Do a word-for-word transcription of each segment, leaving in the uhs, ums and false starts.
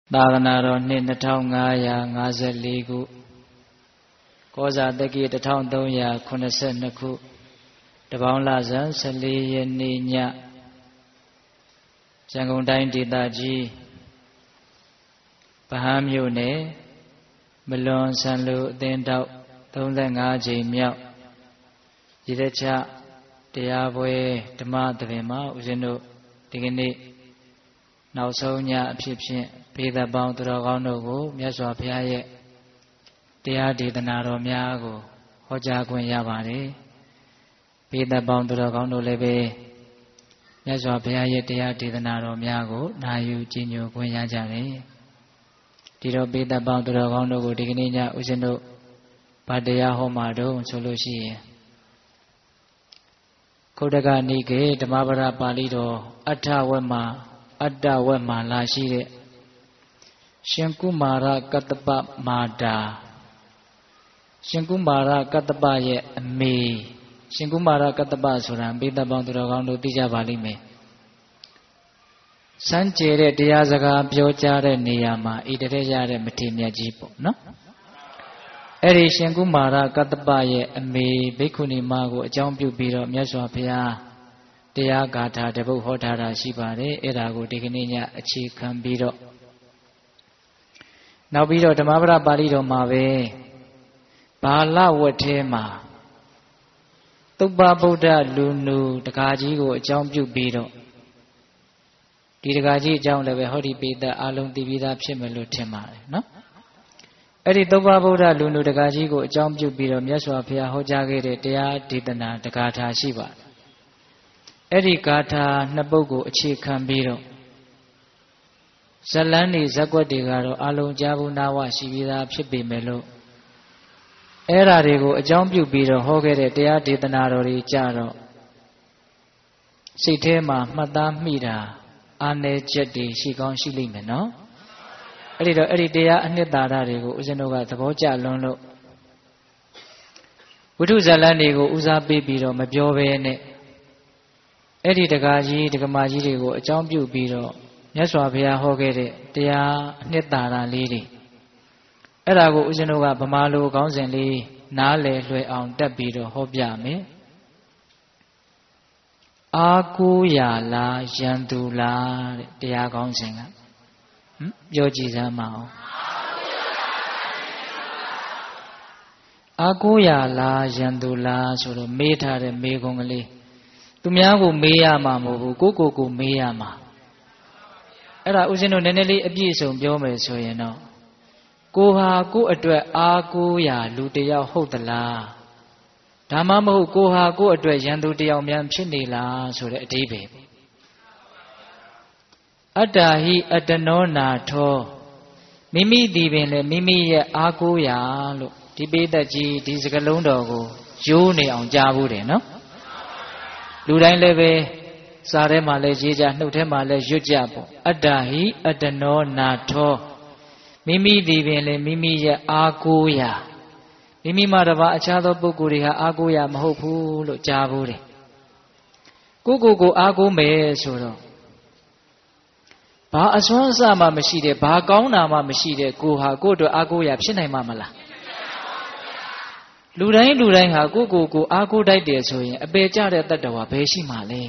သာသနာတော်နှစ်နှစ်ထောင်ငါးရာငါးဆယ်လေးခုကောဇာတက္ကီတစ်ထောင်သုံးရာခုနှစ်ဆယ်နှစ်ခုတပေါင်းလဆန်းဆယ်လေးရက်နေ့ညရန်ကုန်တိုင်းဒေသကြီးဗဟန်းမြို့နယ်မလွန်ဆန်လူအသင်းတောက်သုံးဆယ်ငါးကြိမ်မြောက်ရည်သက်ချတရားပွဲဓမ္မသဘင်မှာဦးဇင်းတို့ဒီကနေ့နောက်ဆုံးညအဖြစ်ဖြင့်ဘေးသက်ပေါင်းသူတော်ကောင်းတို့ကိုမြတ်စွာဘုရားရဲ့တရားဒေသနာတော်များကိုဟောကြားခွင့်ရပါတယ်ဘေးသက်ပေါင်းသူတော်ကောင်းတို့လည်းပဲမြတ်စွာဘုရားရဲ့တရားဒေသနာတော်များကိုနာယူကြည်ညိုခွင့်ရကြတယ်ဒီတော့ဘေးသက်ပေါင်းသူတော်ကောင်းတို့ကိုဒီကနေ့ညဦးဇင်းတို့ဗာတရားဟောမှာတော့ဆိုလို့ရှိရင်ခုတ္တကနိကေဓမ္မပဒပါဠိတော်အဋ္ဌဝက်မှာအတ္တဝက်မှာလာရှိတဲ့ရှင်ကုမာရကတ္တပမာတာရှင်ကုမာရကတ္တပရဲ့အမေရှင်ကုမာရကတ္တပဆိုတာဘေးသက်ပေါင်းသူတော်ကောင်းတို့သိကြပါလိမ့်မယ်စမ်းကြဲတဲ့တရားစကားပြောကြားတဲ့နေရာမှာဣတရေရတဲ့မထေမြတ်ကြီးပေါ့နော်အဲ့ဒီရှင်ကုမာရကတ္တပရဲ့အမေဘိက္ခုနီမကိုအကြောင်းပြုပြီးတော့မြတ်စွာဘုရားတရားဂါထာတပုတ်ဟောထားတာရှိပါတယ်အဲ့ဒါကိုဒီကနေ့ညအခြေခံပြီးတော့နောက်ပြီးတော့ဓမ္မပဒပါဠိတော်မှာပဲဘာလဝတ်ထဲမှာသုပ္ပဗုဒ္ဓလူနူတကားကြီးကိုအကြောင်းပြုပြီးတော့ဒီတကားကြီးအကြောင်းလည်းပဲဟောဒီပိဋကအာလုံးသိပြီးသားဖြစ်မယ်လို့ထင်ပါတယ်နော်အဲ့ဒီသုပ္ပဗုဒ္ဓလူနူတကားကြီးကိုအကြောင်းပြုပြီးတော့မြတ်စွာဘုရားဟောကြားခဲ့တဲ့တရားဒေသနာတကားထာရှိပါတယ်အဲ့ဒီဂါထာနှစ်ပုဒ်ကိုအခြေခံပြီးတော့ဇလန်းနေဇက်ွက်တွေကတော့အလုံးကြားဘူးနာဝရှိပြီးသားဖြစ်ပေမဲ့လို့အဲ့ဓာတွေကိုအကြောင်းပြုပြီးတော့ဟောခဲ့တဲ့တရားဒေသနာတော်တွေကြတော့စိတ်ထဲမှာမှတ်သားမိတာအာနယ်ချက်တွေရှိကောင်းရှိလိမ့်မယ်နော်အဲ့ဒီတော့အဲ့ဒီတရားအနှစ်သာရတွေကိုဦးဇင်းတို့ကသဘောကျလွန်းလို့ဝိထုဇလန်းတွေကိုဦးစားပေးပြီးတော့မပြောဘဲနဲ့အဲ့ဒီတကားကြီးတက္ကမကြီးတွေကိုအကြောင်းပြုပြီးတော့မြတ်စွာဘုရားဟောခဲ့တဲ့တရားအနှစ်သာရလေးတွေအဲ့ဒါကိုဦးဇင်းတို့ကဗမာလိုခေါင်းစဉ်လေးနားလည်လွယ်အောင်တက်ပြီးတော့ဟောပြမယ်အာကိုရလားယံသူလားတဲ့တရားခေါင်းစဉ်ကဟမ်ပြောကြည့်စမ်းမအောင်အာကိုရလားယံသူလားဆိုတော့မေးထားတဲ့မေးခွန်းကလေးသူများကိုမေးရမှာမဟုတ်ဘူးကိုကိုကိုမေးရမှာအဲ့ဒါဦးဇင်းတို့နည်းနည်းလေးအပြည့်အစုံပြောမယ်ဆိုရင်တော့ကိုဟာကိုအတွက်အားကိုးရာလူတယောက်ဟုတ်သလားဒါမှမဟုတ်ကိုဟာကိုအတွက်ရန်သူတယောက်များဖြစ်နေလားဆိုတဲ့အဓိပ္ပာယ်အတ္တဟိအတ္တနောနာထောမိမိဒီပင်လေမိမိရဲ့အားကိုးရာလို့ဒီပိဋကကြီးဒီစကလုံးတော်ကိုရိုးနေအောင်ကြားဘူးတယ်နော်လူတိုင်းလည်းပဲစာထဲမှာလည်းရေးကြနှုတ်ထဲမှာလည်းရွတ်ကြပေါ့အတ္တဟိအတ္တနောနာထောမိမိဒီပင်လေမိမိရဲ့အာကိုးရာမိမိမှတပါအခြားသောပုဂ္ဂိုလ်တွေဟာအာကိုးရာမဟုတ်ဘူးလို့ကြားဘူးတယ်ကိုကိုကိုအာကိုးမယ်ဆိုတော့ဘာအစွမ်းအစမှမရှိတဲ့ဘာကောင်းတာမှမရှိတဲ့ကိုဟာကိုအတွက်အာကိုးရာဖြစ်နိုင်မှာမလားလူတိုင်းလူတိုင်းဟာကိုကိုကိုအားကိုးတိုက်တယ်ဆိုရင်အပေကြတဲ့တတ္တဝါဘယ်ရှိမှလဲ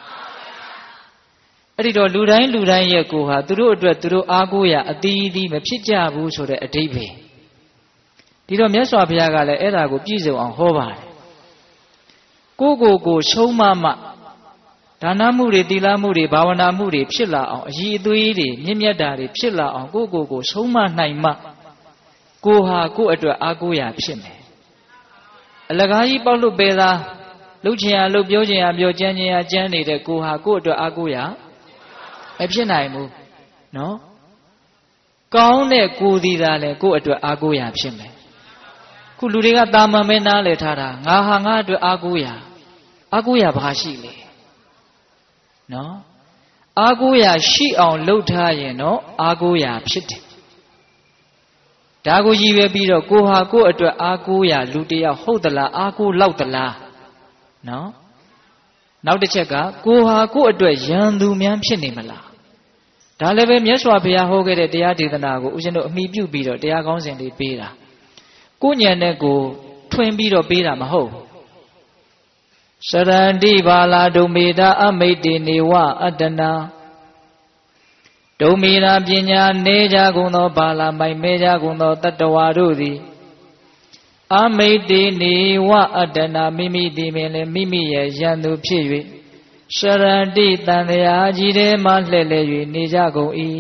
အဲ့ဒီတော့လူတိုင်းလူတိုင်းရဲ့ကိုဟာသူတို့အတွက်သူတို့အားကိုးရအသီးသီးမဖြစ်ကြဘူးဆိုတဲ့အဓိပ္ပာယ်ဒီတော့မြတ်စွာဘုရားကလည်းအဲ့ဒါကိုပြည့်စုံအောင်ဟောပါတယ်ကိုကိုကိုဆုံးမမှဒါနမှုတွေသီလမှုတွေဘာဝနာမှုတွေဖြစ်လာအောင်အည်အသွေးတွေမြင့်မြတ်တာတွေဖြစ်လာအောင်ကိုကိုကိုဆုံးမနိုင်မှကိုဟာကိုအတွက်အားကိုးရဖြစ်မယ်အလကားကြီးပေါက်လို့ပဲသားလှုပ်ချင်ရလှုပ်ပြောချင်ရပြောကြမ်းချင်ရကြမ်းနေတဲ့ကိုဟာကိုအတွက်အားကိုးရမဖြစ်နိုင်ဘူးနော်ကောင်းတဲ့ကိုဒီသာလဲကိုအတွက်အားကိုးရဖြစ်မယ်ခုလူတွေကတာမန်ပဲနားလည်ထားတာငါဟာငါအတွက်အားကိုးရအားကိုးရဘာရှိလဲနော်အားကိုးရရှိအောင်လှုပ်ထားရင်တော့အားကိုးရဖြစ်တယ်ဒါကိုရည်ပဲပြီးတော့ကိုဟာကိုအတွက်အားကိုးရလူတယောက်ဟုတ်သလားအားကိုးလောက်သလားနော်နောက်တစ်ချက်ကကိုဟာကိုအတွက်ရန်သူများဖြစ်နေမလားဒဒါလည်းပဲမြတ်စွာဘုရားဟောခဲ့တဲ့တရားဒေသနာကိုဦးဇင်းတို့အမိပြုပြီးတော့တရားကောင်းစဉ်လေးပေးတာကိုဉာဏ်နဲ့ကိုထွင်ပြီးတော့ပေးတာမဟုတ်စရန္တိဘာလာဒုမေတာအမိတ်တေနေဝအတ္တနာဒုမေတာပညာနေကြကုန်သောဘာလာမိုင်မဲကြကုန်သောတတ္တဝါတို့သည်အမိတ်တေနေဝအတ္တနာမိမိသည်ပင်လည်းမိမိရဲ့ယံသူဖြစ်၍စရန္တိတန်တရားကြီးထဲမှလှည့်လည်၍နေကြကုန်၏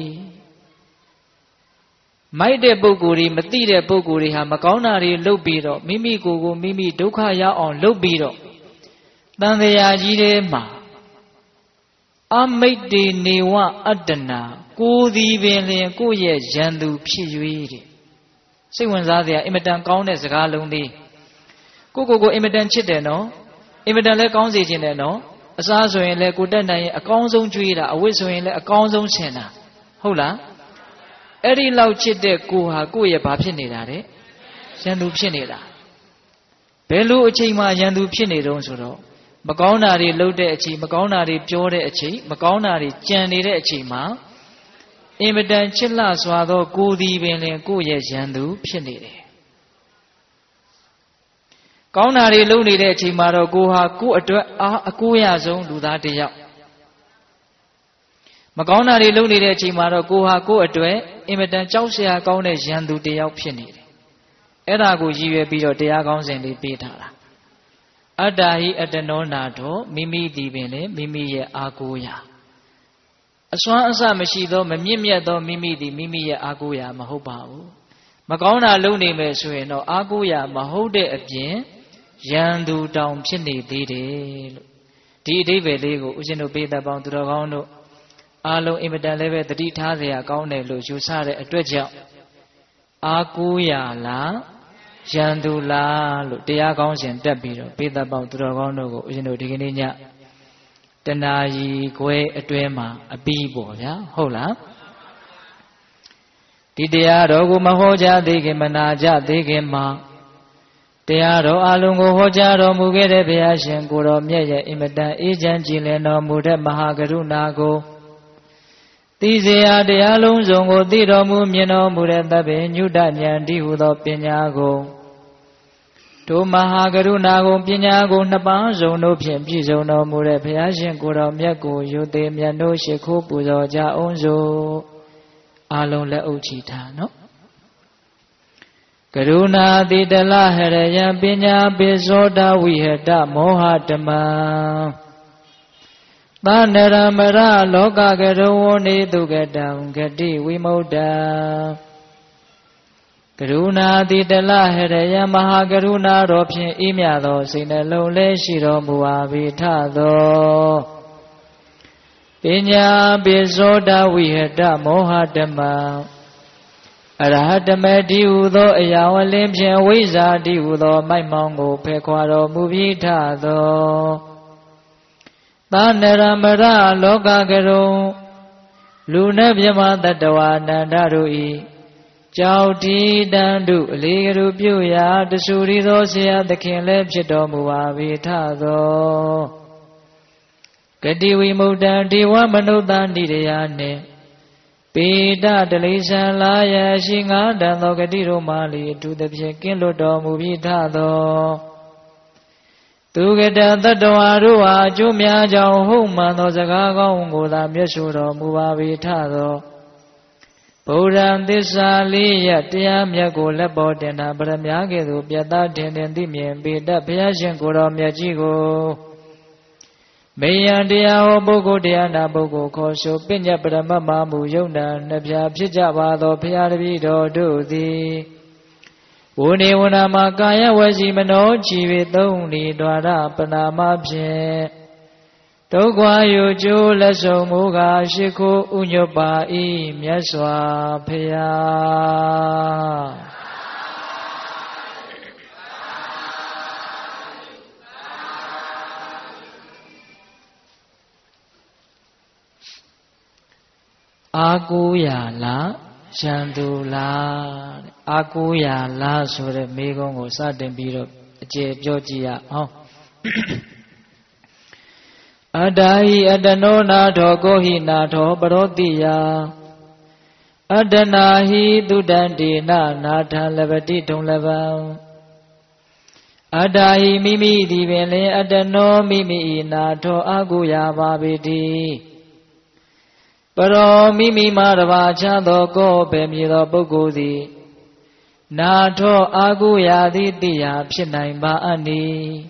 မိုက်တဲ့ပုဂ္ဂိုလ်တွေမသိတဲ့ပုဂ္ဂိုလ်တွေဟာမကောင်းတာတွေလုပ်ပြီးတော့မိမိကိုယ်ကိုမိမိဒုက္ခရောက်အောင်လုပ်ပြီးတော့တန်တရားကြီးထဲမှာအမိတ်တေနေဝအတ္တနာကိုယ်သည်ပင်လျင်ကိုယ့်ရဲ့ယံသူဖြစ်၍တဲ့စိတ်ဝင်စားစရာအင်မတန်ကောင်းတဲ့စကားလုံးလေးကိုကိုကိုအင်မတန်ချစ်တယ်နော်အင်မတန်လည်းကောင်းစေခြင်းတယ်နော်အစားဆိုရင်လည်းကိုတက်နိုင်ရင်အကောင်းဆုံးကြွေးတာအဝတ်ဆိုရင်လည်းအကောင်းဆုံးဆင်တာဟုတ်လားအဲ့ဒီလောက်ချစ်တဲ့ကိုဟာကိုရဲ့ဘာဖြစ်နေတာတဲ့ရန်သူဖြစ်နေတာဘယ်လိုအချိန်မှရန်သူဖြစ်နေတုံးဆိုတော့မကောင်းတာတွေလုပ်တဲ့အချိန်မကောင်းတာတွေပြောတဲ့အချိန်မကောင်းတာတွေကြံနေတဲ့အချိန်မှာအင်မတန်ချစ်လှစွာသောကိုယ်သည်ပင်လင်ကိုရဲ့ရန်သူဖြစ်နေတယ်ကောင်းတာတွေလုပ်နေတဲ့အချိန်မှာတော့ကိုဟာကိုယ့်အတွက်အားအကိုးရဆုံးလူသားတစ်ယောက်မကောင်းတာတွေလုပ်နေတဲ့အချိန်မှာတော့ကိုဟာကိုယ့်အတွက်အင်မတန်ကြောက်စရာကောင်းတဲ့ရန်သူတစ်ယောက်ဖြစ်နေတယ်အဲ့ဒါကိုရည်ရွယ်ပြီးတော့တရားကောင်းစဉ်လေးပေးထားတာအတ္တဟိအတ္တနောနာတော့မိမိသည်ပင်လေမိမိရဲ့အားကိုးရာအစွမ်းအစမရှိသောမမြင့်မြတ်သောမိမိသည်မိမိရဲ့အားကိုးရာမဟုတ်ပါဘူးမကောင်းတာလုပ်နေမယ်ဆိုရင်တော့အားကိုးရာမဟုတ်တဲ့အပြင်ရန်သူတောင်ဖြစ်နေသေးတယ်လို့ဒီအဓိပ္ပာယ်လေးကိုဦးဇင်းတို့ပေးသက်ပေါင်းသူတော်ကောင်းတို့အားလုံးအင်မတန်လည်းပဲတတိထားစရာကောင်းတယ်လို့ယူဆတဲ့အတွက်ကြောင့်အားကိုးရာလားရန်သူလားလို့တရားကောင်းစဉ်တက်ပြီးတော့ပေးသက်ပေါင်းသူတော်ကောင်းတို့ကိုဦးဇင်းတို့ဒီကနေ့ညတဏှာကြီးခွဲအတွဲမှာအပြီးပေါ့ဗျာဟုတ်လားဒီတရားတော်ကိုမဟောကြားသေးခင်မနာကြသေးခင်မှာတရားတော်အလုံးကိုဟောကြားတော်မူခဲ့တဲ့ဘုရားရှင်ကိုယ်တော်မြတ်ရဲ့အင်မတန်အေးချမ်းကြည်လင်တော်မူတဲ့မဟာကရုဏာကိုသိစေရာတရားလုံးစုံကိုသိတော်မူမြင်တော်မူတဲ့သဗ္ဗညုတဉာဏ်တည်းဟူသောပညာကိုတို့မဟာကရုဏာကိုပညာကိုနှစ်ပါးစုံတို့ဖြင့်ပြည့်စုံတော်မူတဲ့ဘုရားရှင်ကိုယ်တော်မြတ်ကိုယုသေးမြတ်တို့ရှိခိုးပူဇော်ကြအောင်စို့အလုံးလက်အုပ်ချီထားနော်ကရုဏာတိတလဟရယံပညာပိသောတဝိဟတမောဟဓမ္မံသန္တရမရလောကကရုဝနေတုကတံဂတိဝိမု ddha ကရုဏာတိတလဟရယံမဟာကရုဏာတော်ဖြင့်အေးမြသောစိတ်နှလုံးလေးရှိတော်မူပါ၏ထသောပညာပိသောတဝိဟတမောဟဓမ္မံအရဟတမေတိဟုသောအရာဝလင်းဖြင့်ဝိဇ္ဇာတိဟုသောမိုက်မောင်းကိုဖယ်ခွာတော်မူပြီးထသောသန္တရမရလောကကရုံလူနှင့်မြမတတ္တဝါနန္ဒတို့ဤကြောက်တီတန်တုအလေးကရုပြုရာတဆူရီသောဆရာသခင်လည်းဖြစ်တော်မူပါ၏ထသောဂတိဝိမု ddha ဒေဝမနုဿန္တိရယနှင့်ပေတတလိษံလာယရှိငါးတန်သောဂတိတို့မှလီအထူးသဖြင့်ကင်းလွတ်တော်မူပြီးထသောသူကတသတ္တဝါတို့ဟာအကျိုးများကြောင့်ဟုတ်မှန်သောစကားကောင်းကိုသာမြတ်ဆိုတော်မူပါ၏ထသောဗုဒ္ဓံသစ္စာလေးရတရားမြတ်ကိုလက်ပေါ်တင်တာပရမ ्या ကဲ့သို့ပြတ်သားထင်ထင်သိမြင်ပေတတ်ဘုရားရှင်ကိုယ်တော်မြတ်ကြီးကိုမေယံတရားဟောပုဂ္ဂိုလ်တရားနာပုဂ္ဂိုလ်ခေါ်ဆိုပညတ်ပရမတ်မမူယုံနာနှစ်ဖြာဖြစ်ကြပါသောဘုရားတပည့်တော်တို့သည်ဝုနေဝနာမှာကာယဝစီမနောချီ၍သုံးလီဒွါရပနာမဖြင့်ဒုက္ခယုကျိုးလက်ဆုံးမူကားရှိခိုးဥညွတ်ပါ၏မြတ်စွာဘုရားအာကိုးရလားရန်သူလားအာကိုးရလားဆိုတဲ့မေးခွန်းကိုစတင်ပြီးတော့အကျေပြောကြည့်ရအောင်အ Adai adano nato kohi nato parotiya Adanahi dudandi na natha lavati tunlavam Adai mimi divele adano mimi nato aguya babiti Paro mimi marava chado ko bemido bukudi Nato aguya ditiya pshinai ba ani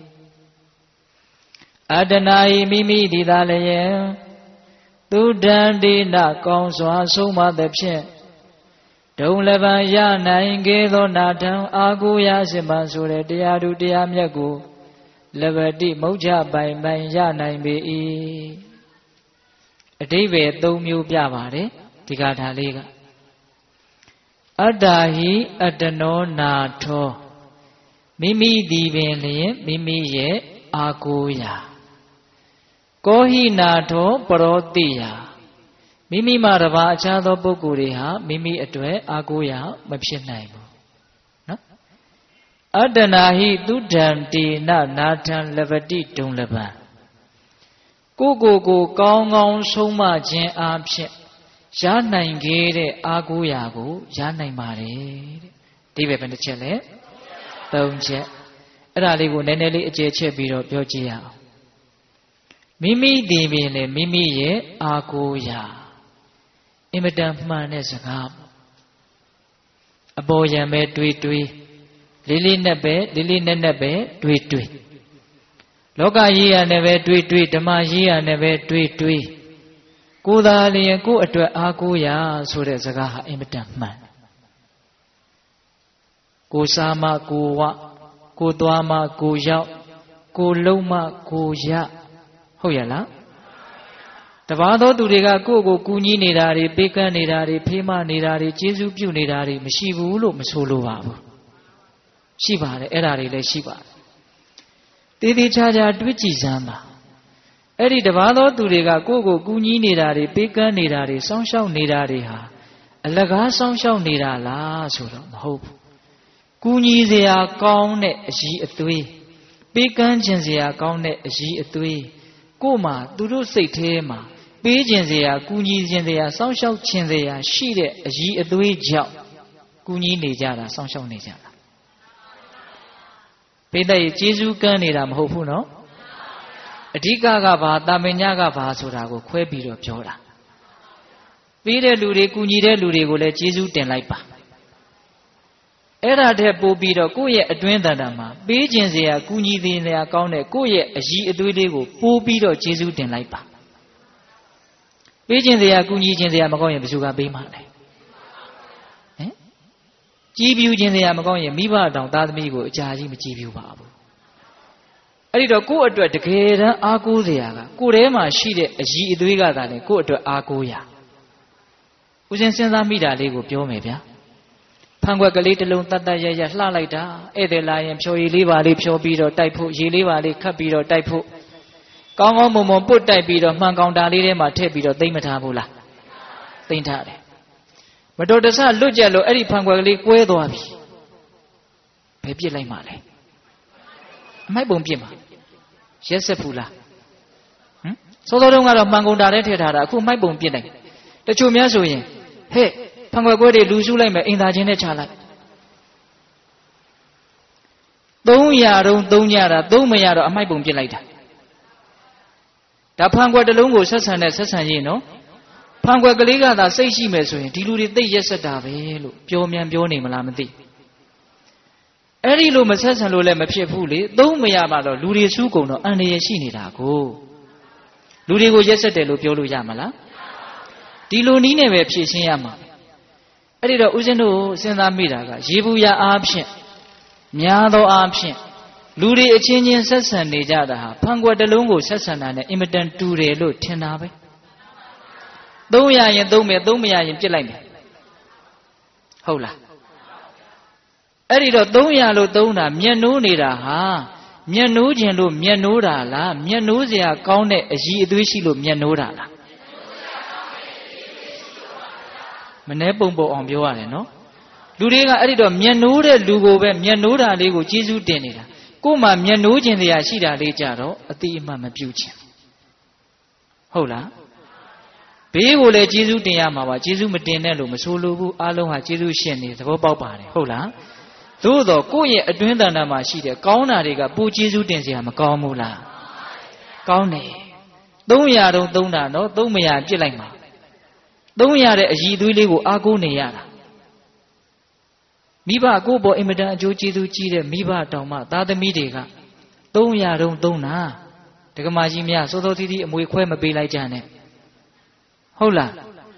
Adonai mimi didalaye Dudandi na konswa suma depshe Dong levan ya nainge do natang aguya siman sure tiyadu tiyamyaku Levati moja bai bai ya nainbe i Adive tomyu pyabare Tigata liga Adahi adano nato Mimi divele mimi ye aguya Kohi nato parotiya Mimi marava achado pukuriha Mimi atwe aguya mapshinaibu Adanahi dudanti na natan lavati tunlaban Kuku ku kaung kaung soma jen apshe Ya naingere aguya gu ya naimare Dibe pende chele Taunche Erali gu neneli eche che biro pyojiya Mimi divile mimi ye aguya Imedam mane sagam Aboyame tui tui Lili nebe lili nenebe tui tui Loka yiya nebe tui tui Dhamma yiya nebe tui tui Kuda liye ku atwe aguya Sure sagaha imedam man Ku sama ku wa Ku tuama ku yao Ku luma ku yaဟုတ်ရလားတပါးသောသူတွေကကိုယ့်ကိုကူညီနေတာတွေပေးကမ်းနေတာတွေဖေးမနေတာတွေကျေးဇူးပြုနေတာတွေမရှိဘူးလို့မဆိုလိုပါဘူးရှိပါတယ်အဲ့ဒါတွေလည်းရှိပါတယ်တည်တည်ချာချာတွေးကြည့်စမ်းပါအဲ့ဒီတပါးသောသူတွေကကိုယ့်ကိုကူညီနေတာတွေပေးကမ်းနေတာတွေစောင့်ရှောက်နေတာတွေဟာအလကားစောင့်ရှောက်နေတာလားဆိုတော့မဟုတ်ဘူးကူညီစရာကောင်းတဲ့အကြီးအသွေးပေးကမ်းခြင်းစရာကောင်းတဲ့အကြီးအသွေးကိုမှသူတို့စိတ်ထဲမှာပေးခြင်းစရာကူညီခြင်းစရာစောင့်ရှောက်ခြင်းစရာရှိတဲ့အကြီးအသွေးကြောင့်ကူညီနေကြတာစောင့်ရှောက်နေကြတာပိဋကရဲ့ကျေးဇူးကမ်းနေတာမဟုတ်ဘူးနော်အဓိကကဘာတာမညကဘာဆိုတာကိုခွဲပြီးတော့ပြောတာပေးတဲ့လူတွေကူညီတဲ့လူတွေကိုလည်းကျေးဇူးတင်လိုက်ပါအဲ့ဒါတည်းပို့ပြီးတော့ကိုယ့်ရဲ့အတွင်းတန်တာမှာပေးခြင်းစရာကူညီသေးစရာကောင်းတဲ့ကိုယ့်ရဲ့အကြီးအသွေးလေးကိုပို့ပြီးတော့ကျေးဇူးတင်လိုက်ပါပေးခြင်းစရာကူညီခြင်းစရာမကောင်းရင်ဘယ်သူကပေးမှာလဲဟမ်ကြည်ပြူခြင်းစရာမကောင်းရင်မိဘတောင်သားသမီးကိုအကြာကြီးမကြည်ပြူပါဘူးအဲ့ဒီတော့ကိုယ့်အတွက်တကယ်တမ်းအားကိုးစရာကကိုယ်ထဲမှာရှိတဲ့အကြီးအသွေးကသာလေကိုယ့်အတွက်အားကိုးရဦးဇင်းစဉ်းစားမိတာလေးကိုပြောမယ်ဗျာဖန်ခွက်ကလေးတစ်လုံးတတ်တတ်ရရလှလိုက်တာဧည့်သည်လာရင်ဖြော်ရည်လေးပါလေးဖြော်ပြီးတော့တိုက်ဖို့ရေလေးပါလေးခတ်ပြီးတော့တိုက်ဖို့ကောင်းကောင်းမွန်မွန်ပုတ်တိုက်ပြီးတော့မှန်ကောင်တာလေးထဲမှာထည့်ပြီးတော့သိမ့်မထားဘူးလားသိမ့်ထားတယ်မတော်တဆလွတ်ကြလို့အဲ့ဒီဖန်ခွက်ကလေးကွဲသွားပြီဘယ်ပြစ်လိုက်မှလဲအမိုက်ပုံပြစ်မှာရက်ဆက်ဘူးလားဟမ်စောစောတုန်းကတော့မှန်ကောင်တာထဲထည့်ထားတာအခုမိုက်ပုံပြစ်လိုက်တချို့များဆိုရင်ဟဲ့ဖန်ခွက်ကွဲတွေလူစုလိုက်မယ်အိမ်သာချင်းနဲ့ချလိုက်သုံးရာတုံးသုံးကြတာသုံးမရတော့အမိုက်ပုံပြစ်လိုက်တာဒါဖန်ခွက်တစ်လုံးကိုဆက်ဆံတဲ့ဆက်ဆံရေးနော်ဖန်ခွက်ကလေးကသာစိတ်ရှိမယ်ဆိုရင်ဒီလူတွေသိရက်ဆက်တာပဲလို့ပြောမြန်ပြောနေမလားမသိအဲ့ဒီလိုမဆက်ဆံလို့လည်းမဖြစ်ဘူးလေသုံးမရမှတော့လူတွေစုကုန်တော့အန္တရာယ်ရှိနေတာကိုလူတွေကိုရက်ဆက်တယ်လို့ပြောလို့ရမလားဒီလိုနည်းနဲ့ပဲဖြည့်ရှင်းရမှာအဲ့ဒီတော့ဦးဇင်းတို့စဉ်းစားမိတာကရေဘူးရအားဖြင့်များသောအားဖြင့်လူတွေအချင်းချင်းဆက်ဆံနေကြတာဟာဖန်ခွက်တစ်လုံးကိုဆက်ဆံတာနဲ့အင်မတန်တူတယ်လို့ထင်တာပဲသုံးရရင်သုံးမယ်သုံးမရရင်ပြစ်လိုက်မယ်ဟုတ်လားအဲ့ဒီတော့သုံးရလို့သုံးတာမျက်နှိုးနေတာဟာမျက်နှိုးခြင်းလို့မျက်နှိုးတာလားမျက်နှိုးစရာကောင်းတဲ့အကြီးအသွေးရှိလို့မျက်နှိုးတာလားမနှဲပုံပုံအောင်ပြောရတယ်နော်လူတွေကအဲ့ဒီတော့မျက်နှိုးတဲ့လူကိုပဲမျက်နှိုးတာလေးကိုကျေးဇူးတင်နေတာကို့မှာမျက်နှိုးခြင်းတရားရှိတာလေးကြတော့အတိအမှတ်မပြုခြင်းဟုတ်လားဘေးကိုလည်းကျေးဇူးတင်ရမှာပါကျေးဇူးမတင်တဲ့လို့မဆိုလိုဘူးအားလုံးဟာကျေးဇူးရှင်နေသဘောပေါက်ပါတယ်ဟုတ်လားသို့တော့ကိုယ့်ရဲ့အတွင်းတဏ္ဍာမှာရှိတဲ့ကောင်းတာတွေကပူကျေးဇူးတင်စရာမကောင်းဘူးလားကောင်းတယ်သုံးရာတုံးသုံးတာနော်သုံးမရာပြစ်လိုက်မှာသုံးရတဲ့အည်သွေးလေးကိုအားကိုးနေရတာမိဘကိုယ့်ဘောအင်မတန်အကျိုးကျေးဇူးကြီးတဲ့မိဘတောင်မှသားသမီးတွေကသုံးရာတုံးသုံးတာဒကမာကြီးများစောစောတီးတီးအမွေခွဲမပေးလိုက်ကြနဲ့ဟုတ်လား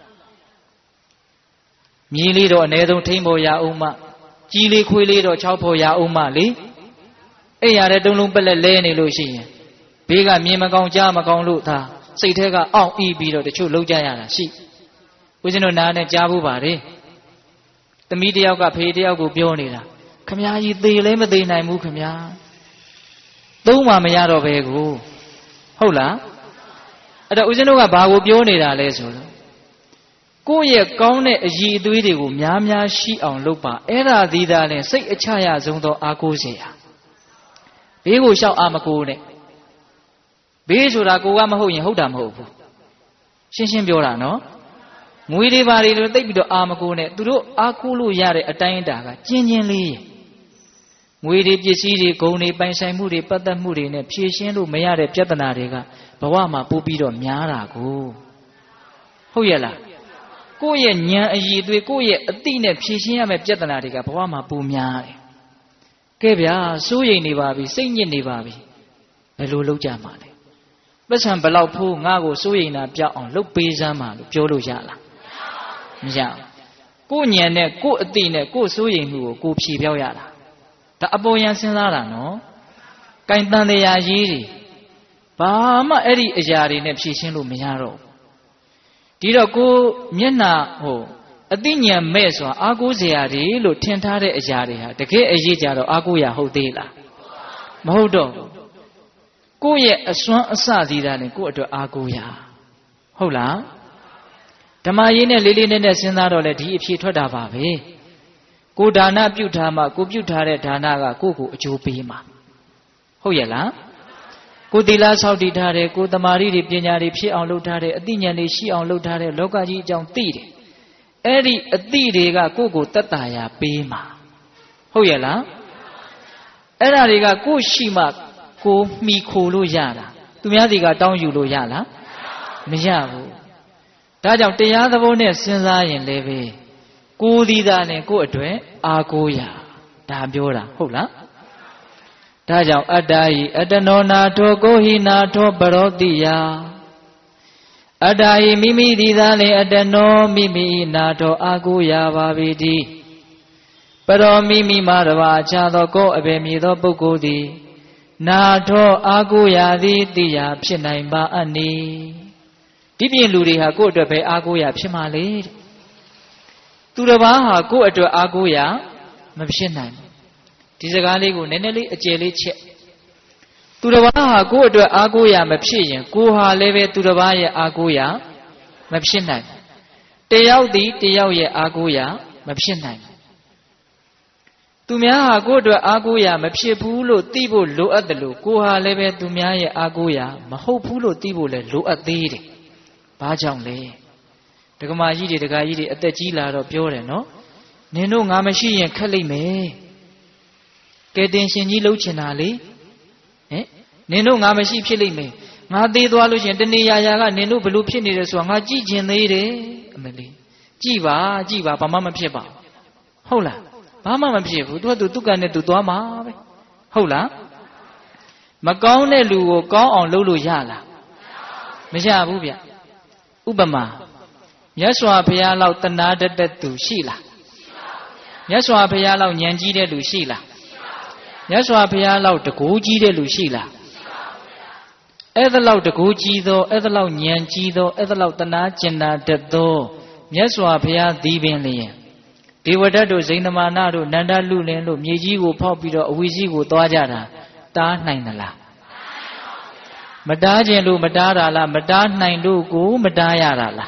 မြေးလေးတော့အ ਨੇ ဆုံးထိမ့်ပေါ်ရအောင်မှကြီးလေးခွေးလေးတော့၆ဖို့ရအောင်မှလေအဲ့ရတဲ့တုံးလုံးပက်လက်လဲနေလို့ရှိရင်ဘေးကမြင်မကောင်းကြားမကောင်းလို့သာစိတ်ထဲကအောင့်အီးပြီးတော့တချို့လုံးကြရတာရှိဦးဇင်းတို့နားနဲ့ကြားဖို့ပါလေသမီးတယောက်ကဖေးတယောက်ကိုပြောနေတာခမကြီးသေလဲမသေးနိုင်ဘူးခမသုံးမှမရတော့ပဲကိုဟုတ်လားအဲ့တော့ဦးဇင်းတို့ကဘာကိုပြောနေတာလဲဆိုတော့ကိုယ့်ရဲ့ကောင်းတဲ့အည်အသွေးတွေကိုများများရှိအောင်လုပ်ပါအဲ့ဒါဒီသာနဲ့စိတ်အချရဆုံးသောအာကိုးစေဟာဘေးကိုရှောက်အာမကိုးနဲ့ဘေးဆိုတာကိုကမဟုတ်ရင်ဟုတ်တာမဟုတ်ဘူးရှင်းရှင်းပြောတာနော်ငွေတွေပါတွေလို့သိပ်ပြီးတော့အာမကိုးနဲ့သူတို့အာကိုးလို့ရတဲ့အတိုင်းအတာကကျင်းချင်းလေးငွေတွေပစ္စည်းတွေဂုဏ်တွေပိုင်ဆိုင်မှုတွေပတ်သက်မှုတွေနဲ့ဖြည့်ရှင်းလို့မရတဲ့ပြဿနာတွေကဘဝမှာပို့ပြီးတော့များတာကိုဟုတ်ရဲ့လားကိုယ့်ရဲ့ဉာဏ်အည်အသွေးကိုယ့်ရဲ့အသိနဲ့ဖြည့်ရှင်းရမယ့်ပြဿနာတွေကဘဝမှာပိုများတယ်ကဲဗျာစိုးရိမ်နေပါပြီစိတ်ညစ်နေပါပြီဘယ်လိုလုပ်ကြမှာလဲပတ်စံဘလောက်ဖိုးငါ့ကိုစိုးရိမ်တာပြောက်အောင်လုပ်ပေးစမ်းပါလို့ပြောလို့ရလားမရဘူးကိုယ့်ဉာဏ်နဲ့ကိုယ့်အသိနဲ့ကိုယ့်စိုးရိမ်မှုကိုကိုယ်ဖြေပြောက်ရတာဒါအပေါ်ယံစဉ်းစားတာနော်ကင်တန်တရားရေးတွေဘာမှအဲ့ဒီအရာတွေနဲ့ဖြည့်ရှင်းလို့မရတော့ဒီတော့ကိုမျက်နှာဟိုအသိဉာဏ်မဲ့ဆိုတာအာကိုးစရာတွေလို့ထင်ထားတဲ့အရာတွေဟာတကယ်အရေးကြတော့အာကိုးရဟုတ်သေးလားမဟုတ်တော့ကိုယ့်ရဲ့အစွမ်းအစသည်တာနဲ့ကိုယ့်အတွက်အာကိုးရဟုတ်လားဓမ္မရေးနဲ့လေးလေးနက်နက်စဉ်းစားတော့လေဒီအဖြေထွက်တာပါပဲကိုဒါနပြုထားမှကိုပြုထားတဲ့ဒါနကကိုယ့်ကိုအကျိုးပေးမှာဟုတ်ရဲ့လားကိုသီလဆောက်တည်ထားတယ်ကိုတမာရီတွေပညာတွေဖြစ်အောင်လုပ်ထားတယ်အသိဉာဏ်တွေရှိအောင်လုပ်ထားတယ်လောကကြီးအကြောင်းသိတယ်အဲ့ဒီအသိတွေကကိုယ့်ကိုတတ်တာရာပေးမှာဟုတ်ရဲ့လားအဲ့ဒါတွေကကိုယ့်ရှိမှကိုမှီခိုလို့ရတာသူများစီကတောင်းယူလို့ရလားမရဘူးဒါကြောင့်တရားသဘောနဲ့စဉ်းစားရင်လည်းပဲကိုယ်ဒီသာနဲ့ကိုယ့်အတွက်အာကိုးရဒါပြောတာဟုတ်လားဒါကြောင့်အတ္တဟိအတ္တနောနာထောကိုဟိနာထောပရောတိယအတ္တဟိမိမိဒီသာလင်အတ္တနောမိမိနာထောအာကိုးရပါပေတည်းပရောမိမိမှာတပါအခြားသောကိုယ်အဘယ်မည်သောပုဂ္ဂိုလ်သည်နာထောအာကိုးရသည်တိယဖြစ်နိုင်ပါအနိဒီပြင်လူတွေဟာကိုယ့်အတွက်ပဲအာကိုးရဖြစ်မှာလေသူတစ်ပါးဟာကိုယ့်အတွက်အာကိုးရမဖြစ်နိုင်ဒီစကားလေးကိုနည်းနည်းလေးအကျယ်လေးချက်သူတစ်ပါးဟာကိုယ့်အတွက်အာကိုးရမဖြစ်ရင်ကိုယ်ဟာလည်းပဲသူတစ်ပါးရဲ့အာကိုးရမဖြစ်နိုင်တယောက်သည်တယောက်ရဲ့အာကိုးရမဖြစ်နိုင်သူများဟာကိုယ့်အတွက်အာကိုးရမဖြစ်ဘူးလို့သိဖို့လိုအပ်တယ်လို့ကိုယ်ဟာလည်းပဲသူများရဲ့အာကိုးရမဟုတ်ဘူးလို့သိဖို့လည်းလိုအပ်သေးတယ်ဘာကြောင့်လဲဒကမာကြီးတွေဒကာကြီးတွေအသက်ကြီးလာတော့ပြောတယ်နော်နင်တို့ငါမရှိရင်ခက်လိမ့်မယ်ကဲတင်ရှင်ကြီးလှုပ်ချင်တာလေဟင်နင်တို့ငါမရှိဖြစ်လိမ့်မယ်ငါသေးသွားလို့ရှင်တနေရာရာကနင်တို့ဘလို့ဖြစ်နေတယ်ဆိုတာငါကြည့်ကျင်သေးတယ်အမလေးကြည့်ပါကြည့်ပါဘာမှမဖြစ်ပါဟုတ်လားဘာမှမဖြစ်ဘူးသူကသူသူကနဲ့သူသွားမှာပဲဟုတ်လားမကောင်းတဲ့လူကိုကောင်းအောင်လုပ်လို့ရလားမရဘူးဗျဥပမာမြတ်စွာဘုရားလောက်တနာတတ်တဲ့သူရှိလားမြတ်စွာဘုရားလောက်ဉာဏ်ကြီးတဲ့လူရှိလားမြတ်စွာဘုရားလောက်တကူကြီးတဲ့လူရှိလားအဲ့ဒါလောက်တကူကြီးသောအဲ့ဒါလောက်ဉာဏ်ကြီးသောအဲ့ဒါလောက်တနာကျင်နာတတ်သောမြတ်စွာဘုရားသည်ပင်လျင်ဒေဝဒတ်တို့ဇိန္ဒမာနတို့နန္ဒလူလင်တို့မြေကြီးကိုဖောက်ပြီးတော့အဝီစီးကိုသွားကြတာတားနိုင်သလားမတားခြင်းလို့မတားတာလားမတားနိုင်လို့ကိုမတားရတာလား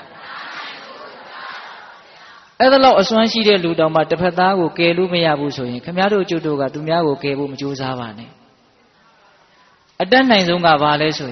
အဲ့ဒါလောက်အစွမ်းရှိတဲ့လူတောင်မှတစ်ဖက်သားကိုကယ်လို့မရဘူးဆိုရင်ခမည်းတော်ကျုပ်တို့ကသူများကိုကယ်ဖို့မကြိုးစားပါနဲ့အတတ်နိုင်ဆုံးကဘာလဲဆိုရင်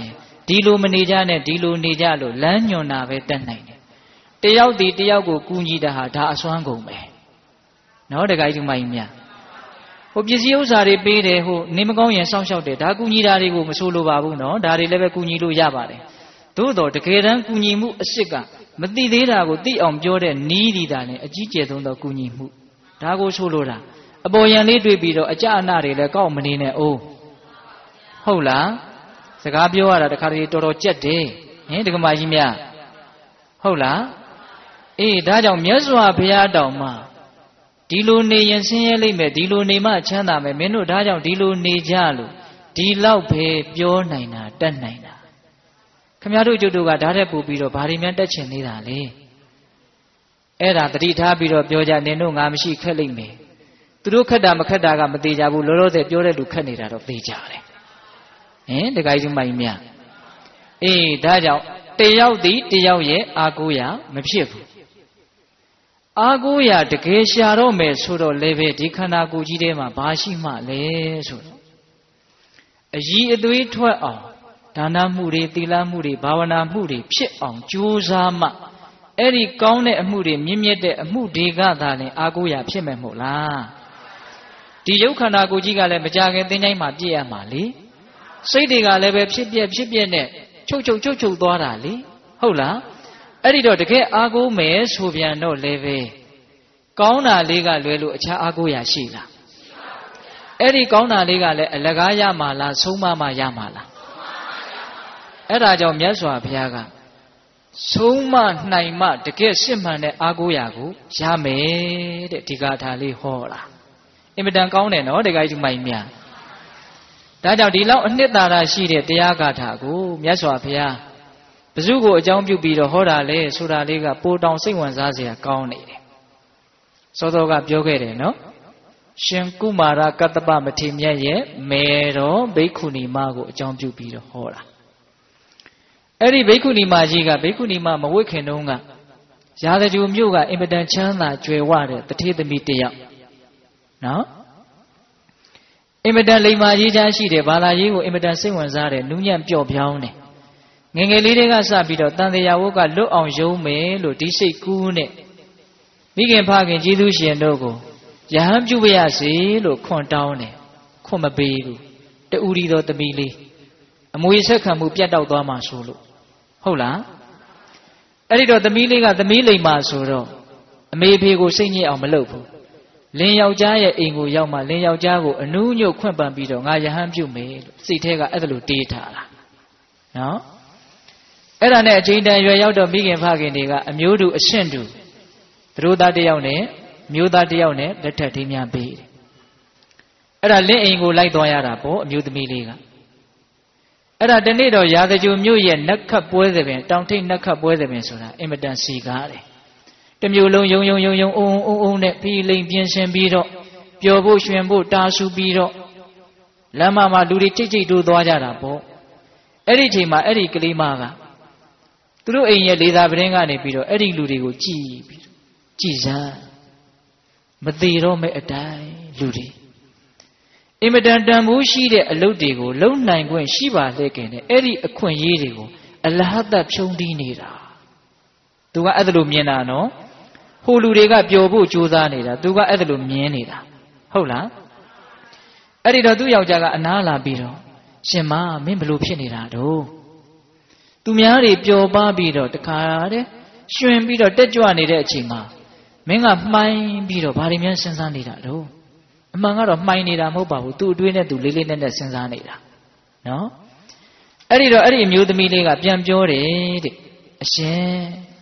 ဒီလိုမနေကြနဲ့ဒီလိုနေကြလို့လမ်းညွန်တာပဲတတ်နိုင်တယ်တယောက်ဒီတယောက်ကိုကူညီတာဟာဒါအစွမ်းကုန်ပဲနော်တခါကြီးမိုင်းများဟိုပစ္စည်းဥစ္စာတွေပေးတယ်ဟိုနေမကောင်းရင်စောင့်ရှောက်တယ်ဒါကူညီတာတွေကိုမဆိုလိုပါဘူးနော်ဒါတွေလည်းပဲကူညီလို့ရပါတယ်သို့တော့တကယ်တမ်းကူညီမှုအစ်စ်ကမသိသေးတာကိုသိအောင်ပြောတဲ့နီးဒီတာနဲ့အကြီးကျယ်ဆုံးသောကူညီမှုဒါကိုဆိုလိုတာအပေါ်ယံလေးတွေ့ပြီးတော့အကြအနတွေလည်းကောက်မနေနဲ့အိုးဟုတ်လားစကားပြောရတာတခါတည်းတော်တော်ကြက်တယ်ဟင်ဒကမာကြီးများဟုတ်လားအေးဒါကြောင့်မြတ်စွာဘုရားတောင်မှဒီလိုနေရင်ဆင်းရဲလိမ့်မယ်ဒီလိုနေမှချမ်းသာမယ်မင်းတို့ဒါကြောင့်ဒီလိုနေကြလို့ဒီလောက်ပဲပြောနိုင်တာတတ်နိုင်တာခမရတို့ကျုပ်တို့ကဓာတ်တဲ့ပူပြီးတော့ဘာတွေများတက်ချင်နေတာလဲအဲ့ဒါတတိထားပြီးတော့ပြောကြနင်တို့ငါမရှိခက်လိမ့်မယ်သူတို့ခက်တာမခက်တာကမသေးကြဘူးလောလောဆယ်ပြောတဲ့လူခက်နေတာတော့သိကြတယ်ဟင်တခါကြီးမိုင်းမြအေးဒါကြောင့်တယောက်သည်တယောက်ရဲ့အာကိုရာမဖြစ်ဘူးအာကိုရာတကယ်ရှာတော့မယ်ဆိုတော့လည်းပဲဒီခန္ဓာကိုယ်ကြီးထဲမှာဘာရှိမှလဲဆိုတော့အည်အသွေးထွက်အောင်ဒါနမှုတွေသီလမှုတွေဘာဝနာမှုတွေဖြစ်အောင်ကြိုးစားမှအဲ့ဒီကောင်းတဲ့အမှုတွေမြင့်မြတ်တဲ့အမှုတွေကသာလင်အာကိုရာဖြစ်မယ်မဟုတ်လားဒီရုပ်ခန္ဓာကိုယ်ကြီးကလည်းမကြခင်သင်္ချိုင်းမှာပြည့်ရမှာလေစိတ်တွေကလည်းပဲဖြစ်ပြက်ဖြစ်ပြက်နဲ့ချုပ်ချုပ်ချုပ်ချုပ်သွားတာလေဟုတ်လားအဲ့ဒီတော့တကယ်အာကိုမယ်ဆိုပြန်တော့လည်းပဲကောင်းတာလေးကလွယ်လို့အခြားအာကိုရာရှိလားအဲ့ဒီကောင်းတာလေးကလည်းအလကားရမှာလားဆုံးမမှရမှာလားအဲ့ဒါကြောင့်မြတ်စွာဘုရားကဆုံးမနိုင်မှတကယ်စစ်မှန်တဲ့အာကိုရာကိုရမယ်တဲ့ဒီဂါထာလေးဟောတာအင်မတန်ကောင်းတယ်နော်တကယ်ကြီးမိုင်းများဒါကြောင့်ဒီလောက်အနှစ်သာရရှိတဲ့တရားဂါထာကိုမြတ်စွာဘုရားဘယ်သူကိုအကြောင်းပြုပြီးတော့ဟောတာလဲဆိုတာလေးကပိုတောင်စိတ်ဝင်စားစရာကောင်းနေတယ်စောစောကပြောခဲ့တယ်နော်ရှင်ကုမာရကတ္တပမထေမြတ်ရဲ့မေတော်ဘိက္ခုနီမကိုအကြောင်းပြုပြီးတော့ဟောတာအဲ့ဒီဘိက္ခုနီမကြီးကဘိက္ခုနီမမဝိခင်တုန်းကရာဇဂြိုလ်မြို့ကအင်မတန်ချမ်းသာကြွယ်ဝတဲ့တထေသမီးတစ်ယောက်နော်အင်မတန်လိမ္မာရေးချမ်းရှိတယ်ဘာသာရေးကိုအင်မတန်စိတ်ဝင်စားတယ်နူးညံ့ပျော့ပြောင်းတယ်ငယ်ငယ်လေးတွေကစပြီးတော့တန်တရားဝုတ်ကလွတ်အောင်ယုံမယ်လို့ဒီစိတ်ကူးနဲ့မိခင်ဖခင်ကျေးဇူးရှင်တို့ကိုယဟန်ပြုပါရစေလို့ခွန်တောင်းတယ်ခွန်မပေးဘူးတူရီတော်သမီးလေးအမွေဆက်ခံမှုပြတ်တောက်သွားမှဆိုလို့ဟုတ်လားအဲ့ဒီတော့သမီးလေးကသမီးလိမ္မာဆိုတော့အမေဖေကိုစိတ်ညစ်အောင်မလုပ်ဘူးလင်းယောက်ျားရဲ့အိမ်ကိုရောက်မှလင်းယောက်ျားကိုအနူးညွတ်ခွင့်ပန်ပြီးတော့ငါယဟန်ပြုမယ်လို့စိတ်ထဲကအဲ့ဒါလိုတေးထားတာနော်အဲ့ဒါနဲ့အချိန်တန်ရွယ်ရောက်တော့မိခင်ဖခင်တွေကအမျိုးတူအရှင့်တူသူတို့သားတစ်ယောက်နဲ့မျိုးသားတစ်ယောက်နဲ့လက်ထပ်ထိမ်းများပေးတယ်အဲ့ဒါလင်းအိမ်ကိုလိုက်သွားရတာပေါ့အမျိုးသမီးလေးကအဲ့ဒါတနေ့တော့ရာဇဂြိုလ်မြို့ရဲ့နက်ခတ်ပွဲသဘင်တောင်ထိပ်နက်ခတ်ပွဲသဘင်ဆိုတာအင်မတန်စီကားတယ်တမျိုးလုံးယုံယုံယုံယုံအုံအုံအုံနဲ့ပြီးလိမ်ပြင်းရှင်းပြီးတော့ပျော်ဖို့ရွှင်ဖို့တာဆူပြီးတော့လမ်းမမှာလူတွေချိတ်ချိတ်တိုးသွားကြတာပေါ့အဲ့ဒီချိန်မှာအဲ့ဒီကလေးမကသူတို့အိမ်ရဲ့လေသာပရင်းကနေပြီးတော့အဲ့ဒီလူတွေကိုကြည်ပြီးကြည်စမ်းမသေးတော့မဲ့အတိုင်းလူတွေအင်မတန်တန်ဖိုးရှိတဲ့အလုပ်တွေကိုလုံနိုင်ခွင့်ရှိပါလေခင်တဲ့အဲ့ဒီအခွင့်အရေးတွေကိုအလဟတ်ဖြုံးတီးနေတာသူကအဲ့ဒါလိုမြင်တာနော်ဟိုလူတွေကပျော်ဖို့ကြိုးစားနေတာသူကအဲ့ဒါလိုမြင်နေတာဟုတ်လားအဲ့ဒီတော့သူ့ယောက်ျားကအနားလာပြီးတော့ရှင်မမင်းဘလို့ဖြစ်နေတာတော့သူများတွေပျော်ပါပြီးတော့တခါတဲ့ရွှင်ပြီးတော့တက်ကြွနေတဲ့အချိန်မှာမင်းကမှိုင်းပြီးတော့ဘာတွေများစဉ်းစားနေတာတော့အမှန်ကတော့မှိုင်းနေတာမဟုတ်ပါဘူးသူ့အတွင်းနဲ့သူလေးလေးနက်နက်စဉ်းစားနေတာနော်အဲ့ဒီတော့အဲ့ဒီအမျိုးသမီးလေးကပြန်ပြောတယ်တဲ့အရှင်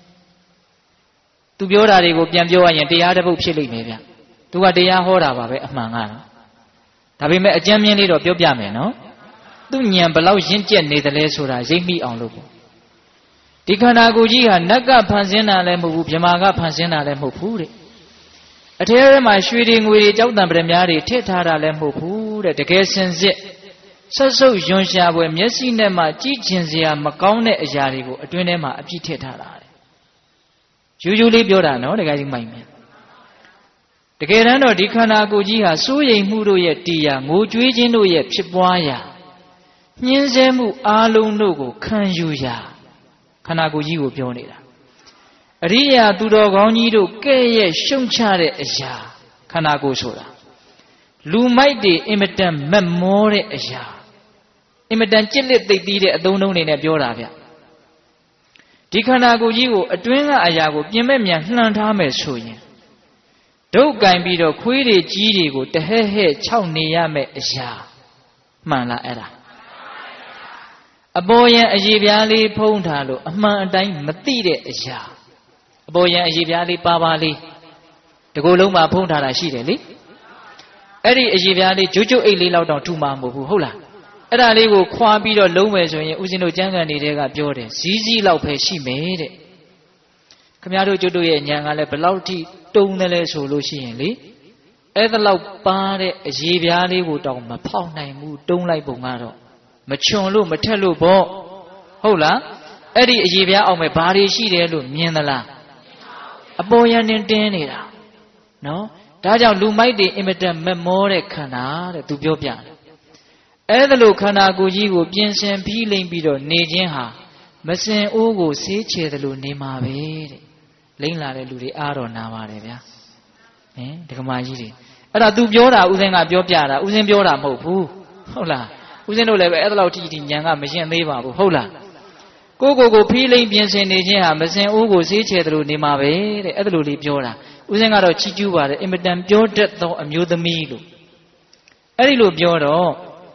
သူပြောတာတွေကိုပြန်ပြောရရင်တရားတစ်ပုဒ်ဖြစ်လိမ့်မယ်ဗျသူကတရားဟောတာပါပဲအမှန်ကတော့ဒါပေမဲ့အကျဉ်းမြင့်လေးတော့ပြောပြမယ်နော်သူညံဘလောက်ရင့်ကျက်နေတယ်လဲဆိုတာရိပ်မိအောင်လို့ပေါ့ဒီခန္ဓာကိုယ်ကြီးဟာနတ်ကဖန်ဆင်းတာလည်းမဟုတ်ဘူးဗြဟ္မာကဖန်ဆင်းတာလည်းမဟုတ်ဘူးတဲ့အထဲထဲမှာရွှေတွေငွေတွေကြောက်တံပရများတွေထည့်ထားတာလည်းမဟုတ်ဘူးတဲ့တကယ်စင်စစ်ဆက်စုပ်ယွန်ရှာပွဲမျက်စိနဲ့မှကြည့်ကျင်စရာမကောင်းတဲ့အရာတွေကိုအတွင်းထဲမှာအပြည့်ထည့်ထားတာတဲ့ယူယူလေးပြောတာနော်တကယ်ကြီးမိုက်မယ်တကယ်တမ်းတော့ဒီခန္ဓာကိုယ်ကြီးဟာစိုးရိမ်မှုတို့ရဲ့တရားငိုကြွေးခြင်းတို့ရဲ့ဖြစ်ပွားရာညှင်းဆဲမှုအားလုံးတို့ကိုခံယူရာခန္ဓာကိုယ်ကြီးကိုပြောနေတာအရိယာသူတော်ကောင်းကြီးတို့ကဲ့ရဲ့ရှုံချတဲ့အရာခန္ဓာကိုယ်ဆိုတာလူမိုက်တွေအင်မတန်မက်မောတဲ့အရာအင်မတန်ကြစ်လက်သိပ်သီးတဲ့အသုံးအနှုန်းတွေနဲ့ပြောတာဗျဒီခန္ဓာကိုယ်ကြီးကိုအတွင်းကအရာကိုပြင်မဲ့မြန်လှန်ထားမယ်ဆိုရင်ဒုတ်ကင်ပြီးတော့ခွေးတွေကြီးတွေကိုတဟဲ့ဟဲ့ခြောက်နေရမယ်အရာမှန်လားအဲ့ဒါအပေါ်ယံအရေပြားလေးဖုံးထားလို့အမှန်အတိုင်းမသိတဲ့အရာအပေါ်ယံအရေပြားလေးပါပါလေးဒီကိုယ်လုံးမှာဖုံးထားတာရှိတယ်လေအဲ့ဒီအရေပြားလေးဂျွတ်ဂျွတ်အိတ်လေးလောက်တောင်ထူမှာမဟုတ်ဘူးဟုတ်လားအဲ့ဒါလေးကိုခွာပြီးတော့လုံးမယ်ဆိုရင်ဦးဇင်းတို့ကျမ်းဂန်တွေကပြောတယ်ဇီးဇီးလောက်ပဲရှိမယ်တဲ့ခမရတို့ကျွတ်တို့ရဲ့ဉာဏ်ကလည်းဘလောက်ထိတုံတယ်လဲဆိုလို့ရှိရင်လေအဲ့ဒါလောက်ပါတဲ့အရေပြားလေးကိုတောင်မဖောက်နိုင်ဘူးတုံးလိုက်ပုံကတော့မချွန်လို့မထက်လို့ပေါ့ဟုတ်လားအဲ့ဒီအရေပြားအောင်မဲ့ဘာတွေရှိတယ်လို့မြင်သလားအပေါ်ယံတင်တင်းနေတာနော်ဒါကြောင့်လူမိုက်တွေအင်မတန်မမောတဲ့ခန္ဓာတဲ့သူပြောပြတယ်အဲ့ဒါလို့ခန္ဓာကိုယ်ကြီးကိုပြင်ဆင်ပြီးလိမ့်ပြီးတော့နေခြင်းဟာမစင်အိုးကိုဆေးချေတယ်လို့နေမှာပဲတဲ့လိမ့်လာတဲ့လူတွေအားတော့နာပါတယ်ဗျာဟင်ဒကမာကြီးတွေအဲ့ဒါ तू ပြောတာဦးစင်းကပြောပြတာဦးစင်းပြောတာမဟုတ်ဘူးဟုတ်လားဦးစင်းတို့လည်းပဲအဲ့ဒါလောက်ထိထိဉာဏ်ကမရှင်းသေးပါဘူးဟုတ်လားကိုကိုကိုဖီးလိမ့်ပြင်ဆင်နေခြင်းဟာမစင်အိုးကိုဆေးချေတယ်လို့နေမှာပဲတဲ့အဲ့ဒါလိုလေးပြောတာဦးစင်းကတော့ချီးကျူးပါတယ်အင်မတန်ပြောတတ်သောအမျိုးသမီးလို့အဲ့ဒီလိုပြောတော့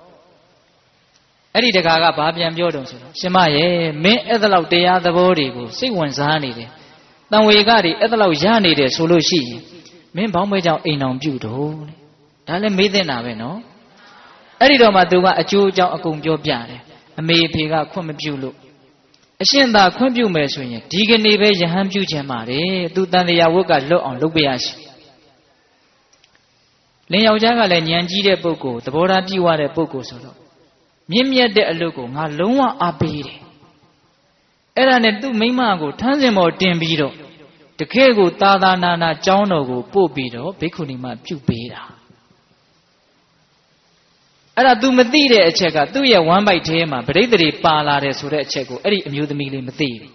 အဲ့ဒီတကာကဘာပြန်ပြောတုံဆိုတော့ရှင်မရဲ့မင်းအဲ့ဒါလောက်တရားသဘောတွေကိုစိတ်ဝင်စားနေတယ်တန်ဝေကတွေအဲ့ဒါလောက်ရနေတယ်ဆိုလို့ရှိရင်မင်းဘောင်းမဲကြောင့်အိမ်အောင်ပြုတော့တဲ့ဒါလည်းမေးသင့်တာပဲနော်အဲ့ဒီတော့မှသူကအကျိုးအကြောင်းအကုန်ပြောပြတယ်အမေအဖေကခွင့်မပြုလို့အရှင်သာခွင့်ပြုမယ်ဆိုရင်ဒီကနေ့ပဲယဟန်ပြုခြင်းပါတယ်သူတန်တရားဝတ်ကလွတ်အောင်လုပ်ပြရရှိလင်ယောက်ျားကလည်းဉာဏ်ကြီးတဲ့ပုဂ္ဂိုလ်သဘောထားပြည့်ဝတဲ့ပုဂ္ဂိုလ်ဆိုတော့မြင့်မြတ်တဲ့အလုပ်ကိုငါလုံးဝအားပေးတယ်အဲ့ဒါနဲ့သူ့မိမကိုထမ်းစင်ပေါ်တင်ပြီးတော့တကယ်ကိုသာသာနာနာကျောင်းတော်ကိုပို့ပြီးတော့ဘိက္ခုနီမပြုပေးတာအဲ့ဒါ तू မသိတဲ့အချက်ကသူ့ရဲ့ဝမ်းပိုက်ထဲမှာပဋိသန္ဓေပါလာတယ်ဆိုတဲ့အချက်ကိုအဲ့ဒီအမျိုးသမီးလေးမသိဘူး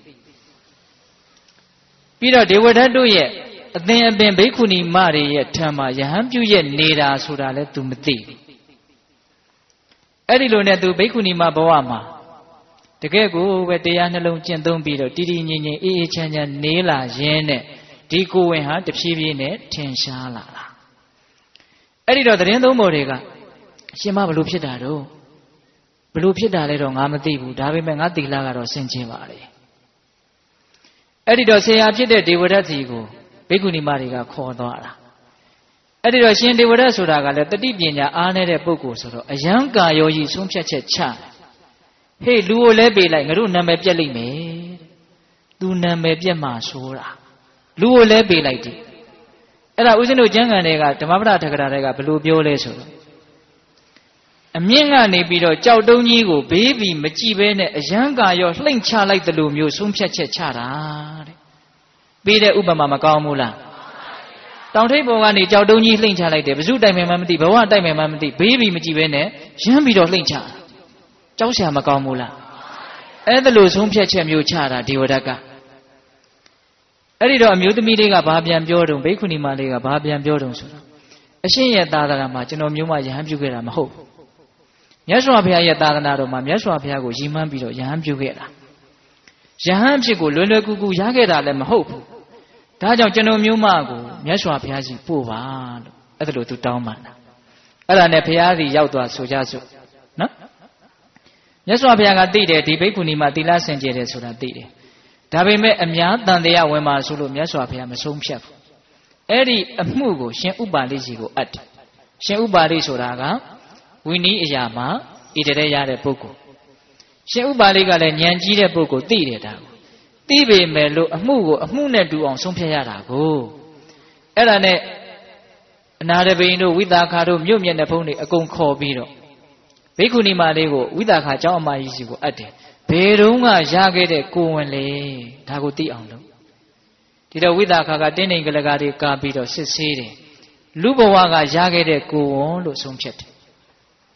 ပြီးတော့ဒေဝဒတ်တို့ရဲ့အသင်အပင်ဘိက္ခုနီမတွေရဲ့ထံမှာယဟန်ပြုရဲ့နေတာဆိုတာလဲ तू မသိဘူးအဲ့ဒီလိုနဲ့ तू ဘိက္ခုနီမဘဝမှာတကယ်ကိုပဲတရားနှလုံးကျင့်သုံးပြီးတော့တည်တည်ငြိမ်ငြိမ်အေးအေးချမ်းချမ်းနေလာရင်းနဲ့ဒီကိုယ်ဝင်ဟာတဖြည်းဖြည်းနဲ့ထင်ရှားလာတာအဲ့ဒီတော့သတင်းသုံးပေါ်တွေကရှင်မဘလို့ဖြစ်တာတော့ဘလို့ဖြစ်တာလဲတော့ငါမသိဘူးဒါပေမဲ့ငါသီလကတော့ဆင်ခြင်ပါတယ်အဲ့ဒီတော့ဆရာဖြစ်တဲ့ဒေဝဒတ်စီကိုဘိက္ခုနီမတွေကခေါ်သွားတာအဲ့ဒီတော့ရှင်ဒေဝဒတ်ဆိုတာကလည်းတတိပညာအားနေတဲ့ပုဂ္ဂိုလ်ဆိုတော့အယံကာယောကြီးဆုံးဖြတ်ချက်ချဟေးလူကိုလဲပေးလိုက်ငါတို့နာမည်ပြက်လိမ့်မယ်သူနာမည်ပြက်မှဆိုတာလူကိုလဲပေးလိုက်တယ်အဲ့ဒါဦးဇင်းတို့ကျမ်းဂန်တွေကဓမ္မပဒထကရာတွေကဘယ်လိုပြောလဲဆိုတော့အမြင့်ကနေပြီးတော့ကြောက်တုံးကြီးကိုဘေးပြီးမကြည့်ဘဲနဲ့အယံကာရောလှိမ့်ချလိုက်တယ်လို့မျိုးဆုံးဖြတ်ချက်ချတာတဲ့ပေးတဲ့ဥပမာမကောင်းဘူးလားတောင်ထိပ်ပေါ်ကနေကြောက်တုံးကြီးလှိမ့်ချလိုက်တယ်ဘယ်သူတိုက်မယ်မှမသိဘဝတိုက်မယ်မှမသိဘေးပြီးမကြည့်ဘဲနဲ့ရမ်းပြီးတော့လှိမ့်ချကြောက်စရာမကောင်းဘူးလားအဲ့ဒါလို့ဆုံးဖြတ်ချက်မျိုးချတာဒေဝဒတ်ကအဲ့ဒီတော့အမျိုးသမီးလေးကဘာပြန်ပြောတုံဘိက္ခုနီမလေးကဘာပြန်ပြောတုံဆိုတော့အရှင်ရဲ့သာသနာမှာကျွန်တော်မျိုးမယဟန်ပြုခဲ့တာမဟုတ်ဘူးမြတ်စွာဘုရားရဲ့သာသနာတော်မှာမြတ်စွာဘုရားကိုရည်မှန်းပြီးတော့ယဟန်ပြုခဲ့တာယဟန်ဖြစ်ကိုလွယ်လွယ်ကူကူရခဲ့တာလည်းမဟုတ်ဘူးဒါကြောင့်ကျွန်တော်မျိုးမကိုမြတ်စွာဘုရားကြီးပို့ပါလို့အဲ့ဒါလို့သူတောင်းပန်တာအဲ့ဒါနဲ့ဘုရားကြီးရောက်သွားဆိုကြစို့နော်မြတ်စွာဘုရားကသိတယ်ဒီဘိက္ခုနီမသီလစင်ကြယ်တယ်ဆိုတာသိတယ်ဒါပေမဲ့အများတန်တရားဝင်ပါဆိုလို့မြတ်စွာဘုရားမဆုံးဖြတ်ဘူးအဲ့ဒီအမှုကိုရှင်ဥပါလိကြီးကိုအပ်တယ်ရှင်ဥပါလိဆိုတာကဝိနည်းအရာမှာဣတရေရတဲ့ပုဂ္ဂိုလ်ရှင်ဥပါလိကလည်းဉာဏ်ကြီးတဲ့ပုဂ္ဂိုလ်သိတယ်ဒါကိုသိပေမဲ့လို့အမှုကိုအမှုနဲ့တူအောင်ဆုံးဖြတ်ရတာကိုအဲ့ဒါနဲ့အနာရဘိန်တို့ဝိသခါတို့မြို့မြတ်တဲ့ဘုန်းတွေအကုန်ခေါ်ပြီးတော့ဘိက္ခုနီမလေးကိုဝိသခါကျောင်းအမကြီးစီကိုအပ်တယ်ဘယ်တုန်းကရခဲ့တဲ့ကိုဝင်လေဒါကိုသိအောင်လုပ်ဒီတော့ဝိသခါကတင်းနေကလကာတွေကာပြီးတော့စစ်ဆေးတယ်လူဘဝကရခဲ့တဲ့ကိုဝန်လို့ဆုံးဖြတ်တယ်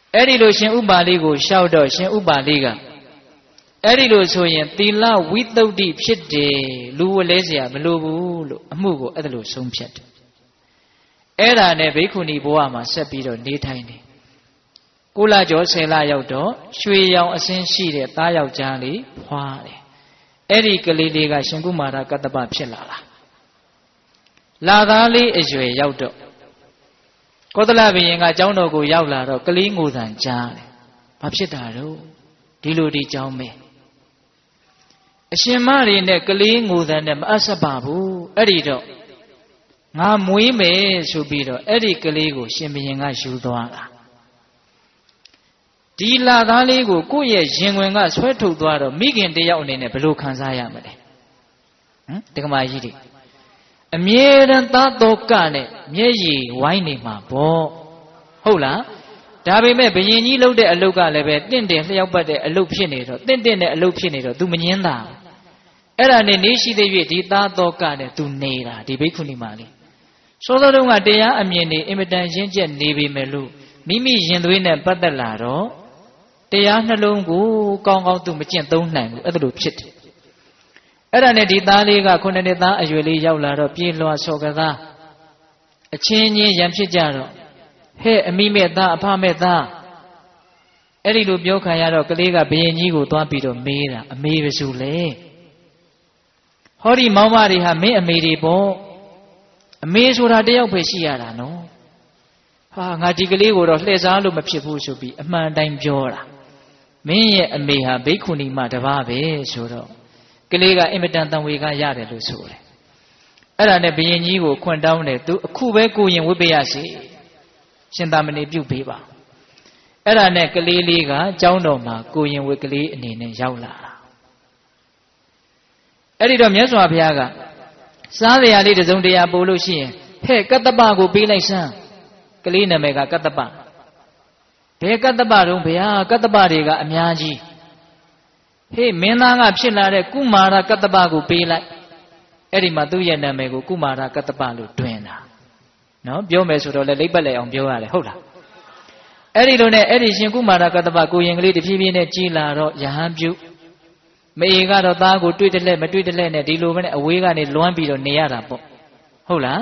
အဲ့ဒီလိုရှင်ဥပါလိကိုလျှောက်တော့ရှင်ဥပါလိကအဲ့ဒီလိုဆိုရင်သီလဝိသုဒ္ဓိဖြစ်တယ်လူဝလဲเสียမလိုဘူးလို့အမှုကိုအဲ့ဒါလိုဆုံးဖြတ်တယ်အဲ့ဒါနဲ့ဘိက္ခုနီဘဝမှာဆက်ပြီးတော့နေထိုင်တယ်ကိုလကျော်ဆယ်လရောက်တော့ရွှေရောင်အစင်းရှိတဲ့သားယောက်ျားလေးဖွားတယ်အဲ့ဒီကလေးလေးကရှင်ကုမာရကတ္တပဖြစ်လာတာလာသားလေးအရွယ်ရောက်တော့ကောသလဘုရင်ကကျောင်းတော်ကိုရောက်လာတော့ကလေးငိုသံကြားတယ်ဘာဖြစ်တာတော့ဒီလိုဒီကျောင်းမဲအရှင်မတွေနဲ့ကလေးငိုသံနဲ့မအပ်ဆက်ပါဘူးအဲ့ဒီတော့ငါမွေးမယ်ဆိုပြီးတော့အဲ့ဒီကလေးကိုရှင်ဘုရင်ကယူသွားတာဒီလာသားလေးကိုကိုယ့်ရဲ့ရင်ဝင်ကဆွဲထုတ်သွားတော့မိခင်တယောက်အနေနဲ့ဘယ်လိုခံစားရမလဲဟမ်တက္ကမကြီးတွေအမြဲတမ်းသားတော်ကနဲ့မျက်ရည်ဝိုင်းနေမှာပေါ့ဟုတ်လားဒါပေမဲ့ဘုရင်ကြီးလုပ်တဲ့အလုပ်ကလည်းပဲတင့်တယ်လျှောက်ပတ်တဲ့အလုပ်ဖြစ်နေတော့တင့်တင့်တဲ့အလုပ်ဖြစ်နေတော့ तू မငင်းတာအဲ့ဒါနဲ့နေရှိသေး၍ဒီသားတော်ကနဲ့ तू နေတာဒီဘိက္ခုနီမလေးစောစောတုန်းကတရားအမြင်နေအင်မတန်ရင့်ကျက်နေပေမဲ့လို့မိမိရင်သွေးနဲ့ပတ်သက်လာတော့တရားနှလုံးကိုကောင်းကောင်း तू မကျင့်သုံးနိုင်ဘူးအဲ့ဒါလိုဖြစ်တယ်အဲ့ဒါနဲ့ဒီသားလေးကခုနှစ်နှစ်သားအရွယ်လေးရောက်လာတော့ပြေးလွှာဆော်ကစားအချင်းချင်းရံဖြစ်ကြတော့ဟဲ့အမိမဲ့သားအဖမဲ့သားအဲ့ဒီလိုပြောခံရတော့ကလေးကဘုရင်ကြီးကိုသွားပြီးတော့မေးတာအမေပဲဆိုလေဟောဒီမောင်မတွေဟာမင်းအမေတွေပေါ့အမေဆိုတာတယောက်ပဲရှိရတာနော်ဟာငါဒီကလေးကိုတော့လှည့်စားလို့မဖြစ်ဘူးဆိုပြီးအမှန်တိုင်းပြောတာမင်းရဲ့အမေဟာဘိက္ခုနီမတစ်ပါးပဲဆိုတော့ကလေးကအင်မတန်တန်ဝေကရတယ်လို့ဆိုတယ်အဲ့ဒါနဲ့ဘုရင်ကြီးကိုခွန့်တောင်းတယ်သူအခုပဲကိုရင်ဝိပ္ပယစီရှင်သာမဏေပြုပေးပါအဲ့ဒါနဲ့ကလေးလေးကကျောင်းတော်မှာကိုရင်ဝိကလေးအနေနဲ့ရောက်လာတာအဲ့ဒီတော့မြတ်စွာဘုရားကစားရလေးတစုံတရာပို့လို့ရှိရင်ဟဲ့ကတ္တပကိုပေးလိုက်စမ်းကလေးနာမည်ကကတ္တပဘယ်ကတ္တပတုံးဘုရားကတ္တပတွေကအများကြီးဟေးမင်းသားကဖြစ်လာတဲ့ကုမာရကတ္တပကိုပေးလိုက်အဲ့ဒီမှာသူ့ရဲ့နာမည်ကိုကုမာရကတ္တပလို့တွင်တာနော်ပြောမယ်ဆိုတော့လည်းလိပ်ပတ်လိုက်အောင်ပြောရတယ်ဟုတ်လားအဲ့ဒီလိုနဲ့အဲ့ဒီရှင်ကုမာရကတ္တပကိုရင်ကလေးတဖြည်းဖြည်းနဲ့ကြီးလာတော့ယဟန်ပြုမေကတော့သားကိုတွေ့တလဲမတွေ့တလဲနဲ့ဒီလိုပဲနဲ့အဝေးကနေလွမ်းပြီးတော့နေရတာပေါ့ဟုတ်လား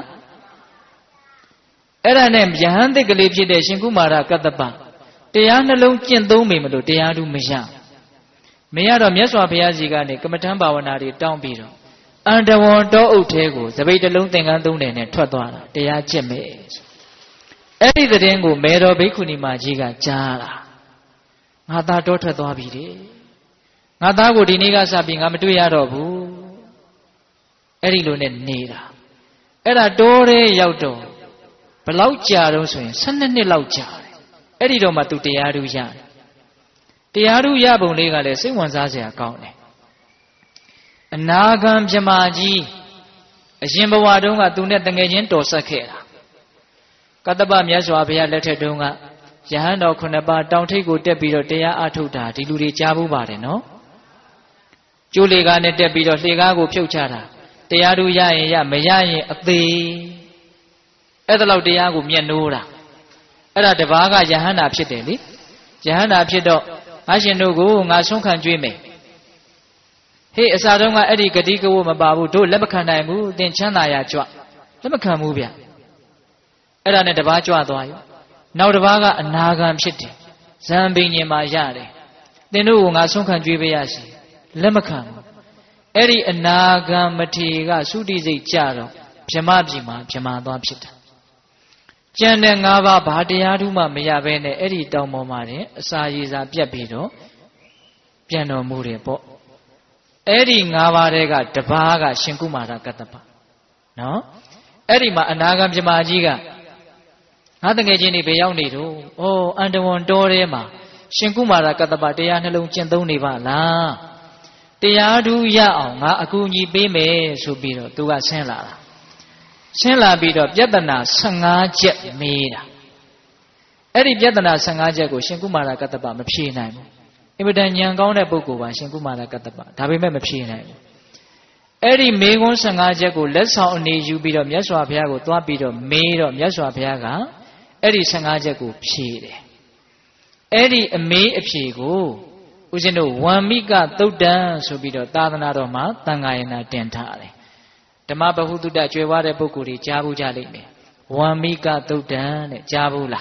အဲ့ဒါနဲ့ယဟန်သစ်ကလေးဖြစ်တဲ့ရှင်ကုမာရကတ္တပတရားနှလုံးကျင့်သုံးမိမလို့တရားဓုမရမရတော့မြတ်စွာဘုရားကြီးကနေကမ္မထံဘာဝနာတွေတောင်းပြီးတော့အန္တဝံတောအုပ်ထဲကိုသပိတ်တလုံးသင်္ကန်းသုံးတယ်နဲ့ထွက်သွားတာတရားကျင့်မယ်အဲ့ဒီသတင်းကိုမေတော်ဘိက္ခုနီမကြီးကကြားလာငါသားတောထွက်သွားပြီတဲ့ငါသားကိုဒီနေ့ကစပြီးငါမတွေ့ရတော့ဘူးအဲ့ဒီလိုနဲ့နေတာအဲ့ဒါတောထဲရောက်တော့ဘလောက်ကြာတော့ဆိုရင်ဆယ်နှစ်နှစ်လောက်ကြာတယ်အဲ့ဒီတော့မှသူတရားဓုရတယ်တရားဓုရပုံလေးကလည်းစိတ်ဝင်စားစရာကောင်းတယ်အနာဂံမြမကြီးအရင်ဘဝတုန်းကသူနဲ့တငယ်ချင်းတော်ဆက်ခဲ့တာကတ္တပမြတ်စွာဘုရားလက်ထက်တုန်းကယဟန်တော်ခုနှစ်ပါးတောင်ထိပ်ကိုတက်ပြီးတော့တရားအထုတ်တာဒီလူတွေကြားဘူးပါတယ်နော်ကျိုးလေကားနဲ့တက်ပြီးတော့လှေကားကိုဖြုတ်ချတာတရားဓုရရင်ရမရရင်အသေးအဲ့ဒါလောက်တရားကိုမျက်နှိုးတာအဲ့ဒါတပါးကယဟန္တာဖြစ်တယ်လေယဟန္တာဖြစ်တော့ငါရှင်တို့ကိုငါဆုံးခံကြွေးမယ်ဟေးအစာတုန်းကအဲ့ဒီဂတိကဝတ်မပါဘူးတို့လက်မခံနိုင်ဘူးသင်ချမ်းသာရာကြွလက်မခံဘူးဗျအဲ့ဒါနဲ့တပါးကြွသွားရောနောက်တပါးကအနာဂံဖြစ်တယ်ဇံပင်ញင်မှာရတယ်သင်တို့ကိုငါဆုံးခံကြွေးပေးရစီလက်မခံဘူးအဲ့ဒီအနာဂံမထေကသုတိစိတ်ကြတော့ဗြဟ္မပြည်မှာဗြဟ္မာသွားဖြစ်တာကျန်တဲ့၅ပါးဘာတရားဓုမှမရဘဲနဲ့အဲ့ဒီတောင်ပေါ်မှာတင်အစာရည်စာပြတ်ပြီးတော့ပြန်တော်မူတယ်ပေါ့အဲ့ဒီ၅ပါးတည်းကတပါးကရှင်ကုမာရကတ္တပနော်အဲ့ဒီမှာအနာဂံမြမကြီးကငါတငယ်ချင်းတွေဘယ်ရောက်နေတော့ဩအန္တဝံတောထဲမှာရှင်ကုမာရကတ္တပတရားနှလုံးကျင့်သုံးနေပါလားတရားဓုရအောင်ငါအကူအညီပေးမယ်ဆိုပြီးတော့သူကဆင်းလာတာဆင်းလာပြီးတော့ပြဿနာဆယ်ငါးချက်မေးတာအဲ့ဒီပြဿနာဆယ်ငါးချက်ကိုရှင်ကုမာရကတ္တပမဖြေနိုင်ဘူးအင်မတန်ဉာဏ်ကောင်းတဲ့ပုဂ္ဂိုလ်ပါရှင်ကုမာရကတ္တပဒါပေမဲ့မဖြေနိုင်ဘူးအဲ့ဒီမေခွန်းဆယ်ငါးချက်ကိုလက်ဆောင်အနေယူပြီးတော့မြတ်စွာဘုရားကိုသွားပြီးတော့မေးတော့မြတ်စွာဘုရားကအဲ့ဒီဆယ်ငါးချက်ကိုဖြေတယ် Eri a me a piego, Usino, one mika thodan, so be the Tadanaroma, Tangayana dentale. The mapa who do that you are a bokuri, Jabu Jalini. One mika thodan, Jabula.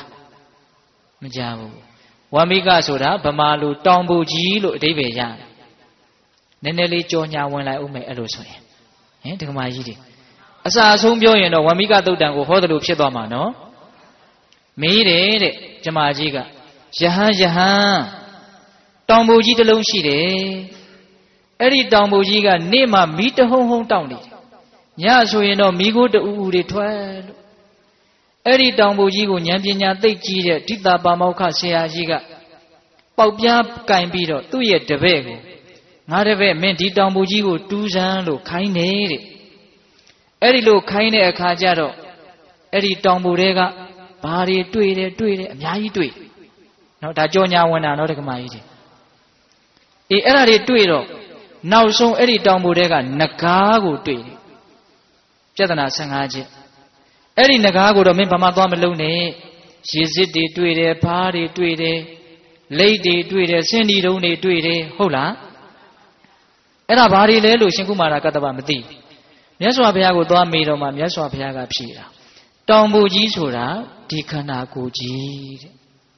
Jabu. One mika soda, Bamalu, Tombu Gilo, David Yan. Neneli Jonia when I ume eluswe. Eh, to my yidi. As I assume you know, one mika thodan will hold the loop Shedoma, no? Made it, Jamajiga. Jahan Jahan. Tomboji the low sheet. Eddie Tombojiga, Nema, meet the home home town. Ya, so you know, me go to Uri twelve. Eddie Tombojigo, Yampiana, they cheated, Tita Bamoka, Sea Jiga. Popia, kind beetle, two yet the vego. Not a very menti Tombojigo, two zan, kind aid. Eddie lo kind a cajado. Eddie Tombodega, body, tweeted, tweeted, Yai tweet. No, that Jonia went out of my idea. E era de tuiro, now so Eddie Tombodega, Nakago tweet. Jadana Sangaji. Eddie Nagago, the Mimpama Malone, she zit de tweet, party tweet, lady tweet, Cindy don't tweet, hola. Era body lelu, Shinkumara Katabamati. Yaswa Piago, Domino, Yaswa Piaga Pira. Tomboji Sura, Dikana Goji.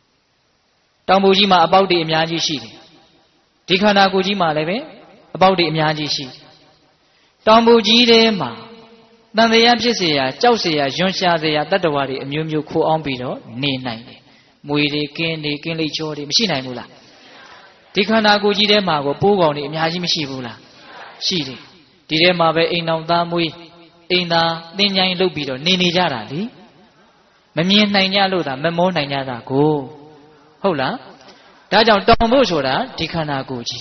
Tombojima about the Imyaji sheet. Dikana Gojima leve about the Imyaji sheet. Tomboji de ma. Then the Yamsia, Chausia, Jonsha, the Tatawari, Mumu Ko Ombido, Ne Nine. Muide, Kendi, Kinley Chori, Machina Mula. Dikana Goji de Mago, Pugoni, Imyaji Mishibula. Sheet. Didema be in on Damui, in the Ninya Lubido, Nini Jarali. Mamia Nanya Luda, Memo Nanya go. Hola, Dajan Tombosora, Dikana Goji.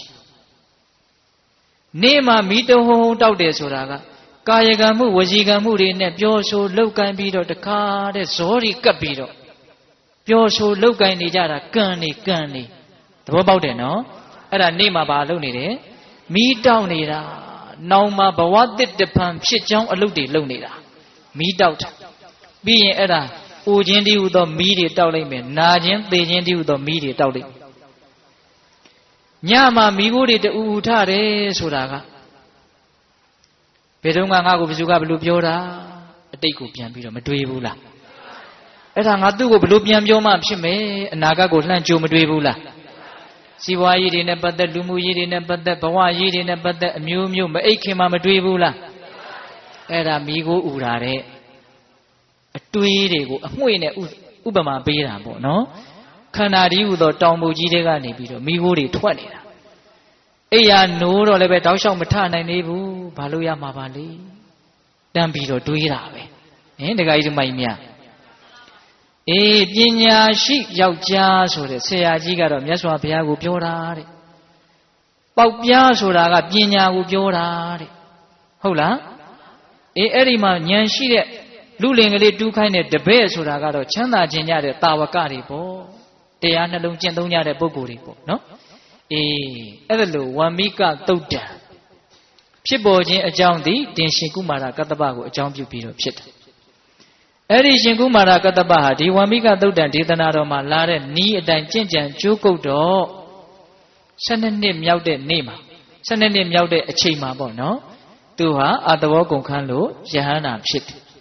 Nema Mito Ho Daude Soraga, Kayagamu, Wazigamu, Nepio, so Lokan Bido, the car, the sorry Capido. Pio so Lokan Nijara, Gurney, Gurney. The about it, no? At a name of Alunide, me down it. Now, ma, but what did the pump shit young alluded lonely? Me doubt. Being Edda, Ujendi with the media telling me, Najin, they jendi with the media telling. Yama, me would it Utare Suraga. Pedunga Zuga Blupiora, a take pian bidom, a duebula. Edangatu Blupian Yoma, Shime, and Nagago Lancho Madrebula. See why you didn't but the Lumu you didn't but the Bawa you didn't but the Mew Mew, Akima Madribula. Era Migo Urare. A tweedy, a Muine Ubama Bera, no? Canadi with the Tombo Gidegani, Miguri twenty. Aya no, or a bit of Matana Nebu, Baluya Mabali. Dampido Duirabe. And the guy in my mia. E Pinya sheep Yauja, so the Seajiga of Yaswa Piago Piorari. Paupia Suraga Pinya Upiorari. Hola? E Erima Yanshi, Luling a little kind of the bear Suraga, Chanda Jinya, the Tawakari po. They are no Gendonia de Boguri po, no? E Evelu, one Mika Tota. Pibojin a Joundi, then Shikumara Katabago, a John Pupil of shit. Eri Shingumara Katabaha, the Wamika Dudan, Ditanaroma, Lare, Ni, and Jinjan, Juko do. Sananim Yaude Nema. Sananim Yaude a Chima bono. Duha, at the Wokon Kanlu, Jahana shit.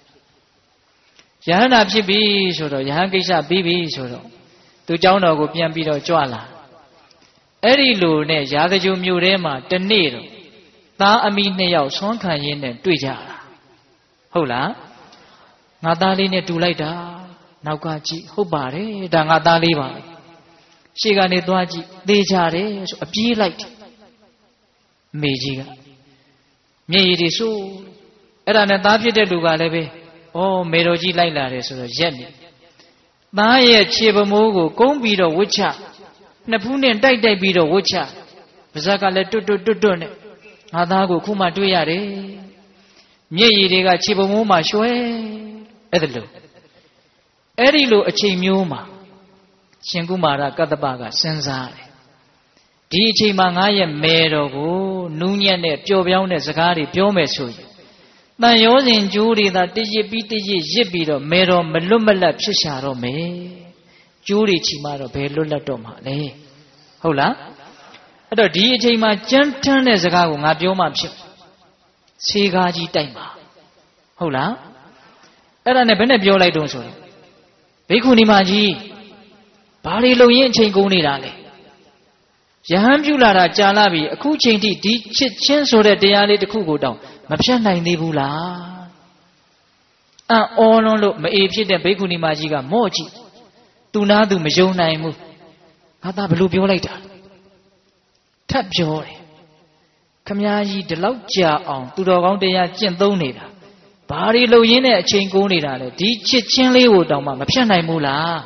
Jahana Chibi, Soro, Yahankisha Bibi, Soro. To Jono Gopian Bido Joala. Eri Lune, Yadaju Murema, the Nero. Ta Amine Yao, Sonkan Yin and Tuja. Hola. Natali ne do like that. Now, Gaji, Hobare, Dangataliba. She got it, they jare, a pea light. Mejiga. Me it is so. Eran a tapia de Lugalebe. Oh, Meroji Laila, so the Jenny. Maya Chibamogo, Combido, Witcha. Napunian died de Bido, Witcha. Zaka let to do done. Adago Kuma Duyare. Ye got Chibamoma Shue. Edlu. Erilu a chimuma. Shingumara Katabaga, Senzare. D. Chimangaya Merogo, Nunian, Piobione, Zakari, Piomesu. Then yours in Judy that Digi Biti Zibido, Mero, Melumela, Pisharo me. ကျိုးတွေချီမှတော့ဘယ်လွတ်လပ်တော့မှာလဲဟုတ်လားအဲ့တော့ဒီအချိန်မှာကြမ်းတမ်းတဲ့စကားကိုငါပြောမှဖြစ်ဆေးကားကြီးတိုက်မှာဟုတ်လားအဲ့ဒါနဲ့ဘယ်နဲ့ပြောလိုက်တော့ဆိုတော့ဘိက္ခုနီမကြီးဘာတွေလုံရင်အချိန်ကုန်နေတာလဲယဟန်ပြုလာတာကြာလာပြီအခုချိန်ထိဒီချစ်ချင်းဆိုတဲ့တရားလေးတစ်ခုကိုတောင်မဖြတ်နိုင်သေးဘူးလားအံ့ဩလွန်းလို့မအေဖြစ်တဲ့ဘိက္ခုနီမကြီးကမော့ကြည့်သူနာသူမယုံနိုင်ဘူးငါသားဘယ်လိုပြောလိုက်တာထပ်ပြောတယ်ခမည်းကြီးဒီလောက်ကြာအောင်သူတော်ကောင်းတရားကျင့်သုံးနေတာဘာတွေလုံရင်းနဲ့အချိန်ကုန်နေတာလဲဒီချစ်ချင်းလေးကိုတောင်မှမဖြတ်နိုင်ဘူးလား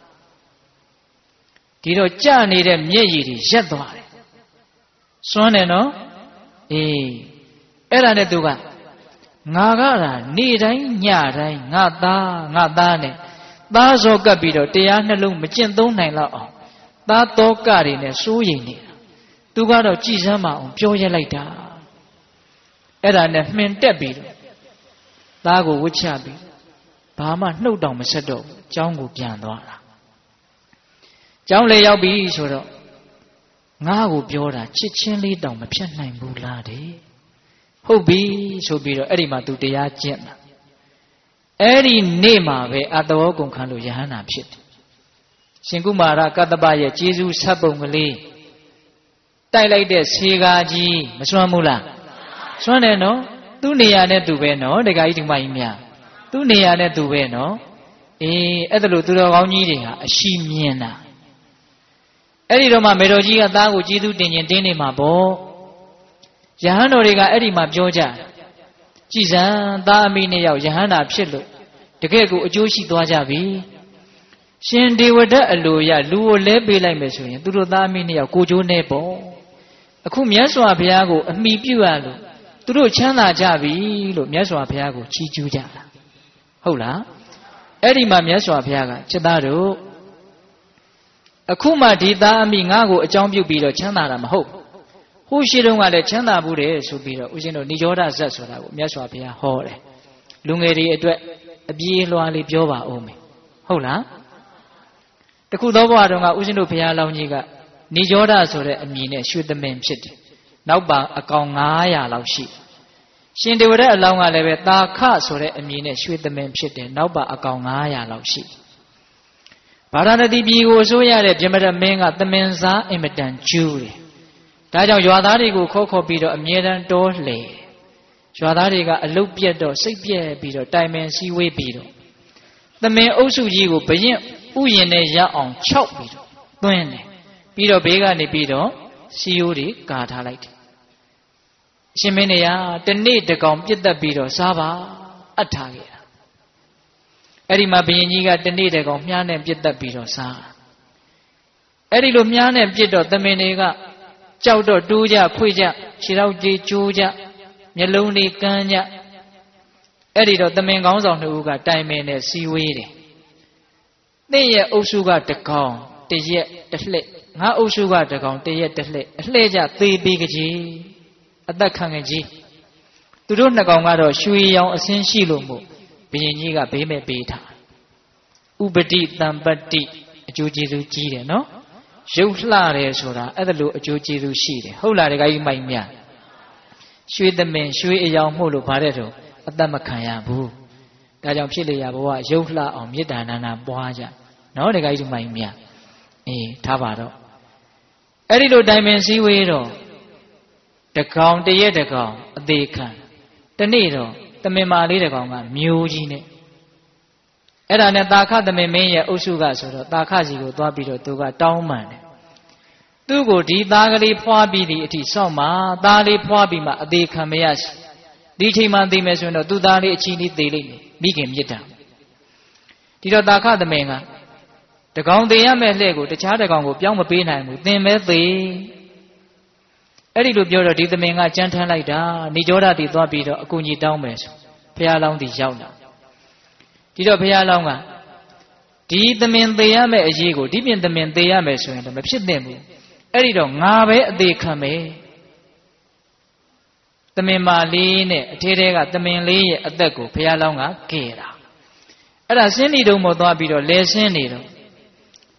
ဒီတော့ကြနေတဲ့မျက်ရည်တွေရက်သွားတယ်စွန်းတယ်နော်အေးအဲ့ဒါနဲ့သူကငါကတာနေ့တိုင်းညတိုင်းငါသားငါသားနဲ့သားစောကပ်ပြီးတော့တရားနှလုံးမကျင့်သုံးနိုင်တော့အောင်သားတောကတွေနဲ့စိုးရိမ်နေတာသူကတော့ကြည်စမ်းမအောင်ပြောရက်လိုက်တာအဲ့ဒါနဲ့မှင်တက်ပြီးတော့သားကိုဝှချပြီးဘာမှနှုတ်တောင်မဆက်တော့ဘူးအကြောင်းကိုပြန်သွားတာကျောင်းလေရောက်ပြီဆိုတော့ငါ့ကိုပြောတာချစ်ချင်းလေးတောင်မဖြတ်နိုင်ဘူးလားတဲ့ဟုတ်ပြီဆိုပြီးတော့အဲ့ဒီမှာသူတရားကျင့်တာအဲ့ဒီနေ့မှာပဲအတ္တဝေါကုန်ခံလို့ယဟန္တာဖြစ်တယ်ရှင်ကုမာရကတ္တပရဲ့ကျေးဇူးဆက်ပုံကလေးတိုက်လိုက်တဲ့ဆေကားကြီးမစွမ်းဘူးလားစွမ်းတယ်နော်သူ့နေရာနဲ့သူပဲနော်တခါကြီးဒီမကြီးများသူ့နေရာနဲ့သူပဲနော်အေးအဲ့ဒါလို့သူတော်ကောင်းကြီးတွေဟာအရှိမြင်တာအဲ့ဒီတော့မှမေတော်ကြီးကသားကိုကျေးဇူးတင်ခြင်းတင်းနေမှာပေါ့ယဟန်တော်တွေကအဲ့ဒီမှာပြောကြကြည်စံသားအမိနှစ်ယောက်ယဟန္တာဖြစ်လို့တကယ့်ကိုအကျိုးရှိသွားကြပြီရှင်ဒေဝဒတ်အလိုရလူကိုလဲပေးလိုက်မယ်ဆိုရင်သူတို့သားအမိနှစ်ယောက်ကိုကျိုးနေပေါ့အခုမြတ်စွာဘုရားကိုအမိပြုရလို့သူတို့ချမ်းသာကြပြီလို့မြတ်စွာဘုရားကိုချီးကျူးကြတာဟုတ်လားအဲ့ဒီမှာမြတ်စွာဘုရားကချစ်သားတို့အခုမှဒီသားအမိငါ့ကိုအကြောင်းပြုပြီးတော့ချမ်းသာတာမဟုတ်ဟိုရှိတုန်းကလည်းချမ်းသာဘူးတယ်ဆိုပြီးတော့ဦးဇင်းတို့နိရောဓဇတ်ဆိုတာကိုမြတ်စွာဘုရားဟောတယ်လူငယ်တွေအတွက်အပြေးလွှားလေးပြောပါဦးမယ်ဟုတ်လားတခုသောဘဝတုန်းကဦးဇင်းတို့ဘုရားလောင်းကြီးကနိရောဓဆိုတဲ့အမည်နဲ့ရွှေသမင်ဖြစ်တယ်နောက်ပါအကောင်ငါးရာလောက်ရှိရှင်ဒေဝရတ်အလောင်းကလည်းပဲတာခဆိုတဲ့အမည်နဲ့ရွှေသမင်ဖြစ်တယ်နောက်ပါအကောင်ငါးရာလောက်ရှိဗာရာဏသီပြည်ကိုဆိုရတဲ့ပြမရမင်းကသမင်စားအင်မတန်ကျူးတယ်ဒါကြောင့်ရွာသားတွေကိုခေါ်ခေါ်ပြီးတော့အမြဲတမ်းတောလှယ်ရွာသားတွေကအလုတ်ပြက်တော့စိတ်ပြက်ပြီးတော့တိုင်ပင်စည်းဝေးပြီးတော့သမင်အုပ်စုကြီးကိုဘရင်ဥယျာဉ်နဲ့ရအောင်ခြောက်ပြီးတော့သွင်းတယ်ပြီးတော့ဘေးကနေပြီးတော့စီယိုးတွေကာထားလိုက်တယ်အရှင်မင်းနေရတနေ့တကောင်ပြစ်တက်ပြီးတော့စားပါအပ်ထားခဲ့တာအဲ့ဒီမှာဘရင်ကြီးကတနေ့တကောင်မြားနဲ့ပြစ်တက်ပြီးတော့စားအဲ့ဒီလိုမြားနဲ့ပြစ်တော့သမင်တွေကကြောက်တော့တိုးကြခွေကြခြေထောက်ကြီးကျိုးကြမျက်လုံးတွေကန်းကြအဲ့ဒီတော့သမင်ကောင်းဆောင်နှစ်ဦးကတိုင်ပင်နဲ့စီဝေးတယ်သင်ရဲ့အုပ်စုကတကောင်တရက်တစ်လှက်ငါအုပ်စုကတကောင်တရက်တစ်လှက်အလှဲ့ကြသေးပေးကြကြီးအသက်ခံကြီးသူတို့နှစ်ကောင်ကတော့ရွှေရောင်အစင်းရှိလို့မို့ဘုရင်ကြီးကဘေးမဲ့ပေးထားဥပတိတံပတ္တိအကျိုးကျေးဇူးကြီးတယ်နော်ရုပ်လှတယ်ဆိုတာအဲ့ဒါလိုအကျိုးကျေးဇူးရှိတယ်ဟုတ်လားတခါကြီးမိုက်မြရွှေသမင်ရွှေအယောင်မှုလို့ဗါတဲ့တော့အသက်မခံရဘူးဒါကြောင့်ဖြစ်လေရဘဝရုပ်လှအောင်မေတ္တာနာနာပွားကြနော်တခါကြီးမိုက်မြအေးထားပါတော့အဲ့ဒီလိုတိုင်ပင်စည်းဝေးတော့တကောင်တရက်တကောင်အသေးခံတနေ့တော့သမင်မာလေးတကောင်ကမျိုးကြီးနဲ့အဲ့ဒါနဲ့တာခသမင်မင်းရဲ့အုပ်စုကဆိုတော့တာခစီကိုသွားပြီးတော့သူကတောင်းပန်တယ်သူ့ကိုဒီသားကလေးဖွားပြီးဒီအထိစောင့်မှာသားလေးဖွားပြီးမှအသေးခံမရရှိဒီချိန်မှသိမယ်ဆိုရင်တော့သူ့သားလေးအချီးလေးသေးလိမ့်မယ်မိခင်မြစ်တာဒီတော့တာခသမင်ကတကောင်သေးရမဲ့လှဲ့ကိုတခြားတကောင်ကိုပြောင်းမပေးနိုင်ဘူးသင်မဲသေးအဲ့ဒီလိုပြောတော့ဒီသမင်ကကြမ်းထမ်းလိုက်တာနိရောဓတိသွားပြီးတော့အကူကြီးတောင်းမယ်ဆိုဘုရားလောင်းတီရောက်လာဒီတော့ဘုရားလောင်းကဒီသမင်သေးရမယ့်အရေးကိုဒီပြင်သမင်သေးရမယ်ဆိုရင်တော့မဖြစ်သင့်ဘူးအဲ့ဒီတော့ငါပဲအသေးခံမယ်သမင်မာလေးနဲ့အထဲထဲကသမင်လေးရဲ့အသက်ကိုဘုရားလောင်းကကဲတာအဲ့ဒါဆင်းနေတုံးပေါ်သွားပြီးတော့လဲဆင်းနေတော့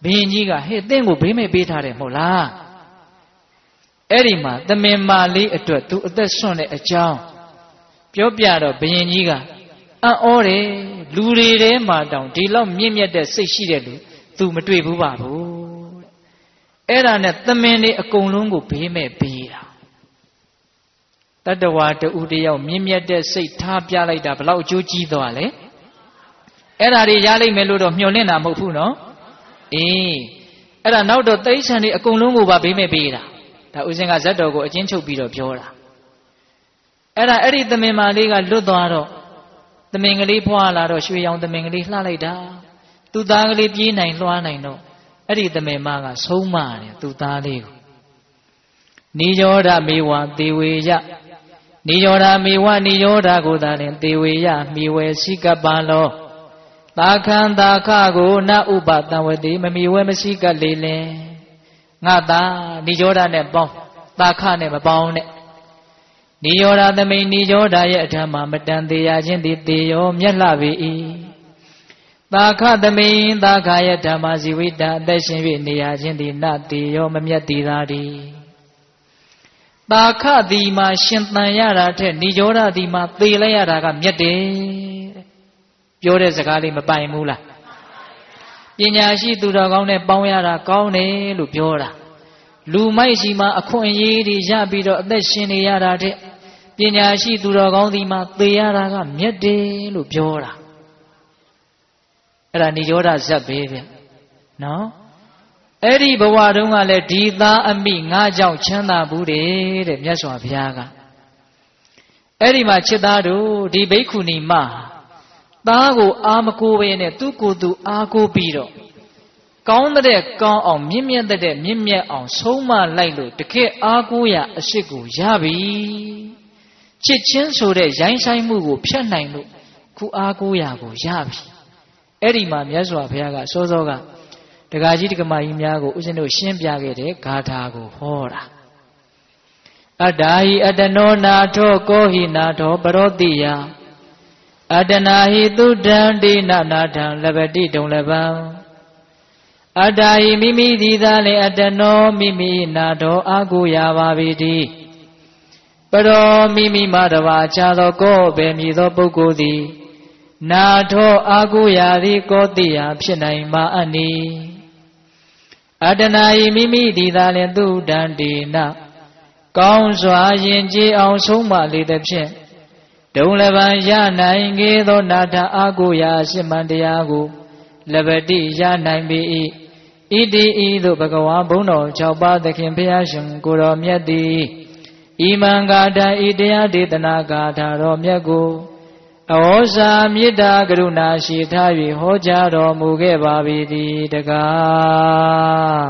ဘုရင်ကြီးကဟဲ့သင်ကိုဘေးမဲ့ပေးထားတယ်မဟုတ်လားအဲ့ဒီမှာသမင်မာလေးအတွက်သူအသက်ဆွန့်တဲ့အကြောင်းပြောပြတော့ဘုရင်ကြီးကအံ့ဩတယ်လူတွေထဲမှာတောင်ဒီလောက်မြင့်မြတ်တဲ့စိတ်ရှိတဲ့လူသူမတွေ့ဘူးပါဘူးအဲ့ဒါနဲ့သမင်လေးအကုန်လုံးကိုဘေးမဲ့ပေးတာတတ္တဝါတူတယောက်မြင့်မြတ်တဲ့စိတ်ထားပြလိုက်တာဘလောက်အကျိုးကြီးသွားလဲအဲ့ဒါတွေရလိမ့်မယ်လို့တော့မျှော်လင့်တာမဟုတ်ဘူးနော်အေးအဲ့ဒါနောက်တော့တိဋ္ဌာန်တွေအကုန်လုံးကိုပါဘေးမဲ့ပေးတာဒါဥစဉ်ကဇတ်တော်ကိုအချင်းချုပ်ပြီးတော့ပြောတာအဲ့ဒါအဲ့ဒီသမင်မာလေးကလွတ်သွားတော့သမင်ကလေးဖွာလာတော့ရွှေရောင်သမင်ကလေးလှလိုက်တာသူ့သားကလေးပြေးနိုင်လွှားနိုင်တော့အဲ့ဒီသမင်မကဆုံးမတယ်သူ့သားလေးကိုနိရောဓမေဝသေဝေယနိရောဓမေဝနိရောဓကိုသာလင်သေဝေယမိဝေစိကပံလောသာခန္တာခကိုနဥပတံဝတိမမိဝဲမရှိကလေလင်ငါသာနိရောဓနဲ့ပေါင်းသာခနဲ့မပေါင်းနဲ့နိရောဓသမိန်နိရောဓရဲ့အထက်မှာမတန်သေးရခြင်းသည်သေရောမျက်လှပေ၏သာခသမိန်သာခရဲ့ဓမ္မဇီဝိတအသက်ရှင်၍နေရခြင်းသည်နသေရောမမျက်တည်သာသည်သာခသည်မှာရှင်သန်ရတာထက်နိရောဓသည်မှာသေလိုက်ရတာကမျက်တယ်ပြောတဲ့စကားလေးမပိုင်ဘူးလားပညာရှိသူတော်ကောင်းနဲ့ပေါင်းရတာကောင်းတယ်လို့ပြောတာလူမိုက်ရှိမှအခွင့်အရေးတွေရပြီးတော့အသက်ရှင်နေရတာတဲ့ပညာရှိသူတော်ကောင်းဒီမှာသေရတာကမြတ်တယ်လို့ပြောတာအဲ့ဒါနိရောဓဇတ်ပဲဗျနော်အဲ့ဒီဘဝတုန်းကလည်းဒီသားအမိငါကြောင့်ချမ်းသာဘူးတဲ့တဲ့မြတ်စွာဘုရားကအဲ့ဒီမှာချစ်သားတို့ဒီဘိက္ခုနီမသားကိုအာမကိုပဲနဲ့သူ့ကိုယ်သူအာကိုပြီးတော့ကောင်းတဲ့ကောင်းအောင်မြင့်မြတ်တဲ့မြင့်မြတ်အောင်ဆုံးမလိုက်လို့တကယ်အားကိုးရအရှိကိုရပြီချစ်ချင်းဆိုတဲ့ရိုင်းဆိုင်မှုကိုဖျက်နိုင်လို့ခုအားကိုးရကိုရပြီအဲ့ဒီမှာမြတ်စွာဘုရားကစောစောကဒကာကြီးဒကမကြီးများကိုဦးဇင်းတို့ရှင်းပြခဲ့တဲ့ဂါထာကိုဟောတာအတ္တာဟိအတ္တနောနာထောကောဟိနာထောပရောတိယအတ္တနာဟိသုဒ္ဓံတိနနာထံလပတိတုံလပံအတ္တာဟိမိမိသည်သာလေအတ္တနောမိမိနာထောအာကိုရပါပေတည်းပရောမိမိမတဘာခြားသောကောပဲမြည်သောပုဂ္ဂိုလ်သည်နာထောအာကိုရသည်ကောတိယဖြစ်နိုင်ပါအနိအတ္တနာဟိမိမိသည်သာလေသုဒ္ဓံတိနကောင်းစွာယဉ်ကျေးအောင်ဆုံးမလေသဖြင့်ဒုံလပံရနိုင်ခဲ့သောနာထအာကိုရာရှိမှန်တရားကိုလပတိရနိုင်ပေ၏ဣတိဤသို့ဘဂဝါဘုန်းတော်၆ပါးသခင်ဘုရားရှင်ကိုတော်မြတ်သည်ဤမံဂါထာဤတရားဒေသနာဂါထာတော်မြတ်ကိုအဟောစာမေတ္တာကရုဏာရှိထား၍ဟောကြားတော်မူခဲ့ပါပေသည်တကား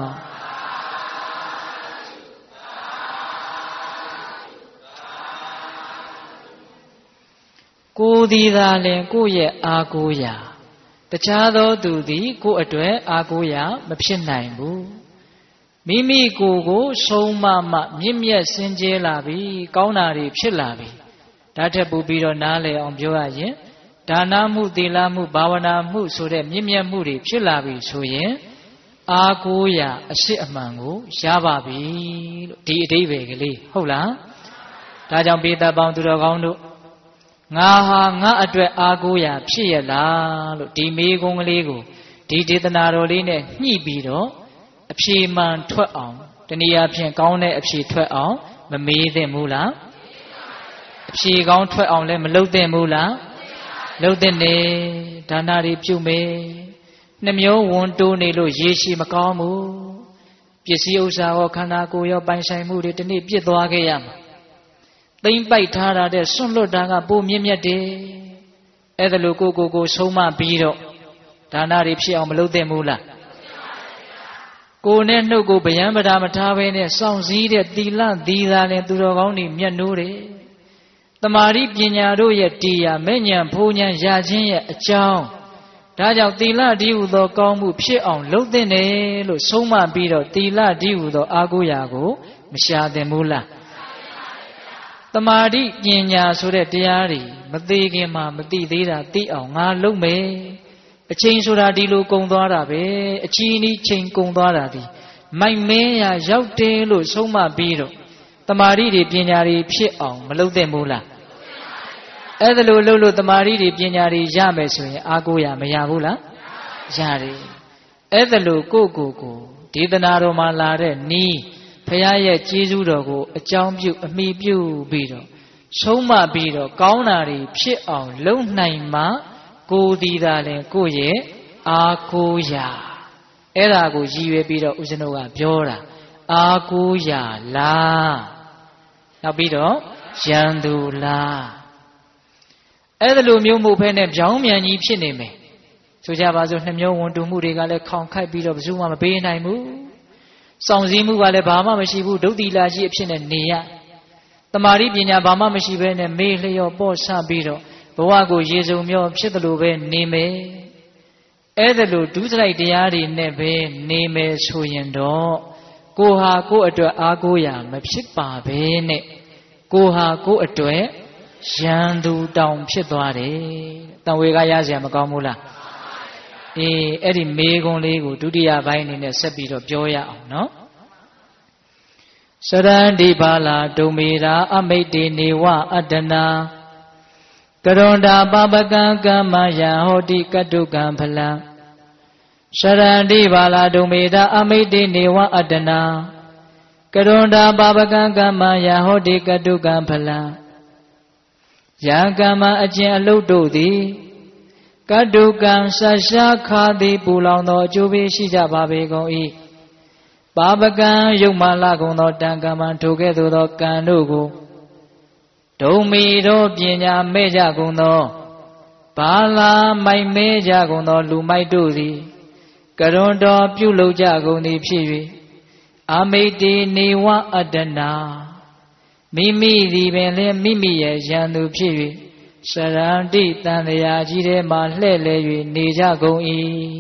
ကိုယ်သည်သာလင်ကိုယ့်ရဲ့အာကိုးရာတခြားသောသူသည်ကိုယ့်အတွက်အာကိုးရာမဖြစ်နိုင်ဘူးမိမိကိုယ်ကိုဆုံးမမှမြင့်မြတ်စင်ကြဲလာပြီကောင်းတာတွေဖြစ်လာပြီဒါထက်ပိုပြီးတော့နားလည်အောင်ပြောရရင်ဒါနမှုသီလမှုဘာဝနာမှုဆိုတဲ့မြင့်မြတ်မှုတွေဖြစ်လာပြီဆိုရင်အာကိုးရာအစစ်အမှန်ကိုရပါပြီလို့ဒီအဓိပ္ပာယ်ကလေးဟုတ်လားဒါကြောင့်ပေတပေါင်းသူတော်ကောင်းတို့ငါဟာငါအတွက်အာကိုးရာဖြစ်ရလားလို့ဒီမေးခွန်းကလေးကိုဒီဒေသနာတော်လေးနဲ့ညှိပြီးတော့အဖြေမှန်ထွက်အောင်တနည်းအားဖြင့်ကောင်းတဲ့အဖြေထွက်အောင်မမေးသင့်ဘူးလားအဖြေကောင်းထွက်အောင်လည်းမလုပ်သင့်ဘူးလားလုပ်သင့်တယ်ဒါနတွေပြုမယ်နှမျိုးဝန်တိုးနေလို့ရေရှည်မကောင်းဘူးပစ္စည်းဥစ္စာရောခန္ဓာကိုယ်ရောပိုင်ဆိုင်မှုတွေဒီနေ့ပြစ်သွားခဲ့ရမှာသိမ့်ပိုက်ထားတာတဲ့စွန့်လွတ်တာကပိုမြင့်မြတ်တယ်အဲ့ဒါလို့ကိုကိုကိုဆုံးမပြီးတော့ဒါနတွေဖြစ်အောင်မလုပ်သင့်ဘူးလားကိုယ်နဲ့နှုတ်ကိုဗျံပဒါမထားဘဲနဲ့စောင့်စည်းတဲ့သီလသီသာနဲ့သူတော်ကောင်းတွေမြတ်နိုးတယ်တမာရိပညာတို့ရဲ့တရားမဲ့ညာဖိုးညာရခြင်းရဲ့အကြောင်းဒါကြောင့်သီလတည်းဟူသောကောင်းမှုဖြစ်အောင်လုပ်သင့်တယ်လို့ဆုံးမပြီးတော့သီလတည်းဟူသောအာကိုးရာကိုမရှာသင့်ဘူးလားတမာတိပညာဆိုတဲ့တရားတွေမသေးခင်မှာမသိသေးတာသိအောင်ငါလုပ်မယ်အချိန်ဆိုတာဒီလိုကုံသွားတာပဲအချင်းဤချိန်ကုံသွားတာဒီမိုက်မဲရရောက်တယ်လို့ဆုံးမပြီးတော့တမာရီတွေပညာတွေဖြစ်အောင်မလုပ်သင့်ဘူးလားအဲ့ဒါလို့လှုပ်လို့တမာရီတွေပညာတွေရမယ်ဆိုရင်အားကိုးရမရဘူးလားရတယ်အဲ့ဒါလို့ကိုကိုကိုဒေသနာတော်မှာလာတဲ့နီးဘုရားရဲ့ကျေးဇူးတော်ကိုအကြောင်းပြုအမိပြုပြီးတော့ဆုံးမပြီးတော့ကောင်းတာတွေဖြစ်အောင်လုပ်နိုင်မှကိုယ်ဒီသာလဲကိုယ့်ရဲ့အားကိုးရာအဲ့ဒါကိုရည်ရွယ်ပြီးတော့ဦးဇင်းတို့ကပြောတာအားကိုးရာလားနောက်ပြီးတော့ရန်သူလားအဲ့ဒါလိုမျိုးမှုဖဲနဲ့ပြောင်းမြန်ကြီးဖြစ်နေမယ်ဆိုကြပါစို့နှမျိုးဝန်တူမှုတွေကလည်းခေါင်ခိုက်ပြီးတော့ဘယ်သူမှမပေးနိုင်ဘူးစောင့်စည်းမှုကလည်းဘာမှမရှိဘူးဒုတိလာရှိအဖြစ်နဲ့နေရတမာရီပညာဘာမှမရှိဘဲနဲ့မေးလျော့ပေါ့ဆပြီးတော့ဘဝကိုရေစုံမျောဖြစ်တယ်လို့ပဲနေမယ်အဲ့ဒါလိုဒုစရိုက်တရားတွေနဲ့ပဲနေမယ်ဆိုရင်တော့ကိုဟာကိုယ့်အတွက်အားကိုးရမဖြစ်ပါပဲနဲ့ကိုဟာကိုယ့်အတွက်ရန်သူတောင်ဖြစ်သွားတယ်တန်ဝေကရစရာမကောင်းဘူးလားအေးအဲ့ဒီမေခွန်းလေးကိုဒုတိယပိုင်းအနေနဲ့ဆက်ပြီးတော့ပြောရအောင်နော်စရန္တိပါလာဒုမေရာအမိတ်တေနေဝအတ္တနာကရွန်တာပပကံကမ္မယဟောတိကတုကံဖလံစရန္တိပါလာဒုမေရာအမိတ်တေနေဝအတ္တနာကရွန်တာပပကံကမ္မယဟောတိကတုကံဖလံယံကမ္မအကျင့်အလုတ်တို့သည်ကတုကံဆရှားခါသည်ပူလောင်သောအကျိုးပေးရှိကြပါပေကုန်၏ပါပကံယုတ်မာလာကုန်သောတံကမ္မထိုကဲ့သို့သောကံတို့ကိုဒုံမီတို့ပညာမဲ့ကြကုန်သောဘာလာမိုက်မဲကြကုန်သောလူမိုက်တို့သည်ကရွန်တော်ပြုလုပ်ကြကုန်သည်ဖြစ်၍အမိတ်တေနေဝအတ္တနာမိမိသည်ပင်လည်းမိမိရဲ့ရန်သူဖြစ်၍စရန္တိတန်တရားကြီးထဲမှာလှဲ့လေ၍နေကြကုန်၏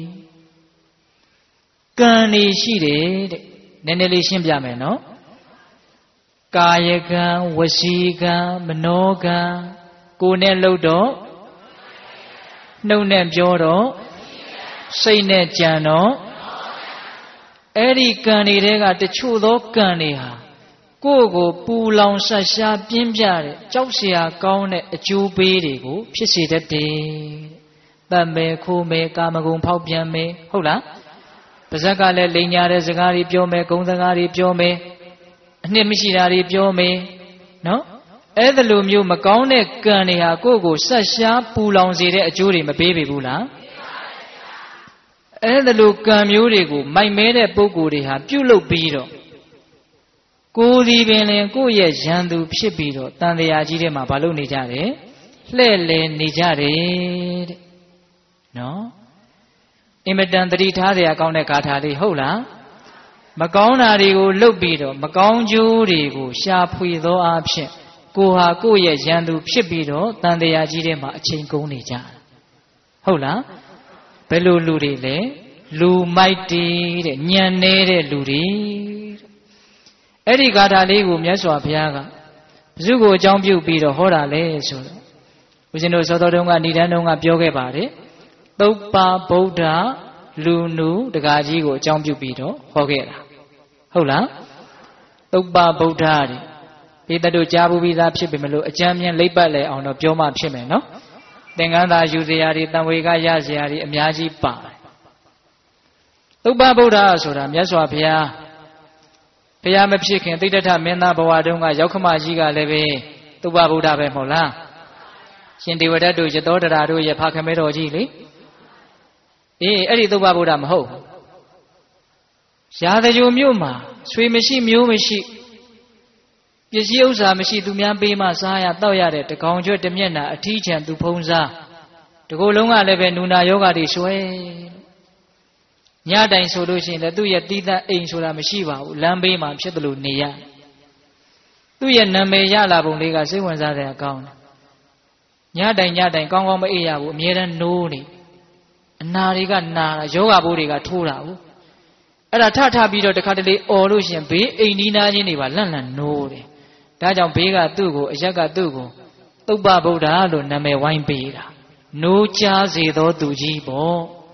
ကံနေရှိတယ်တဲ့နည်းနည်းလေးရှင်းပြမယ်နော်ကာယကံဝစီကံမနောကံကိုယ်နဲ့လှုပ်တော့နှုတ်နဲ့ပြောတော့စိတ်နဲ့ကြံတော့အဲ့ဒီကံတွေကတချို့သောကံတွေဟာကိုယ့်ကိုပူလောင်ဆက်ရှားပြင်းပြတဲ့ကြောက်เสียကောင်းတဲ့အကျိုးပေးတွေကိုဖြစ်စေတတ်တယ်။တတ်မယ်ခိုးမယ်ကာမဂုဏ်ဖောက်ပြန်မယ်ဟုတ်လား။ပါဇက်ကလည်းလိန်ညာတဲ့စကားတွေပြောမယ်ဂုဏ်စကားတွေပြောမယ်အနှစ်မရှိတာတွေပြောမယ်နော်။အဲ့ဒါလိုမျိုးမကောင်းတဲ့ကံတွေဟာကိုယ့်ကိုဆက်ရှားပူလောင်စေတဲ့အကျိုးတွေမပေးပေဘူးလား။အဲ့ဒါလိုကံမျိုးတွေကိုမိုက်မဲတဲ့ပုဂ္ဂိုလ်တွေဟာပြုလုပ်ပြီးတော့ကိုယ်ဒီပင်လင်ကိုယ့်ရဲ့ရန်သူဖြစ်ပြီးတော့တန်တရားကြီးထဲမှာမလုပ်နေကြတယ်လှဲ့လေနေကြတယ်တဲ့နော်အင်မတန်သတိထားစရာကောင်းတဲ့ဂါထာလေးဟုတ်လားမကောင်းတာတွေကိုလုပ်ပြီးတော့မကောင်းကျိုးတွေကိုရှာဖွေသောအဖြစ်ကိုဟာကိုယ့်ရဲ့ရန်သူဖြစ်ပြီးတော့တန်တရားကြီးထဲမှာအချိန်ကုန်နေကြတာဟုတ်လားဘယ်လိုလူတွေလဲလူမိုက်တီးတဲ့ညံနေတဲ့လူတွေအဲ့ဒီဂါထာလေးကိုမြတ်စွာဘုရားကဘုသူကိုအကြောင်းပြုပြီးတော့ဟောတာလေဆိုတော့ဦးဇင်းတို့သောတော်တုန်းကဏိဒန်းတုန်းကပြောခဲ့ပါတယ်သုပ္ပဗုဒ္ဓလူနုတကားကြီးကိုအကြောင်းပြုပြီးတော့ဟောခဲ့တာဟုတ်လားသုပ္ပဗုဒ္ဓတွေဒီတတို့ကြားဘူးပြီးသားဖြစ်ပြီမလို့အကျမ်းမြင်လိပ်ပတ်လဲအောင်တော့ပြောမှဖြစ်မယ်နော်သင်္ကန်းသာယူစရာတွေတန်ဝေကရစရာတွေအများကြီးပါတယ်သုပ္ပဗုဒ္ဓဆိုတာမြတ်စွာဘုရားဘုရားမဖြစ်ခင်သိတ္တထမင်းသားဘဝတုန်းကရောက်ခမကြီးကလည်းပဲသုပ္ပဗုဒ္ဓပဲမဟုတ်လားရှင်ဒေဝဒတ်တို့ရသောတရာတို့ရဲ့ဖခင်မဲတော်ကြီးလေအေးအဲ့ဒီသုပ္ပဗုဒ္ဓမဟုတ်ရာဇဂိုမြို့မှာဆွေမရှိမျိုးမရှိပစ္စည်းဥစ္စာမရှိသူများပေးမှစားရတောက်ရတဲ့တကောင်ကျွတ်တမျက်နှာအထီးချံသူဖုံးစားတကိုယ်လုံးကလည်းပဲနူနာယောဂတွေဆွဲညတိုင်ဆိုလို့ရှိရင်လည်းသူ့ရဲ့တီးသန့်အိမ်ဆိုတာမရှိပါဘူးလမ်းဘေးမှာဖြစ်တယ်လို့နေရသူ့ရဲ့နာမည်ရလာပုံလေးကစိတ်ဝင်စားတဲ့အကောင်းညတိုင်ညတိုင်ကောင်းကောင်းမအေးရဘူးအမြဲတမ်းနိုးနေအနာတွေကနာတာယောဂဘိုးတွေကထိုးတာဘူးအဲ့ဒါထထပြီးတော့တခါတလေអော်လို့ရှိရင်ဘေးအိမ်နီးနားချင်းတွေပါလန့်လန့်နိုးတယ်ဒါကြောင့်ဘေးကသူ့ကိုအရက်ကသူ့ကိုသုပ္ပဗုဒ္ဓလို့နာမည်ဝိုင်းပေးတာနိုးကြားစေသောသူကြီးပေါ့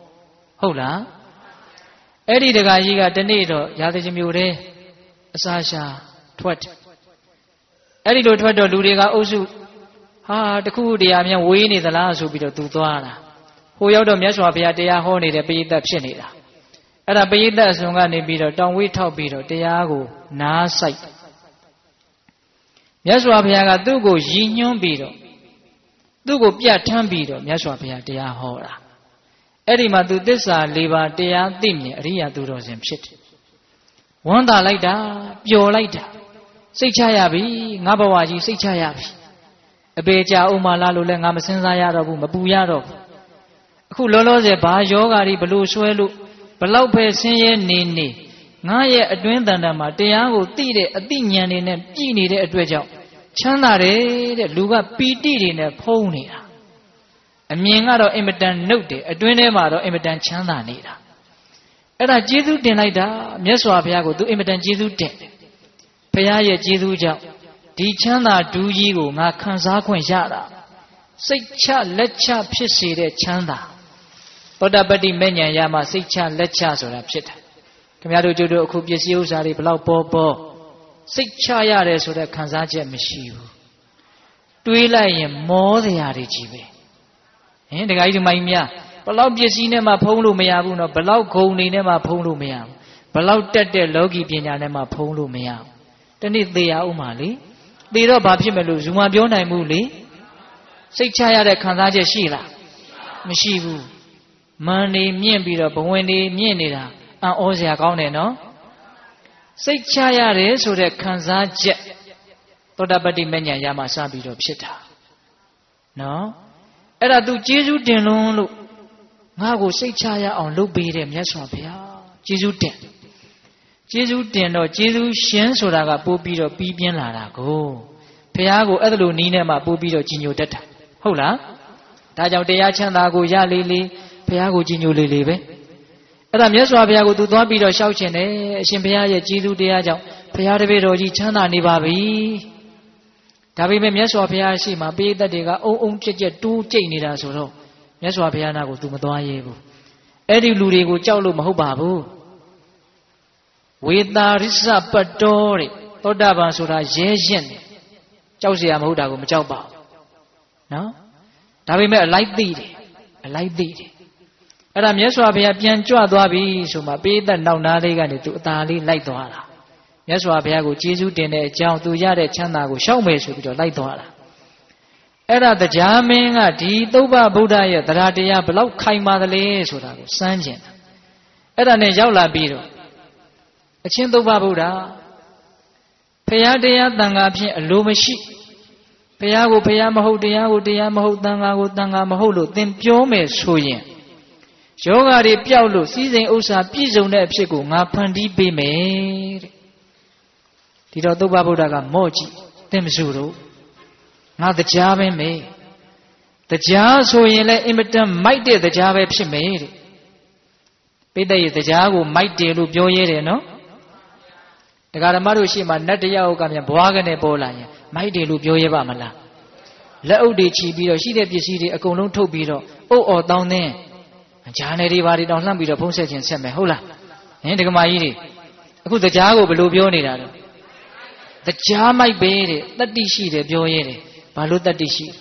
ဟုတ်လားအဲ့ဒီတခါကြီးကတနေ့တော့ရာသချင်းမျိုးတဲ့အစာရှာထွက်အဲ့ဒီလိုထွက်တော့လူတွေကအုပ်စုဟာတခုတရားများဝေးနေသလားဆိုပြီးတော့သူသွားတာဟိုရောက်တော့မြတ်စွာဘုရားတရားဟောနေတဲ့ပရိသတ်ဖြစ်နေတာအဲ့ဒါပရိသတ်အစုံကနေပြီးတော့တောင်ဝေးထောက်ပြီးတော့တရားကိုနားဆိုင်မြတ်စွာဘုရားကသူ့ကိုရည်ညွှန်းပြီးတော့သူ့ကိုပြတ်ထမ်းပြီးတော့မြတ်စွာဘုရားတရားဟောတာအဲ့ဒီမှာသူသစ္စာ၄ပါးတရားသိမြင်အရိယာသူတော်စင်ဖြစ်တယ်ဝမ်းသာလိုက်တာပျော်လိုက်တာစိတ်ချရပြီငါဘဝကြီးစိတ်ချရပြီအပေကြာဥမာလာလို့လည်းငါမစင်စားရတော့ဘူးမပူရတော့ဘူးအခုလောလောဆယ်ဘာယောဂါတွေဘလို့ဆွဲလို့ဘလောက်ပဲဆင်းရဲနေနေငါရဲ့အတွင်းတန်တန်မှာတရားကိုသိတဲ့အသိဉာဏ်တွေနဲ့ပြည့်နေတဲ့အတွက်ကြောင့်ချမ်းသာတယ်တဲ့လူကပီတိတွေနဲ့ဖုံးနေတာအမြင်ကတော့အင်မတန်နှုတ်တယ်အတွင်းထဲမှာတော့အင်မတန်ချမ်းသာနေတာအဲ့ဒါကျေးဇူးတင်လိုက်တာမြတ်စွာဘုရားကိုသူအင်မတန်ကျေးဇူးတင်တယ်ဘုရားရဲ့ကျေးဇူးကြောင့်ဒီချမ်းသာဒူးကြီးကိုငါခံစားခွင့်ရတာစိတ်ချလက်ချဖြစ်စေတဲ့ချမ်းသာသောတာပတ္တိမေညာရမှာစိတ်ချလက်ချဆိုတာဖြစ်တယ်ခင်ဗျားတို့ကျတို့အခုပစ္စည်းဥစ္စာတွေဘလောက်ပေါ်ပေါ်စိတ်ချရတယ်ဆိုတဲ့ခံစားချက်မရှိဘူးတွေးလိုက်ရင်မောစရာတွေကြီးပဲဟင်ဒကာကြီးဒီမိုင်းများဘလောက်ပစ္စည်းနဲ့မှဖုံးလို့မရဘူးနော်ဘလောက်ဂုံနေနဲ့မှဖုံးလို့မရဘူးဘလောက်တက်တဲ့လောကီပညာနဲ့မှဖုံးလို့မရဘူးတနေ့သေရအောင်ပါလေသေတော့ဘာဖြစ်မလို့ဇူမပြောနိုင်ဘူးလေစိတ်ချရတဲ့ခံစားချက်ရှိလားမရှိဘူးမန်နေမြင့်ပြီးတော့ဘဝင်နေမြင့်နေတာအံ့ဩစရာကောင်းတယ်နော်စိတ်ချရတယ်ဆိုတဲ့ခံစားချက်သောတာပတ္တိမဉ္ဇဉ်ရမှစပြီးတော့ဖြစ်တာနော်အဲ့ဒါ तू ကျေးဇူးတင်လွန်းလို့ငါ့ကိုစိတ်ချရအောင်လုပ်ပေးတယ်မြတ်စွာဘုရားကျေးဇူးတင်ကျေးဇူးတင်တော့ကျေးဇူးရှင်ဆိုတာကပို့ပြီးတော့ပြီးပြင်းလာတာကိုဘုရားကိုအဲ့ဒါလိုနီးနဲ့မှပို့ပြီးတော့ကြီးညိုတတ်တာဟုတ်လားဒါကြောင့်တရားချမ်းသာကိုရလေလေဘုရားကိုကြီးညိုလေလေပဲအဲ့ဒါမြတ်စွာဘုရားကို तू သွားပြီးတော့ရှောက်ရှင်တယ်အရှင်ဘုရားရဲ့ကျေးဇူးတရားကြောင့်ဘုရားတပည့်တော်ကြီးချမ်းသာနေပါပြီဒါပေမဲ့မြတ်စွာဘုရားရှိမှပိဋကတ်တွေကအုံအုံကြက်ကြက်တိုးကြိတ်နေတာဆိုတော့မြတ်စွာဘုရားနာကို तू မသွားရဲဘူးအဲ့ဒီလူတွေကိုကြောက်လို့မဟုတ်ပါဘူးဝေတာရိစပတ္တောတဲ့သောတာပန်ဆိုတာရဲရင့်တယ်ကြောက်เสียမဟုတ်တာကိုမကြောက်ပါဘူးနော်ဒါပေမဲ့အလိုက်သိတယ်အလိုက်သိတယ်အဲ့ဒါမြတ်စွာဘုရားပြန်ကြွသွားပြီဆိုမှပိဋကတ်နောက်နာလေးကနေ तू အသာလေးလိုက်သွားတာမြတ်စွာဘုရားကိုကျေးဇူးတင်တဲ့အကြောင်း तू ရတဲ့ချမ်းသာကိုရှောက်မယ်ဆိုပြီးတော့လိုက်သွားတာအဲ့ဒါတရားမင်းကဒီသုဘဗုဒ္ဓရဲ့တရားတရားဘလောက်ခိုင်ပါသလဲဆိုတာကိုစမ်းကျင်တာအဲ့ဒါနဲ့ရောက်လာပြီးတော့အချင်းသုဘဗုဒ္ဓဘုရားတရားတန်ခါဖြင့်အလိုမရှိဘုရားကိုဘုရားမဟုတ်တရားကိုတရားမဟုတ်တန်ခါကိုတန်ခါမဟုတ်လို့သင်ပြောမယ်ဆိုရင်ယောဂါတွေပျောက်လို့စည်းစိမ်ဥစ္စာပြည့်စုံတဲ့အဖြစ်ကိုငါဖန်တီးပေးမယ်တဲ့ဒီတော့သုဘဗုဒ္ဓကမော့ကြည့်သင်မစုတော့ငါတရားပဲမေးတရားဆိုရင်လည်းအင်မတန်မိုက်တဲ့တရားပဲဖြစ်မယ်တဲ့ပိဋကရဲ့တရားကိုမိုက်တယ်လို့ပြောရဲတယ်နော်တရားဓမ္မတို့ရှိမှနတ်တရားဥက္ကမြန်ဘွားကနေပေါ်လာရင်မိုက်တယ်လို့ပြောရဲပါမလားလက်အုပ်တွေချီပြီးတော့ရှိတဲ့ပစ္စည်းတွေအကုန်လုံးထုတ်ပြီးတော့အုပ်အော်တောင်းသင်းဂျာနယ်တွေဘာတွေတောင်းလှမ်းပြီးတော့ဖုံးဆက်ခြင်းဆက်မယ်ဟုတ်လားဟင်ဒကမာကြီးတွေအခုတရားကိုဘယ်လိုပြောနေတာတော့တရားမိုက်ပဲတဲ့တတ္တိရှိတယ်ပြောရဲတယ်ဘာလို့တတ္တိရှိ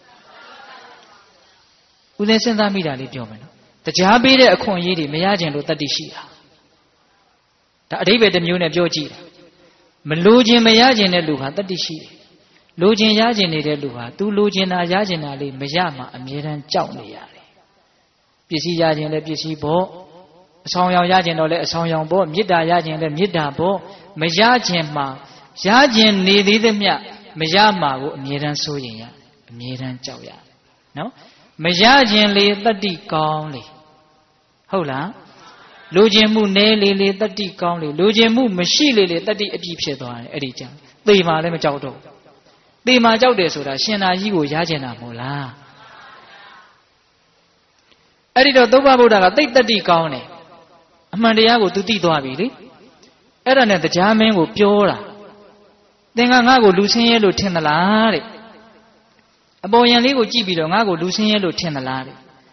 ဦးသိန်းစဉ်းစားမိတာလေးပြောမယ်နော်တရားပေးတဲ့အခွင့်အရေးတွေမရခြင်းလို့တတ္တိရှိတာဒါအဓိပ္ပာယ်တစ်မျိုးနဲ့ပြောကြည့်မလိုခြင်းမရခြင်းတဲ့လူဟာတတ္တိရှိတယ်လိုခြင်းရခြင်းနေတဲ့လူဟာသူလိုခြင်းတာရခြင်းတာလေးမရမှအမြဲတမ်းကြောက်နေရတယ်ပစ္စည်းရခြင်းလည်းပစ္စည်းပေါ့အဆောင်ရောင်ရခြင်းတော့လည်းအဆောင်ရောင်ပေါ့မေတ္တာရခြင်းလည်းမေတ္တာပေါ့မရခြင်းမှာရခြင်းနေသေးသမျှမရမှာကိုအမြဲတမ်းစိုးရင်ရအမြဲတမ်းကြောက်ရတယ်နော်မရခြင်းလေတတ္တိကောင်းလေဟုတ်လားလိုချင်မှုနည်းလေလေတတ္တိကောင်းလေလိုချင်မှုမရှိလေလေတတ္တိအပြည့်ဖြစ်သွားတယ်အဲ့ဒီကြောင့်သေမှာလည်းမကြောက်တော့သေမှာကြောက်တယ်ဆိုတာရှင်သာကြီးကိုရကျင်တာမဟုတ်လားအဲ့ဒီတော့သုဘဗုဒ္ဓကသိတ္တိကောင်းတယ်အမှန်တရားကိုသူသိသွားပြီလေအဲ့ဒါနဲ့တရားမင်းကိုပြောတာသင်ကငါ့ကိုလူဆင်းရဲလို့ထင်သလားတဲ့အပေါ်ယံလေးကိုကြည့်ပြီးတော့ငါ့ကိုလူဆင်းရဲလို့ထင်သလားတဲ့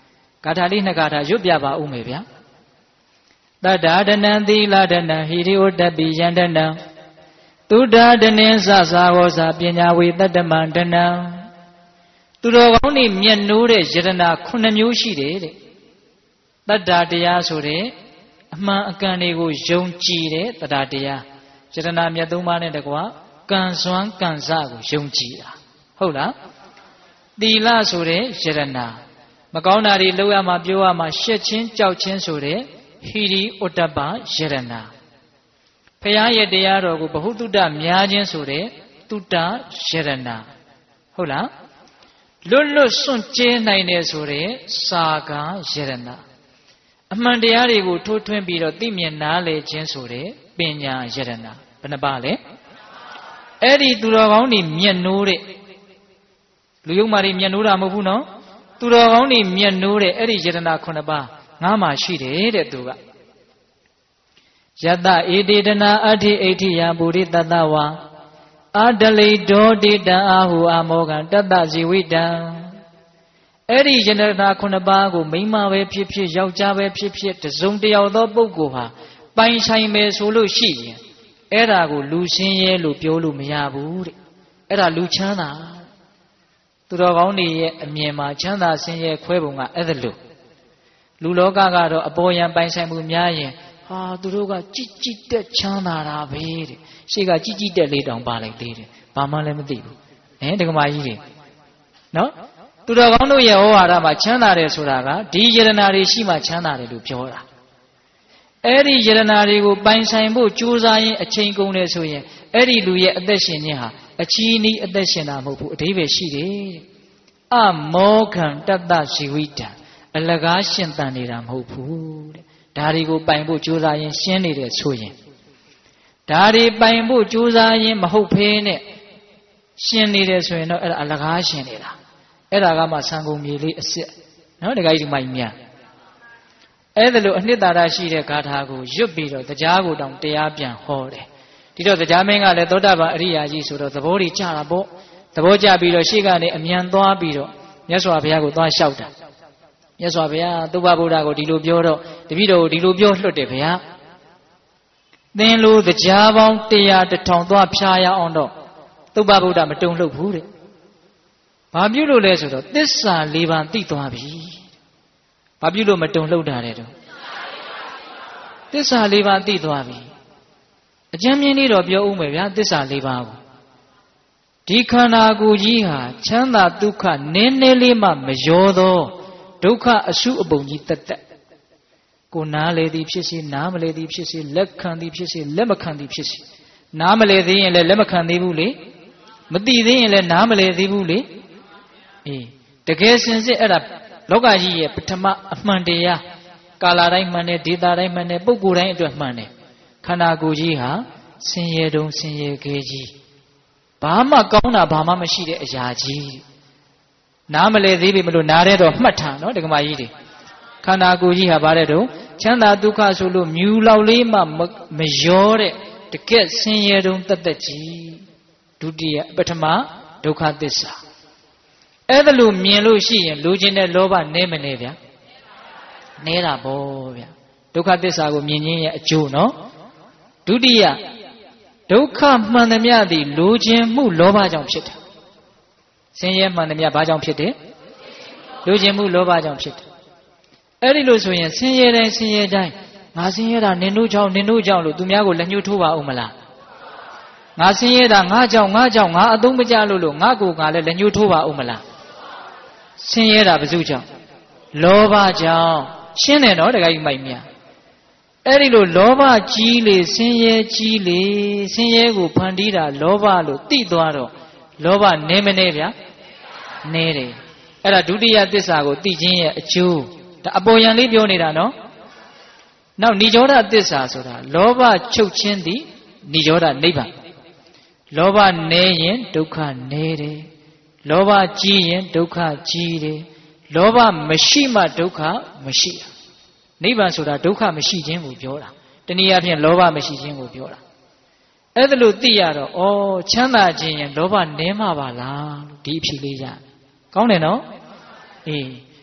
ဂါထာလေးနှစ်ဂါထာရွတ်ပြပါဦးမယ်ဗျာတတ္ထာဒနံသီလဒနံဟိရိဩတပိယံဒနံသုဒ္ဓဒနေသသာဝောစာပညာဝေတတ္တမံဒနံသူတော်ကောင်းတွေမျက်နှိုးတဲ့ယတနာခုနှစ်မျိုးရှိတယ်တဲ့တတ္တာတရားဆိုတဲ့အမှန်အကန်တွေကိုယုံကြည်တဲ့တတ္တာတရားယတနာမြတ်သုံးပါးနဲ့တကွာကံစွမ်းကံစကိုယုံကြည်တာဟုတ်လားသီလဆိုတဲ့ယတနာမကောင်းတာတွေလုပ်ရမှာပြောရမှာရှက်ချင်းကြောက်ချင်းဆိုတဲ့ဟိရိဩတ္တပယတနာဖရာရဲ့တရားတော်ကိုဘ ഹു တုတ္တများခြင်းဆိုတဲ့တုတ္တယတနာဟုတ်လားလွတ်လွတ်စွန့်ကြဲနိုင်တယ်ဆိုတဲ့စာကာယတနာအမှန်တရားတွေကိုထိုးထွင်းပြီးတော့သိမြင်နားလည်ခြင်းဆိုတဲ့ပညာယတနာဘယ်နှပါလဲအဲ့ဒီသူတော်ကောင်းတွေမျက်နှိုးတဲ့လူယုံမာတွေမျက်နှိုးတာမဟုတ်ဘူးနော်သူတော်ကောင်းတွေမျက်နှိုးတဲ့အဲ့ဒီယတနာခုနှစ်ပါးငါးမှာရှိတယ်တဲ့သူကယတဧတေတနာအဋ္ဌိအဋ္ဌိယပုရိတတဝါအဒလိဒောတိတံအာဟုအမောကံတတဇီဝိတံအဲ့ဒီယတနာခုနှစ်ပါးကိုမိန်းမပဲဖြစ်ဖြစ်ယောက်ျားပဲဖြစ်ဖြစ်တစုံတယောက်သောပုဂ္ဂိုလ်ဟာပိုင်ဆိုင်မယ်ဆိုလို့ရှိရင်အဲ့ဒါကိုလူရှင်းရဲလို့ပြောလို့မရဘူးတဲ့အဲ့ဒါလူချမ်းသာသူတော်ကောင်းတွေရဲ့အမြင်မှာချမ်းသာဆင်းရဲခွဲပုံကအဲ့ဒါလို့လူလောကကတော့အပေါ်ယံပိုင်ဆိုင်မှုများရင်ဟာသူတို့ကကြည်ကြည်တက်ချမ်းသာတာပဲတဲ့ရှေ့ကကြည်ကြည်တက်လေးတောင်ပါလိုက်သေးတယ်ဘာမှလည်းမသိဘူးအဲဒကမာကြီးတွေနော်သူတော်ကောင်းတို့ရဲ့ဩဝါဒမှာချမ်းသာတယ်ဆိုတာကဒီယတနာတွေရှိမှချမ်းသာတယ်လို့ပြောတာအဲ့ဒီယတနာတွေကိုပိုင်ဆိုင်ဖို့ကြိုးစားရင်အချိန်ကုန်တယ်ဆိုရင်အဲ့ဒီလူရဲ့အသက်ရှင်ခြင်းဟာအချီးနီးအသက်ရှင်တာမဟုတ်ဘူးအဓိပ္ပာယ်ရှိတယ်အမောခံတတ္တဇီဝိတံအလကားရှင်တန်နေတာမဟုတ်ဘူးတဲ့ဒါတွေကိုပိုင်ဖို့ကြိုးစားရင်ရှင်းနေတယ်ဆိုရင်ဒါတွေပိုင်ဖို့ကြိုးစားရင်မဟုတ်ဖေးနဲ့ရှင်းနေတယ်ဆိုရင်တော့အဲ့ဒါအလကားရှင်နေတာအဲ့ဒါကမှဆံကုန်မြေလေးအစ်စ်နော်တခါကြီးဒီမိုင်မြအဲ့ဒါလိုအနှစ်သာရရှိတဲ့ဂါထာကိုရွတ်ပြီးတော့တရားကိုတောင်တရားပြန်ဟောတယ်ဒီတော့တရားမင်းကလည်းသောတာပန်အရိယာကြီးဆိုတော့သဘောတွေကြတာပေါ့သဘောကြပြီးတော့ရှေ့ကနေအမြန်သွားပြီးတော့မြတ်စွာဘုရားကိုသွားလျှောက်တာမြတ်စွာဘုရားသုဘဗုဒ္ဓကိုဒီလိုပြောတော့တပည့်တော်ကိုဒီလိုပြောလွှတ်တယ်ဗျာသင်လိုတရားပေါင်းတရားတစ်ထောင်သွားဖြာရအောင်တော့သုဘဗုဒ္ဓမတုံ့လှုပ်ဘူးတဲ့ဘာပြုလို့လဲဆိုတော့သစ္စာလေးပါးသိသွားပြီဘာပြုလို့မတုံ့လှုပ်တာတဲ့တော့သစ္စာလေးပါးသိသွားပြီအကျဉ်းမြင့်လေးတော့ပြောဦးမယ်ဗျာသစ္စာလေးပါးကိုဒီခန္ဓာကိုယ်ကြီးဟာချမ်းသာဒုက္ခနည်းနည်းလေးမှမရောသောဒုက္ခအစုအပုံကြီးတက်တက်ကိုနားလေသည်ဖြစ်စေနားမလေသည်ဖြစ်စေလက်ခံသည်ဖြစ်စေလက်မခံသည်ဖြစ်စေနားမလေသေးရင်လည်းလက်မခံသေးဘူးလေမသိသေးရင်လည်းနားမလေသေးဘူးလေအေးတကယ်စင်စစ်အဲ့ဒါလောကကြီးရဲ့ပထမအမှန်တရားကာလတိုင်းမှန်တယ်ဒေတာတိုင်းမှန်တယ်ပုဂ္ဂိုလ်တိုင်းအတွက်မှန်တယ်ခန္ဓာကိုယ်ကြီးဟာဆင်းရဲတုံးဆင်းရဲခဲကြီးဘာမှကောင်းတာဘာမှမရှိတဲ့အရာကြီးနားမလဲသေးပြီမလို့နားတဲ့တော့မှတ်ထားနော်ဒကမာကြီးတွေခန္ဓာကိုယ်ကြီးဟာဗါတဲ့တော့ချမ်းသာဒုက္ခဆိုလို့မြူလောက်လေးမှမရောတဲ့တကက်ဆင်းရဲတုံးတသက်ကြီးဒုတိယပထမဒုက္ခသစ္စာအဲ့ဒါလို့မြင်လို့ရှိရင်လူချင်းတဲ့လောဘနည်းမနေဗျာနည်းတာပေါ့ဗျာဒုက္ခသစ္စာကိုမြင်ခြင်းရဲ့အကျိုးနော်ဒုတိယဒုက္ခမှန်သမျှသည်လူချင်းမှုလောဘကြောင့်ဖြစ်တယ်ဆင်းရဲမှန်သမျှဘာကြောင့်ဖြစ်တယ်လူချင်းမှုလောဘကြောင့်ဖြစ်တယ်အဲ့ဒီလိုဆိုရင်ဆင်းရဲတိုင်းဆင်းရဲတိုင်းငါဆင်းရဲတာနင်တို့ကြောင့်နင်တို့ကြောင့်လို့သူများကိုလက်ညှိုးထိုးပါဦးမလားငါဆင်းရဲတာငါကြောင့်ငါကြောင့်ငါအသုံးမကျလို့လို့ငါကိုငါလည်းလက်ညှိုးထိုးပါဦးမလားဆင်းရဲတာဘယ်သူကြောင့်လောဘကြောင့်ရှင်းတယ်နော်တခါကြီးမိုက်မြအဲ့ဒီလိုလောဘကြီးလေဆင်းရဲကြီးလေဆင်းရဲကိုဖန်တီးတာလောဘလို့သိသွားတော့လောဘနည်းမနေဗျာနည်းတယ်အဲ့ဒါဒုတိယသစ္စာကိုသိခြင်းရဲ့အကျိုးဒါအပေါ်ယံလေးပြောနေတာနော်နောက်နိရောဓသစ္စာဆိုတာလောဘချုပ်ခြင်းသည်နိရောဓနိဗ္ဗာန်လောဘနည်းရင်ဒုက္ခနည်းတယ်လောဘကြီးရင်ဒုက္ခကြီးတယ်လောဘမရှိမှဒုက္ခမရှိတာနိဗ္ဗာန်ဆိုတာဒုက္ခမရှိခြင်းကိုပြောတာတနည်းအားဖြင့်လောဘမရှိခြင်းကိုပြောတာအဲ့ဒါလို့သိရတော့ဩချမ်းသာခြင်းရင်လောဘနည်းမှပါလားလို့ဒီအဖြေလေးရကောင်းတယ်နော်အေး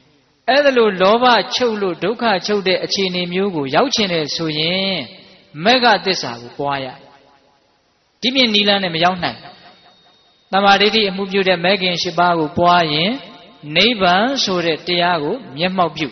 အဲ့ဒါလို့လောဘချုပ်လို့ဒုက္ခချုပ်တဲ့အခြေအနေမျိုးကိုရောက်ချင်တယ်ဆိုရင်မဂ္ဂသစ္စာကိုပွားရဒီပြင်နိလန်းနဲ့မရောက်နိုင်တမာဒိဋ္ဌိအမှုပြုတဲ့မဂ်ခင်၈ပါးကိုပွားရင်နိဗ္ဗာန်ဆိုတဲ့တရားကိုမျက်မှောက်ပြု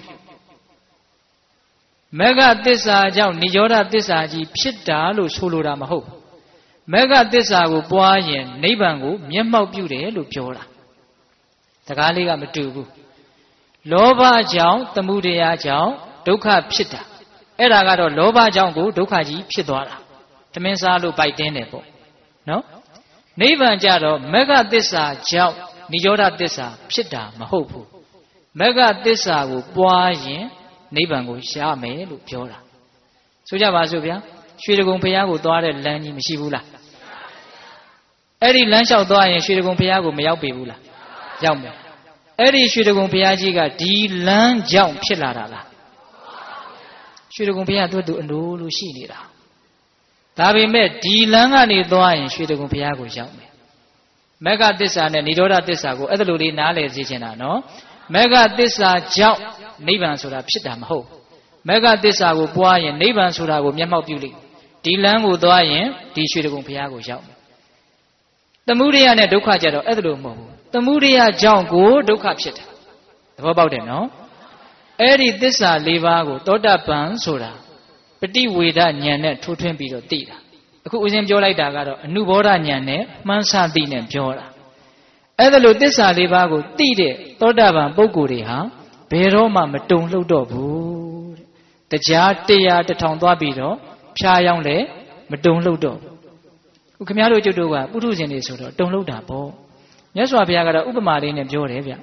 မဂ္ဂသစ္စာကြောင့်နိရောဓသစ္စာကြီးဖြစ်တာလို့ဆိုလိုတာမဟုတ်မဂ္ဂသစ္စာကိုပွားရင်နိဗ္ဗာန်ကိုမျက်မှောက်ပြုတယ်လို့ပြောတာစကားလေးကမတူဘူးလောဘကြောင့်သမုဒယကြောင့်ဒုက္ခဖြစ်တာအဲ့ဒါကတော့လောဘကြောင့်ကိုဒုက္ခကြီးဖြစ်သွားတာတမင်းစားလို့ပိုက်တင်းတယ်ပေါ့နော်နိဗ္ဗာန်ကြတော့မဂ္ဂသစ္စာကြောင့်နိရောဓသစ္စာဖြစ်တာမဟုတ်ဘူးမဂ္ဂသစ္စာကိုပွားရင်နိဗ္ဗာန်ကိုရမယ်လို့ပြောတာဆိုကြပါစို့ဗျာရွှေတကုံဘုရားကိုသွားတဲ့လမ်းကြီးမရှိဘူးလားအဲ့ဒီလမ်းလျှောက်သွားရင်ရွှေတကုံဘုရားကိုမရောက်ပေဘူးလားရောက်မယ်အဲ့ဒီရွှေတကုံဘုရားကြီးကဒီလမ်းကြောင့်ဖြစ်လာတာလားရွှေတကုံဘုရားသူ့သူအလိုလိုရှိနေတာဒါပေမဲ့ဒီလမ်းကနေသွားရင်ရွှေတကုံဘုရားကိုရောက်မယ်မဂ္ဂသစ္စာနဲ့နိရောဓသစ္စာကိုအဲ့လိုလေးနားလည်စေချင်တာနော်မဂ္ဂသစ္စာကြောင့်နိဗ္ဗာန်ဆိုတာဖြစ်တာမဟုတ်မဂ္ဂသစ္စာကိုပွားရင်နိဗ္ဗာန်ဆိုတာကိုမျက်မှောက်ပြုလိမ့်ဒီလမ်းကိုသွားရင်ဒီရွှေတကုံဘုရားကိုရောက်မယ်သမုဒယနဲ့ဒုက္ခကြတော့အဲ့လိုမဟုတ်ဘူးသမုဒယကြောင့်ကိုဒုက္ခဖြစ်တယ်သဘောပေါက်တယ်နော်အဲ့ဒီသစ္စာ၄ပါးကိုသောတပန်ဆိုတာပฏิဝေဒဉာဏ်နဲ့ထိုးထွင်းပြီးတော့သိတာအခုဦးဇင်းပြောလိုက်တာကတော့အနုဘောဓဉာဏ်နဲ့မှန်းဆသိနဲ့ပြောတာအဲ့ဒါလို့သစ္စာ၄ပါးကိုသိတဲ့သောတပန်ပုဂ္ဂိုလ်တွေဟာဘယ်တော့မှမတုံလှုပ်တော့ဘူးတဲ့တရားတရားတစ်ထောင်သွားပြီးတော့ဖြားယောင်းလဲမတုံလှုပ်တော့ဘူးခင်ဗျားတို့ကျွတ်တို့ကပုထုဇဉ်တွေဆိုတော့တုံလှုပ်တာပေါ့မြတ်စွာဘုရားကတော့ဥပမာလေးနဲ့ပြောတယ်ဗျ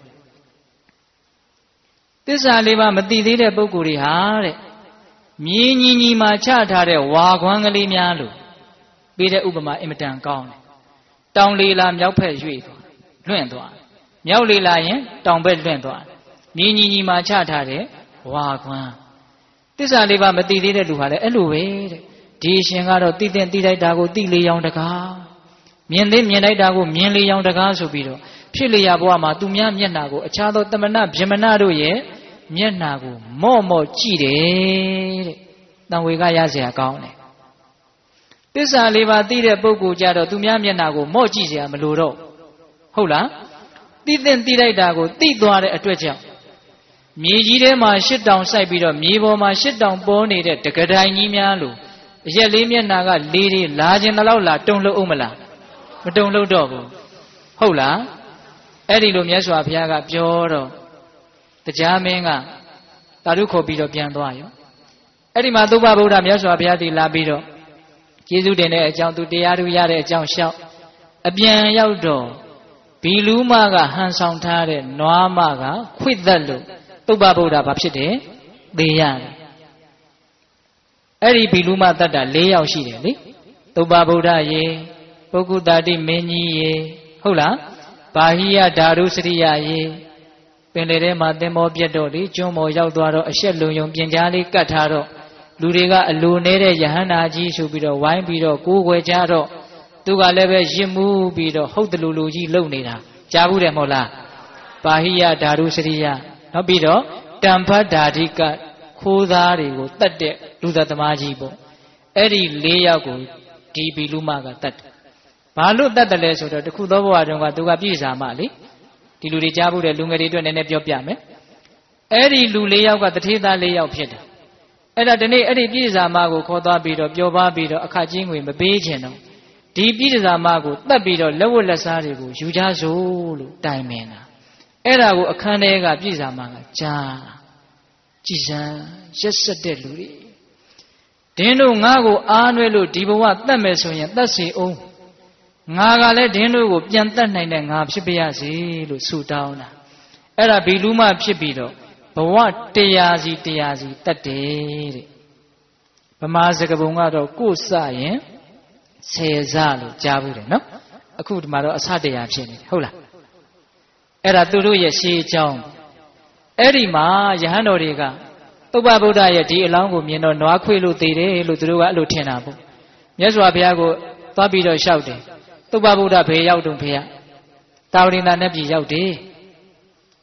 သစ္စာလေးပါးမသိသေးတဲ့ပုဂ္ဂိုလ်တွေဟာတဲ့မြေညီညီမှာချထားတဲ့ဝါခွမ်းကလေးများလို့ပေးတဲ့ဥပမာအင်မတန်ကောင်းတယ်တောင်လေလာမြောက်ဖက်ရွေ့သွားလွင့်သွားမြောက်လေလာရင်တောင်ဘက်လွင့်သွားမြေညီညီမှာချထားတဲ့ဝါခွမ်းသစ္စာလေးပါးမသိသေးတဲ့လူဟာလည်းအဲ့လိုပဲတဲ့ဒီရှင်ကတော့သိတဲ့သိလိုက်တာကိုသိလေရောင်တကားမြင်သိမြင်လိုက်တာကိုမြင်လေရောင်တကားဆိုပြီးတော့ဖြစ်လေရဘဝမှာသူများမျက်နှာကိုအခြားသောတမနာဗြဟ္မဏတို့ရဲ့မျက်နှာကိုမော့မော့ကြည့်တယ်တဲ့တန်ဝေကရเสียကောင်းတယ်သစ္စာလေးပါးသိတဲ့ပုဂ္ဂိုလ်ကြတော့သူများမျက်နှာကိုမော့ကြည့်เสียမလိုတော့ဟုတ်လားသိတဲ့သိလိုက်တာကိုသိသွားတဲ့အတွက်ကြောင့်မြေကြီးထဲမှာရှစ်တောင်စိုက်ပြီးတော့မြေပေါ်မှာရှစ်တောင်ပေါ်နေတဲ့တကတိုင်ကြီးများလို့အရက်လေးမျက်နှာကလေးလေးလာခြင်းတလောက်လာတုံလှုပ်အောင်မလားမတုံလှုပ်တော့ဘူးဟုတ်လားအဲ့ဒီလိုမြတ်စွာဘုရားကပြောတော့တရားမင်းကသာဓုခေါ်ပြီးတော့ပြန်သွားရောအဲ့ဒီမှာသုဘဗုဒ္ဓမြတ်စွာဘုရားဒီလာပြီးတော့ကျေးဇူးတင်တဲ့အကြောင်းသူတရားဓုရတဲ့အကြောင်းရှောက်အပြန်ရောက်တော့ဘီလူမကဟန်ဆောင်ထားတဲ့နွားမကခွေ့သက်လို့သုဘဗုဒ္ဓဘာဖြစ်တယ်သေရတယ်အဲ့ဒီဘီလူမတတ်တာ၄ယောက်ရှိတယ်လေသုဘဗုဒ္ဓရေပုဂ္ဂုတာတိမင်းကြီးရေဟုတ်လားဘာဟိယဓာရုစရိယရေပင်လေထဲမှာသင်္ဘောပြတ်တော့လေကျွန်းပေါ်ရောက်သွားတော့အရှက်လုံယုံပြင်ကြားလေးကတ်ထားတော့လူတွေကအလိုနေတဲ့ယဟန္တာကြီးဆိုပြီးတော့ဝိုင်းပြီးတော့ကိုးကွယ်ကြတော့သူကလည်းပဲရစ်မှုပြီးတော့ဟုတ်တယ်လူလူကြီးလုံနေတာကြားဘူးတယ်မဟုတ်လားပါဟိယဓာရုစရိယနောက်ပြီးတော့တံဖတ်ဓာတိကခိုးသားတွေကိုတတ်တဲ့လူသားသမားကြီးပေါ့အဲ့ဒီ၄ယောက်ကိုဒီဘီလူမကတတ်တယ်ဘာလို့တတ်တယ်လဲဆိုတော့တခုသောဘဝတုန်းကသူကပြည့်စာမလေဒီလူတွေကြားဘူးတဲ့လူငယ်တွေအတွက်နည်းနည်းပြောပြမယ်အဲ့ဒီလူ၄ယောက်ကတထေးသား၄ယောက်ဖြစ်တယ်အဲ့ဒါဒီနေ့အဲ့ဒီပြည့်စာမကိုခေါ်သွားပြီးတော့ပျော်ပါပြီးတော့အခကြီးငွေမပေးချင်တော့ဒီပြည့်စာမကိုတတ်ပြီးတော့လက်ဝတ်လက်စားတွေကိုယူကြစို့လို့တိုင်ပင်တာအဲ့ဒါကိုအခန်းထဲကပြည့်စာမကကြားကြည်စံရက်ဆက်တဲ့လူတွေဒင်းတို့ငါ့ကိုအားနွဲလို့ဒီဘဝတတ်မယ်ဆိုရင်တတ်စီအောင်ငါကလည်းဒင်းတို့ကိုပြန်တတ်နိုင်တဲ့ငါဖြစ်ပါရစေလို့ဆုတောင်းတာအဲ့ဒါဘီလူမဖြစ်ပြီးတော့ဘဝတရားစီတရားစီတတ်တယ်တဲ့ဗမာစကားပုံကတော့ကိုယ်စရင်ဆယ်စလို့ကြားဘူးတယ်နော်အခုဒီမှာတော့အစတရားဖြစ်နေတယ်ဟုတ်လားအဲ့ဒါသူတို့ရဲ့ရှေးအကြောင်းအဲ့ဒီမှာယဟန်တော်တွေကသုဘဗုဒ္ဓရဲ့ဒီအလောင်းကိုမြင်တော့နွားခွေလို့သေတယ်လို့သူတို့ကအဲ့လိုထင်တာပေါ့မြတ်စွာဘုရားကိုသွားပြီးတော့လျှောက်တယ်သုဘဗုဒ္ဓဘယ်ရောက်တုန်းဖေရတာဝတိန္ဒနတ်ပြည်ရောက်တယ်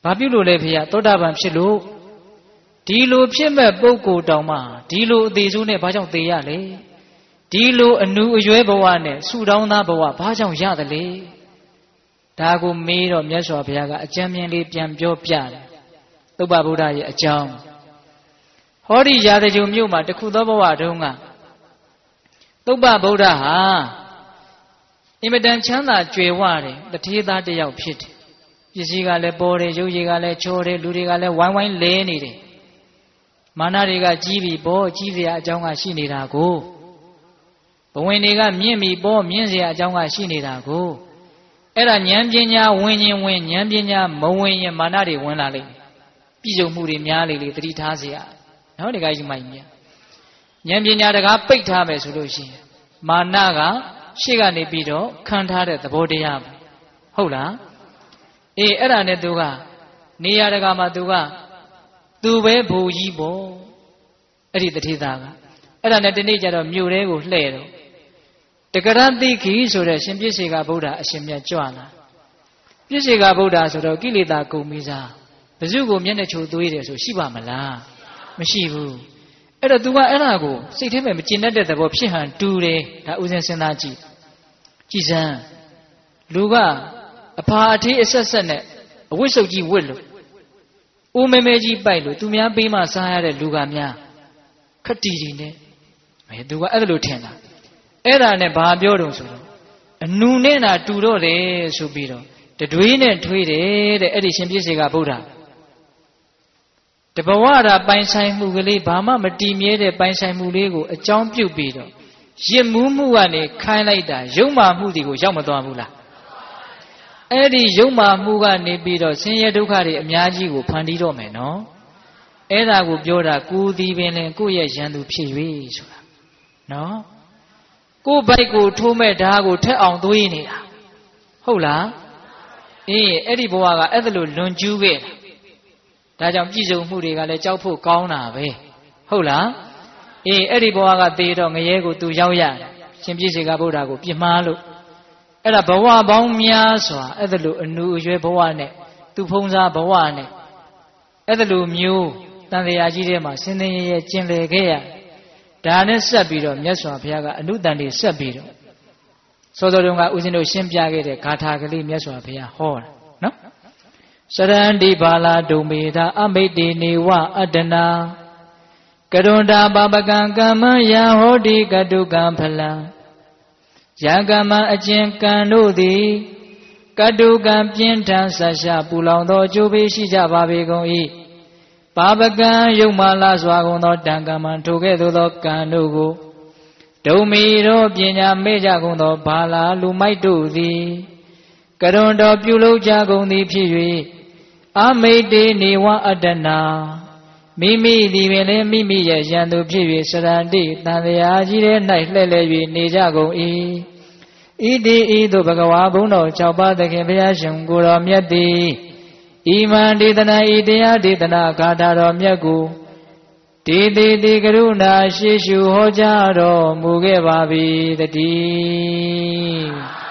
ဘာပြုလို့လဲဖေရသောတာပန်ဖြစ်လို့ဒီလိုဖြစ်မဲ့ပုဂ္ဂိုလ်တောင်မှဒီလိုအသေးဆုံးနဲ့ဘာကြောင့်သေရလဲဒီလိုအနုအရွယ်ဘဝနဲ့ဆူတောင်းသားဘဝဘာကြောင့်ရတယ်လဲဒါကိုမေးတော့မြတ်စွာဘုရားကအကြံဉာဏ်လေးပြန်ပြောပြတယ်သုဘဗုဒ္ဓရဲ့အကြောင်းဟောဒီရာဇဂျုံမြို့မှာတခုသောဘဝတုန်းကသုဘဗုဒ္ဓဟာအင်မတန်ချမ်းသာကြွယ်ဝတယ်တထေးသားတစ်ယောက်ဖြစ်တယ်ပစ္စည်းကလည်းပေါ်တယ်ရုပ်ရည်ကလည်းချောတယ်လူတွေကလည်းဝိုင်းဝိုင်းလဲနေတယ်မာနတွေကကြီးပြီပေါ်ကြီးစရာအကြောင်းကရှိနေတာကိုဘဝင်တွေကမြင့်ပြီပေါ်မြင့်စရာအကြောင်းကရှိနေတာကိုအဲ့ဒါဉာဏ်ပညာဝင်ရင်ဝင်ဉာဏ်ပညာမဝင်ရင်မာနတွေဝင်လာလိမ့်မယ်ပြည်စုံမှုတွေများလေလေသတိထားเสียနော်ဒီကကြီးမိုက်မြတ်ဉာဏ်ပညာတကားပိတ်ထားမယ်ဆိုလို့ရှိရင်မာနကရှေ့ကနေပြီးတော့ခံထားတဲ့သဘောတရားပဲဟုတ်လားအေးအဲ့ဒါနဲ့သူကနေရာတကာမှာသူကသူပဲဘူကြီးပေါ့အဲ့ဒီတထေသားကအဲ့ဒါနဲ့ဒီနေ့ကျတော့မြို့တဲကိုလှဲ့တော့တကရတိခိဆိုတဲ့ရှင်ပြည့်စေကဗုဒ္ဓအရှင်မြတ်ကြွလာပြည့်စေကဗုဒ္ဓဆိုတော့ကိလေသာကုန်ပြီစားဘယ်သူကိုမျက်နှာချိုသွေးတယ်ဆိုရှိပါမလားမရှိဘူးအဲ့တော့ तू ကအဲ့ဒါကိုစိတ်ထဲမှာမကျင်တတ်တဲ့သဘောဖြစ်ဟန်တူတယ်ဒါဥစဉ်စဉ်းစားကြည့်ကြည်စမ်းလူကအဖာအထေးအဆက်ဆက်နဲ့အဝိစုပ်ကြီးဝစ်လို့ဦးမဲမဲကြီးပိုက်လို့သူများပေးမှစားရတဲ့လူကများခက်တီတီနဲ့အဲ तू ကအဲ့ဒါလိုထင်တာအဲ့ဒါနဲ့ဘာပြောတုံဆိုတော့အနူနဲ့တာတူတော့တယ်ဆိုပြီးတော့တတွေးနဲ့ထွေးတယ်တဲ့အဲ့ဒီရှင်ပြည့်စေကဗုဒ္ဓတဘဝတာပိုင်ဆိုင်မှုကလေးဘာမှမတည်မြဲတဲ့ပိုင်ဆိုင်မှုလေးကိုအကြောင်းပြုပြီးတော့ရစ်မှုမှုကနေခိုင်းလိုက်တာယုံမာမှုတွေကိုရောက်မသွားဘူးလားအဲ့ဒီယုံမာမှုကနေပြီးတော့ဆင်းရဲဒုက္ခတွေအများကြီးကိုဖန်တီးတော့မယ်နော်အဲ့ဒါကိုပြောတာကိုယ်ဒီပင်လင်ကိုယ့်ရဲ့ရန်သူဖြစ်၍ဆိုတာနော်ကိုယ်ဘိုက်ကိုထိုးမဲ့ဓာတ်ကိုထက်အောင်သွေးနေတာဟုတ်လားအေးအဲ့ဒီဘဝကအဲ့ဒါလိုလွန်ကျူးခဲ့တာဒါကြောင့်ပြည်စုံမှုတွေကလည်းကြောက်ဖို့ကောင်းတာပဲဟုတ်လားအေးအဲ့ဒီဘဝကသေတော့ငရဲကိုသူရောက်ရတယ်ရှင်ပြည့်စေကဗုဒ္ဓကိုပြစ်မှားလို့အဲ့ဒါဘဝပေါင်းများစွာအဲ့ဒါလိုအနုအရွယ်ဘဝနဲ့သူဖုံးစားဘဝနဲ့အဲ့ဒါလိုမျိုးတန်တရားကြီးထဲမှာစင်စင်ရဲရဲကျင်လည်ခဲ့ရဒါနဲ့ဆက်ပြီးတော့မြတ်စွာဘုရားကအနုတန်တွေဆက်ပြီးတော့စောစောတုန်းကဦးဇင်းတို့ရှင်းပြခဲ့တဲ့ဂါထာကလေးမြတ်စွာဘုရားဟောတာနော်စရန္တိဘာလာဒုံမေသာအမိတ်တေနေဝအတ္တနာကရုဏာပပကံကမ္မယဟောတိကတုကံဖလံယကမ္မအကျဉ်ကံတို့သည်ကတုကံပြင်းထန်ဆရှပူလောင်သောအကျိုးပေးရှိကြပါပေကုန်၏ပါပကံယုံမာလာစွာကုန်သောတံကမ္မထိုကဲ့သို့သောကံတို့ကိုဒုံမီတို့ပညာမေ့ကြကုန်သောဘာလာလူမိုက်တို့သည်ကရုဏတော်ပြုလုပ်ကြကုန်သည်ဖြစ်၍အမိတ်တေနေဝအတ္တနာမိမိသည်ပင်လည်းမိမိရဲ့ရန်သူဖြစ်၍စရန္တိတန်တရားကြီးထဲ၌လှည့်လည်၍နေကြကုန်၏ဣတိဤသို့ဘဂဝါဘုန်းတော်၆ပါးသခင်ဘုရားရှင်ကိုယ်တော်မြတ်သည်ဣမံဒေသနာဤတရားဒေသနာဂါထာတော်မြတ်ကိုဒေတိတိကရုဏာရှိရှုဟောကြားတော်မူခဲ့ပါပြီတည်း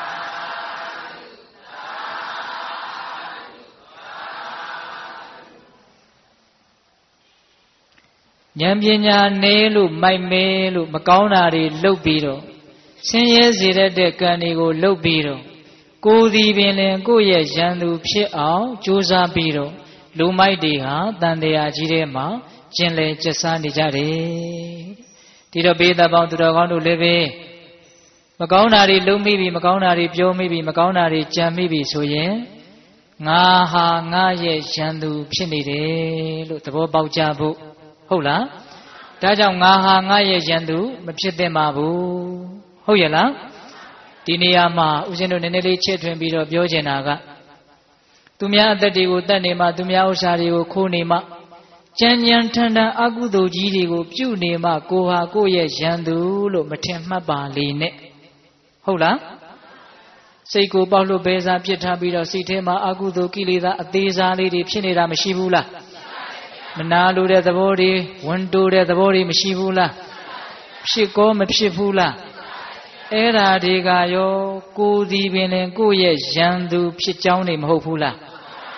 ဉာဏ်ပညာနေလို့မိုက်မဲလို့မကောင်းတာတွေလှုပ်ပြီးတော့ဆင်းရဲစေတတ်တဲ့ကံတွေကိုလှုပ်ပြီးတော့ကိုယ်ဒီပင်လင်ကိုယ့်ရဲ့ရန်သူဖြစ်အောင်ကြိုးစားပြီးတော့လူမိုက်တွေဟာတန်တရားကြီးထဲမှာကျင်လည်ကျက်စားနေကြတယ်ဒီတော့ဘေးသက်ပေါင်းသူတော်ကောင်းတို့လည်းပဲမကောင်းတာတွေလုပ်မိပြီမကောင်းတာတွေပြောမိပြီမကောင်းတာတွေကြံမိပြီဆိုရင်ငါဟာငါရဲ့ရန်သူဖြစ်နေတယ်လို့သဘောပေါက်ကြဖို့ဟုတ်လားဒါကြောင့်ငါဟာငါရဲ့ရန်သူမဖြစ်သင့်ပါဘူးဟုတ်ရဲ့လားဒီနေရာမှာဦးဇင်းတို့နည်းနည်းလေးချဲ့ထွင်ပြီးတော့ပြောချင်တာကသူများအသက်တွေကိုတတ်နေမှသူများဥစ္စာတွေကိုခိုးနေမှကြမ်းကြမ်းထန်ထန်အကုသိုလ်ကြီးတွေကိုပြုနေမှကိုဟာကိုယ့်ရဲ့ရန်သူလို့မထင်မှတ်ပါလေနဲ့ဟုတ်လားစိတ်ကိုပေါက်လို့ဘဲစားပြစ်ထားပြီးတော့စိတ်ထဲမှာအကုသိုလ်ကိလေသာအသေးစားလေးတွေဖြစ်နေတာမရှိဘူးလားမနာလိုတဲ့သဘောတွေဝန်တိုတဲ့သဘောတွေမရှိဘူးလားဖြစ်ကောမဖြစ်ဘူးလားအဲ့ဓာတွေကရောကိုယ်ဒီပင်လင်ကိုယ့်ရဲ့ရန်သူဖြစ်ကြောင်းနေမဟုတ်ဘူးလား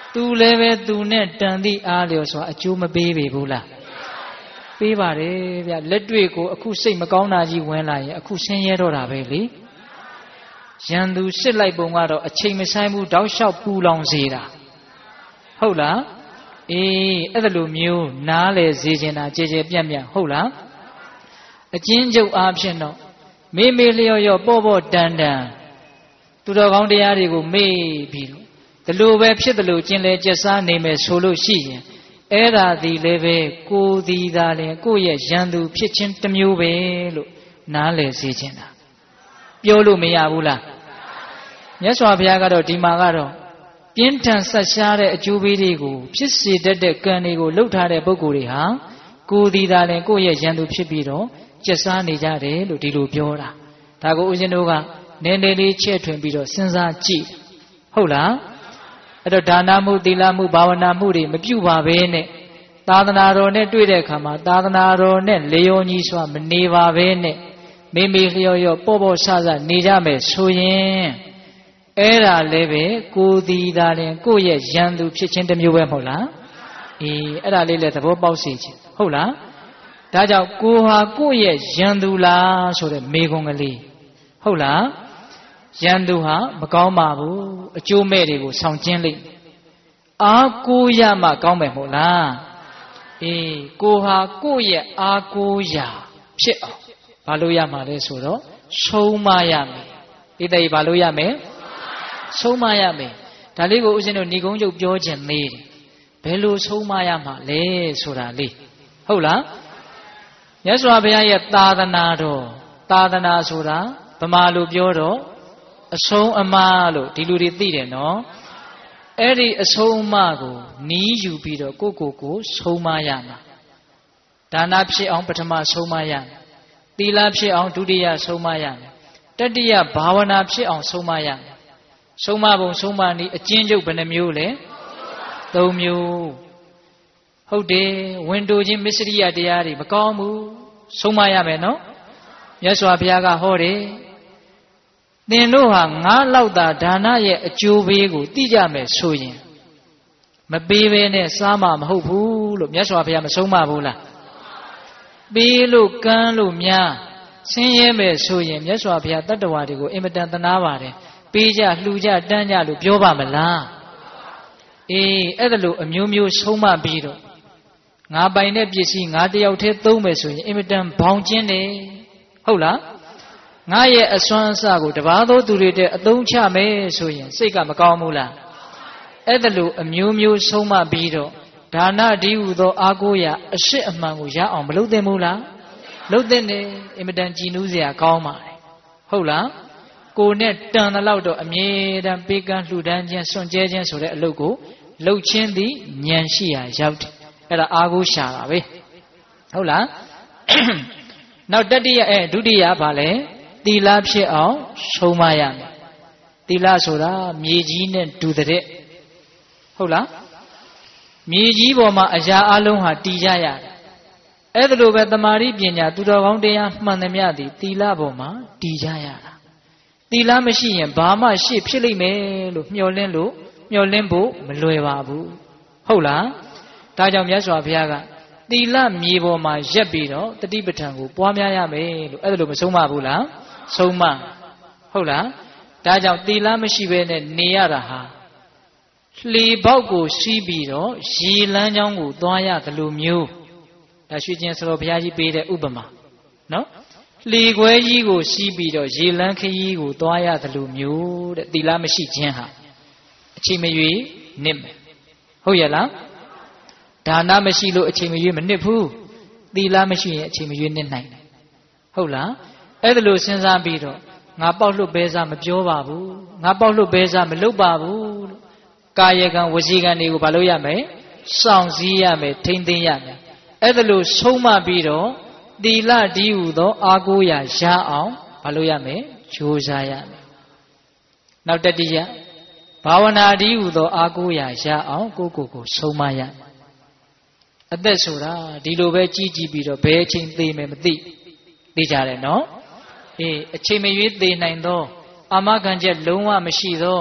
သူလည်းပဲသူနဲ့တန်သည့်အားလျော်စွာအကျိုးမပေးပေဘူးလားပေးပါတယ်ဗျလက်တွေ့ကိုအခုစိတ်မကောင်းတာကြီးဝင်လာရင်အခုဆင်းရဲတော့တာပဲလေရန်သူရှစ်လိုက်ပုံကတော့အချိန်မဆိုင်ဘူးတောက်လျှောက်ပူလောင်စေတာဟုတ်လားအေးအဲ့ဒါလိုမျိုးနားလေစေချင်တာကြဲကြဲပြန့်ပြန့်ဟုတ်လားအချင်းချုပ်အားဖြင့်တော့မေးမေးလျော့လျော့ပေါ့ပေါ့တန်တန်သူတော်ကောင်းတရားတွေကိုမေ့ပြီးတော့ဒီလိုပဲဖြစ်တယ်လို့ကျင်လေကျက်စားနေမယ်ဆိုလို့ရှိရင်အဲ့ဒါဒီလည်းပဲကိုယ်ဒီသာလင်ကိုယ့်ရဲ့ရန်သူဖြစ်ခြင်းတစ်မျိုးပဲလို့နားလည်စေချင်တာပြောလို့မရဘူးလားမြတ်စွာဘုရားကတော့ဒီမှာကတော့ပြင်းထန်ဆက်ရှားတဲ့အကျိုးပေးတွေကိုဖြစ်စေတတ်တဲ့ကံတွေကိုလှုပ်ထားတဲ့ပုဂ္ဂိုလ်တွေဟာကိုယ်ဒီသာလင်ကိုယ့်ရဲ့ရန်သူဖြစ်ပြီးတော့ကျက်စားနေကြတယ်လို့ဒီလိုပြောတာဒါကိုဦးဇင်းတို့ကနည်းနည်းလေးချဲ့ထွင်ပြီးတော့စဉ်းစားကြည့်ဟုတ်လားအဲ့တော့ဒါနမှုသီလမှုဘာဝနာမှုတွေမပြုပါဘဲနဲ့သာသနာတော်နဲ့တွေ့တဲ့အခါမှာသာသနာတော်နဲ့လေယောညီစွာမနေပါဘဲနဲ့မိမိလျော်လျော်ပေါ့ပေါ့ဆဆနေကြမယ်ဆိုရင်အဲ့ဒါလည်းပဲကိုယ်ဒီသာလင်ကိုယ့်ရဲ့ရန်သူဖြစ်ခြင်းတစ်မျိုးပဲမဟုတ်လားအေးအဲ့ဒါလေးလည်းသဘောပေါက်စေချင်ဟုတ်လားဒါကြောင့်ကိုဟာကိုယ့်ရဲ့ရန်သူလားဆိုတဲ့မေခွန်းကလေးဟုတ်လားရန်သူဟာမကောင်းပါဘူးအကျိုးမဲ့တွေကိုဆောင်ကျင်းလိမ့်အားကိုးရမှကောင်းမယ်မဟုတ်လားအေးကိုဟာကိုယ့်ရဲ့အားကိုးရာဖြစ်အောင်ဘာလို့ရမှာလဲဆိုတော့ဆုံးမရမယ်ဣတိဘာလို့ရမယ်ဆုံးမရမယ်ဒါလေးကိုဦးဇင်းတို့ဏီကုံးချုပ်ပြောခြင်းမေးတယ်ဘယ်လိုဆုံးမရမှာလဲဆိုတာလေးဟုတ်လားမြတ်စွာဘုရားရဲ့သာသနာတော်သာသနာဆိုတာဗမာလိုပြောတော့အဆုံးအမလို့ဒီလူတွေသိတယ်နော်အဲ့ဒီအဆုံးအမကိုနီးယူပြီးတော့ကိုကိုကိုဆုံးမရမှာဒါနဖြစ်အောင်ပထမဆုံးမရမယ်သီလဖြစ်အောင်ဒုတိယဆုံးမရမယ်တတိယဘာဝနာဖြစ်အောင်ဆုံးမရမယ်ဆုံးမပုံဆုံးမနည်းအကျဉ်းချုပ်ဘယ်နှမျိုးလဲသုံးမျိုးဟုတ်တယ်ဝင်တိုခြင်းမစ္စရိယတရားတွေမကောင်းဘူးဆုံးမရမယ်နော်မြတ်စွာဘုရားကဟောတယ်သင်တို့ဟာငါးလောက်သာဒါနရဲ့အကျိုးပေးကိုသိကြမယ်ဆိုရင်မပေးဘဲနဲ့စားမှာမဟုတ်ဘူးလို့မြတ်စွာဘုရားမဆုံးမဘူးလားပေးလို့ကမ်းလို့များဆင်းရဲမယ်ဆိုရင်မြတ်စွာဘုရားတတ္တဝါတွေကိုအင်မတန်သနာပါတယ်ပေးကြလှူကြတန်းကြလို့ပြောပါမလားအေးအဲ့ဒါလို့အမျိုးမျိုးဆုံးမပြီးတော့ငါပိုင်တဲ့ပစ္စည်းငါတယောက်တည်းသုံးမယ်ဆိုရင်အင်မတန်ဘောင်ကျင်းတယ်ဟုတ်လားငါရဲ့အစွမ်းအစကိုတပါးသောသူတွေတဲ့အသုံးချမယ်ဆိုရင်စိတ်ကမကောင်းဘူးလားအဲ့ဒါလို့အမျိုးမျိုးဆုံးမပြီးတော့ဒါနဒီဟုသောအာကိုရာအရှိအမှန်ကိုရအောင်မလုပ်သင့်ဘူးလားလုပ်သင့်တယ်အင်မတန်ကြည်နူးစရာကောင်းပါတယ်ဟုတ်လားကိုနဲ့တန်တဲ့လောက်တော့အမြဲတမ်းပေးကမ်းလှူဒန်းခြင်းစွန့်ကြဲခြင်းဆိုတဲ့အလုပ်ကိုလှုပ်ခြင်းသည်ဉာဏ်ရှိရာရောက်တယ်အဲ့ဒါအာကိုရှာတာပဲဟုတ်လားနောက်တတိယအဲဒုတိယဘာလဲသီလဖြစ်အောင်ဆုံးမရမယ်သီလဆိုတာမြေကြီးနဲ့တူတဲ့ဟုတ်လားမြေကြီးပေါ်မှာအရာအလုံးဟာတည်ကြရတယ်အဲ့ဒါလိုပဲတမာရိပညာသူတော်ကောင်းတရားမှန်သမျှသည်သီလပေါ်မှာတည်ကြရတာသီလမရှိရင်ဘာမှရှေ့ဖြစ်လိမ့်မယ်လို့မျှော်လင့်လို့မျှော်လင့်ဖို့မလွယ်ပါဘူးဟုတ်လားဒါကြောင့်မြတ်စွာဘုရားကသီလမြေပေါ်မှာရက်ပြီးတော့တတိပဋ္ဌာန်ကိုပွားများရမယ်လို့အဲ့ဒါလိုမဆုံးမဘူးလားဆုံးမဟုတ်လားဒါကြောင့်သီလမရှိဘဲနဲ့နေရတာဟာလှေပေါက်ကိုစီးပြီးတော့ရေလမ်းကြောင်းကိုသွားရတယ်လို့မျိုးဒါရွှေကျင်စတော်ဘုရားကြီးပေးတဲ့ဥပမာနော်လှေခွဲကြီးကိုစီးပြီးတော့ရေလမ်းခရီးကိုသွားရတယ်လို့မျိုးတဲ့သီလမရှိခြင်းဟာအချိန်မရွေးနစ်မယ်ဟုတ်ရဲ့လားဒါနမရှိလို့အချိန်မရွေးမနစ်ဘူးသီလမရှိရင်အချိန်မရွေးနစ်နိုင်တယ်ဟုတ်လားအဲ့ဒါလို့စဉ်းစားပြီးတော့ငါပေါက်လွတ်ပဲစားမပြောပါဘူးငါပေါက်လွတ်ပဲစားမလုပ်ပါဘူးလို့ကာယကံဝစီကံတွေကိုဘာလို့ရမလဲစောင့်စည်းရမယ်ထိမ့်သိမ်းရမယ်အဲ့ဒါလို့ဆုံးမပြီးတော့သီလဒီဟုသောအာကိုရာရအောင်ဘာလို့ရမလဲကြိုးစားရမယ်နောက်တတိယဘာဝနာဒီဟုသောအာကိုရာရအောင်ကိုကိုကိုဆုံးမရအသက်ဆိုတာဒီလိုပဲကြီးကြီးပြီးတော့ဘယ်အချိန်သေမယ်မသိသိကြတယ်နော်အေးအချိန်မရွေးသေနိုင်သောအာမခံချက်လုံးဝမရှိသော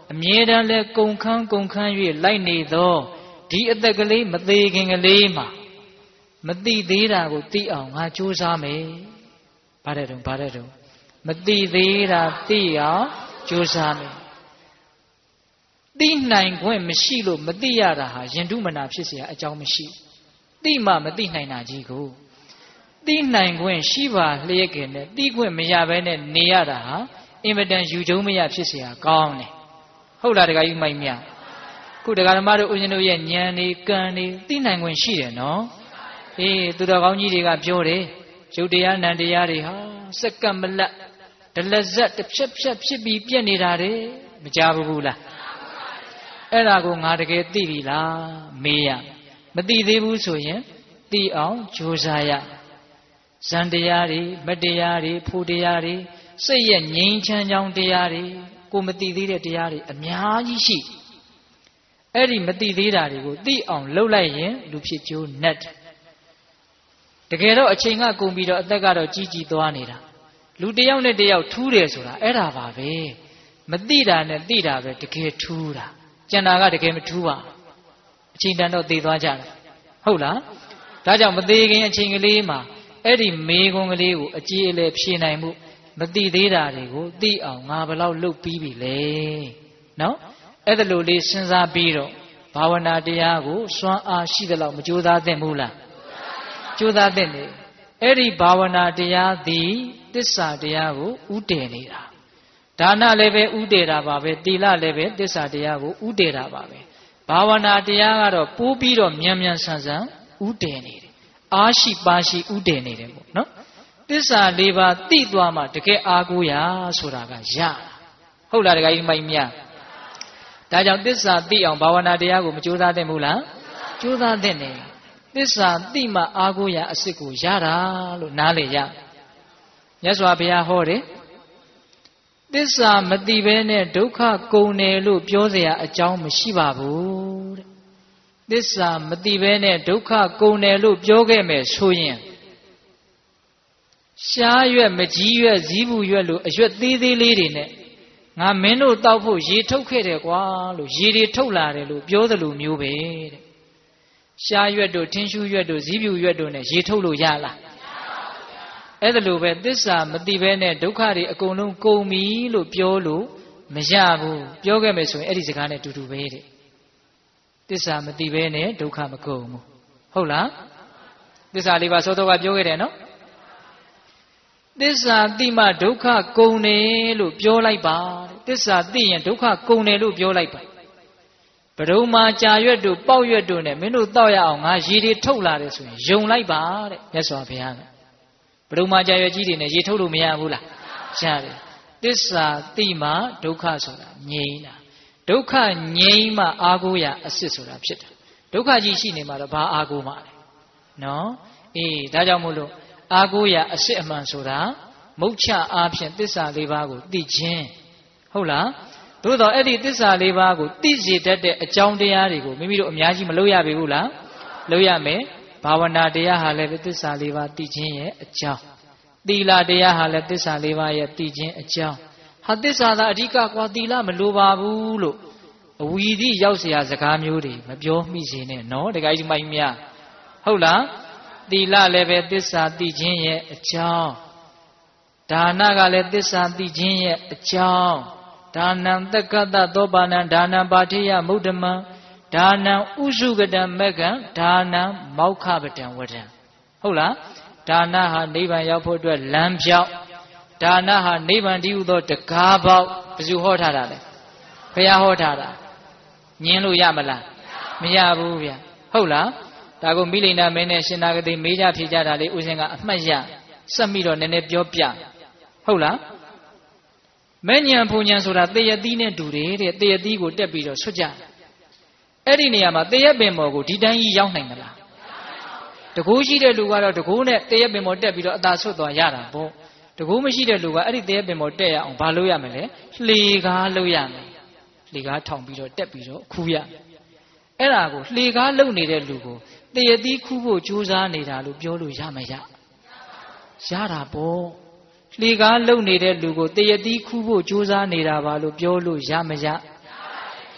အမြဲတမ်းလဲကုံခန်းကုံခန်း၍လိုက်နေသောဒီအသက်ကလေးမသေးခင်ကလေးမှာမသိသေးတာကိုသိအောင်ငါကြိုးစားမယ်။ဘာတဲ့တုံးဘာတဲ့တုံးမသိသေးတာသိအောင်ကြိုးစားမယ်။သိနိုင်ခွင့်မရှိလို့မသိရတာဟာယဉ်တုမနာဖြစ်เสียအကြောင်းမရှိ။သိမှမသိနိုင်တာကြီးကိုသိနိုင်ခွင့်ရှိပါလျက်ခင်နဲ့သိခွင့်မရဘဲနဲ့နေရတာဟာအင်မတန်ယူကျုံမရဖြစ်เสียကောင်းတယ်။ဟုတ်လားတခါကြီးမိုက်မြခုဒကာဓမ္မတို့ဦးဇင်းတို့ရဲ့ဉာဏ်နေကံနေသိနိုင်ခွင့်ရှိတယ်နော်အေးသူတော်ကောင်းကြီးတွေကပြောတယ်ရုပ်တရားနံတရားတွေဟာစက္ကန့်မလတ်ဒလဇက်တစ်ဖြက်ဖြက်ဖြစ်ပြီးပြက်နေတာတယ်မကြဘူးလားအဲ့ဒါကိုငါတကယ်သိပြီလားမေးရမသိသေးဘူးဆိုရင်သိအောင်ကြိုးစားရဇန်တရားတွေမတရားတွေဖို့တရားတွေစိတ်ရဲ့ငြိမ်းချမ်းကြောင်းတရားတွေကိုမသိသေးတဲ့တရားတွေအများကြီးရှိအဲ့ဒီမသိသေးတာတွေကိုသိအောင်လှုပ်လိုက်ရင်လူဖြစ်ကျိုးနဲ့တကယ်တော့အချိန်ကကုန်ပြီးတော့အသက်ကတော့ကြီးကြီးသွားနေတာလူတယောက်နဲ့တယောက်ထူးတယ်ဆိုတာအဲ့ဒါပါပဲမသိတာနဲ့သိတာပဲတကယ်ထူးတာကျန်တာကတကယ်မထူးပါအချိန်တန်တော့သိသွားကြတယ်ဟုတ်လားဒါကြောင့်မသေးခင်အချိန်ကလေးမှာအဲ့ဒီမေခွန်းကလေးကိုအကြည့်အလဲဖြေနိုင်မှုမသိသေးတာတွေကိုသိအောင်ငါဘယ်လောက်လုပ်ပြီးပြီလဲနော်အဲ့ဒါလိုလေးစဉ်းစားပြီးတော့ဘာဝနာတရားကိုစွမ်းအားရှိသလောက်မကြိုးစားသင့်ဘူးလားကြိုးစားသင့်တယ်အဲ့ဒီဘာဝနာတရားသည်သစ္စာတရားကိုဥတည်နေတာဒါနလည်းပဲဥတည်တာပါပဲသီလလည်းပဲသစ္စာတရားကိုဥတည်တာပါပဲဘာဝနာတရားကတော့ပိုးပြီးတော့မြန်မြန်ဆန်ဆန်ဥတည်နေတယ်အားရှိပါရှိဥတည်နေတယ်ပေါ့နော်သစ္စာလေးပါးသိသွားမှတကယ်အားကိုးရဆိုတာကရဟုတ်လားတခါကြီးမိုက်မြဒါကြောင့်သစ္စာသိအောင်ဘာဝနာတရားကိုမကြိုးစားသင့်ဘူးလားကြိုးစားသင့်တယ်သစ္စာသိမှအားကိုးရအစစ်ကိုရတာလို့နားလေရမြတ်စွာဘုရားဟောတယ်သစ္စာမသိဘဲနဲ့ဒုက္ခကုန်တယ်လို့ပြောเสียအကြောင်းမရှိပါဘူးတဲ့သစ္စာမသိဘဲနဲ့ဒုက္ခကုန်တယ်လို့ပြောခဲ့မယ်ဆိုရင်ရှားရွက်မကြီးရွက်ဇီးဘူးရွက်လို့အရွက်သေးသေးလေးတွေနဲ့ငါမင်းတို့တောက်ဖို့ရေထုတ်ခဲ့တယ်ကွာလို့ရေတွေထုတ်လာတယ်လို့ပြောသလိုမျိုးပဲတဲ့ရှားရွက်တို့ထင်းရှူးရွက်တို့ဇီးပြူရွက်တို့နဲ့ရေထုတ်လို့ရလားအဲ့ဒါလိုပဲသစ္စာမသိဘဲနဲ့ဒုက္ခတွေအကုန်လုံးကုန်ပြီလို့ပြောလို့မရဘူးပြောခဲ့မယ်ဆိုရင်အဲ့ဒီစကားနဲ့တူတူပဲတဲ့သစ္စာမသိဘဲနဲ့ဒုက္ခမကုန်ဘူးဟုတ်လားသစ္စာလေးပါသောတော်ကပြောခဲ့တယ်နော်သစ္စာသိမှဒုက္ခကုန်တယ်လို့ပြောလိုက်ပါတဲ့သစ္စာသိရင်ဒုက္ခကုန်တယ်လို့ပြောလိုက်ပါဘဒုံမာကြာရွက်တို့ပေါက်ရွက်တို့နဲ့မင်းတို့တောက်ရအောင်ငါရေတွေထုတ်လာတယ်ဆိုရင်ယုံလိုက်ပါတဲ့မြတ်စွာဘုရားကဘဒုံမာကြာရွက်ကြီးတွေနဲ့ရေထုတ်လို့မရဘူးလားရတယ်သစ္စာသိမှဒုက္ခဆိုတာငြိမ်းတာဒုက္ခငြိမ်းမှအာကိုရအစစ်ဆိုတာဖြစ်တယ်ဒုက္ခကြီးရှိနေမှာတော့ဘာအာကိုမှလဲနော်အေးဒါကြောင့်မို့လို့အာကိုရအစစ်အမှန်ဆိုတာမုတ်ချအားဖြင့်သစ္စာလေးပါးကိုသိခြင်းဟုတ်လားသို့တော့အဲ့ဒီသစ္စာလေးပါးကိုသိစေတတ်တဲ့အကြောင်းတရားတွေကိုမိမိတို့အများကြီးမလုပ်ရပေဘူးလားလုပ်ရမယ်ဘာဝနာတရားဟာလည်းသစ္စာလေးပါးသိခြင်းရဲ့အကြောင်းသီလတရားဟာလည်းသစ္စာလေးပါးရဲ့သိခြင်းအကြောင်းဟာသစ္စာသာအဓိကကွာသီလမလိုပါဘူးလို့အဝီသည့်ရောက်เสียစကားမျိုးတွေမပြောမိစေနဲ့နော်တခါကြီးမိုက်မြဟုတ်လားသီလလည်းပဲသစ္စာသိခြင်းရဲ့အကြောင်းဒါနကလည်းသစ္စာသိခြင်းရဲ့အကြောင်းဒါနံသက္ကတသောပါဏံဒါနံပါထိယမုဒ္ဓမံဒါနံဥစုကတံမကံဒါနံမောက္ခပတံဝဒံဟုတ်လားဒါနဟာနိဗ္ဗာန်ရောက်ဖို့အတွက်လမ်းပြောက်ဒါနဟာနိဗ္ဗာန်တည်းဟူသောတကားပေါက်ဘယ်သူဟောထားတာလဲဘုရားဟောထားတာညင်းလို့ရမလားမရဘူးဗျဟုတ်လားဒါကိုမိလိန်နာမင်းနဲ့ရှင်သာဂတိမေးကြဖြေကြတာလေးဦးဇင်းကအမှတ်ရစက်မိတော့နည်းနည်းပြောပြဟုတ်လားမဲ့ညံဖူညံဆိုတာတေယတိနဲ့တူတယ်တဲ့တေယတိကိုတက်ပြီးတော့ဆွတ်ကြအဲ့ဒီနေရာမှာတေယပင်မော်ကိုဒီတိုင်းကြီးရောက်နိုင်မလားတကူရှိတဲ့လူကတော့တကူနဲ့တေယပင်မော်တက်ပြီးတော့အသာဆွတ်သွားရတာပေါ့တကူမရှိတဲ့လူကအဲ့ဒီတေယပင်မော်တက်ရအောင်ဘာလုပ်ရမလဲလှေကားလုပ်ရမယ်လှေကားထောင်ပြီးတော့တက်ပြီးတော့ခူးရအဲ့ဒါကိုလှေကားလုပ်နေတဲ့လူကိုတေယတိခူးဖို့ကြိုးစားနေတာလို့ပြောလို့ရမရရတာပေါ့လှေကားလုံနေတဲ့လူကိုတေယတိခူးဖို့ကြိုးစားနေတာပါလို့ပြောလို့ရမရ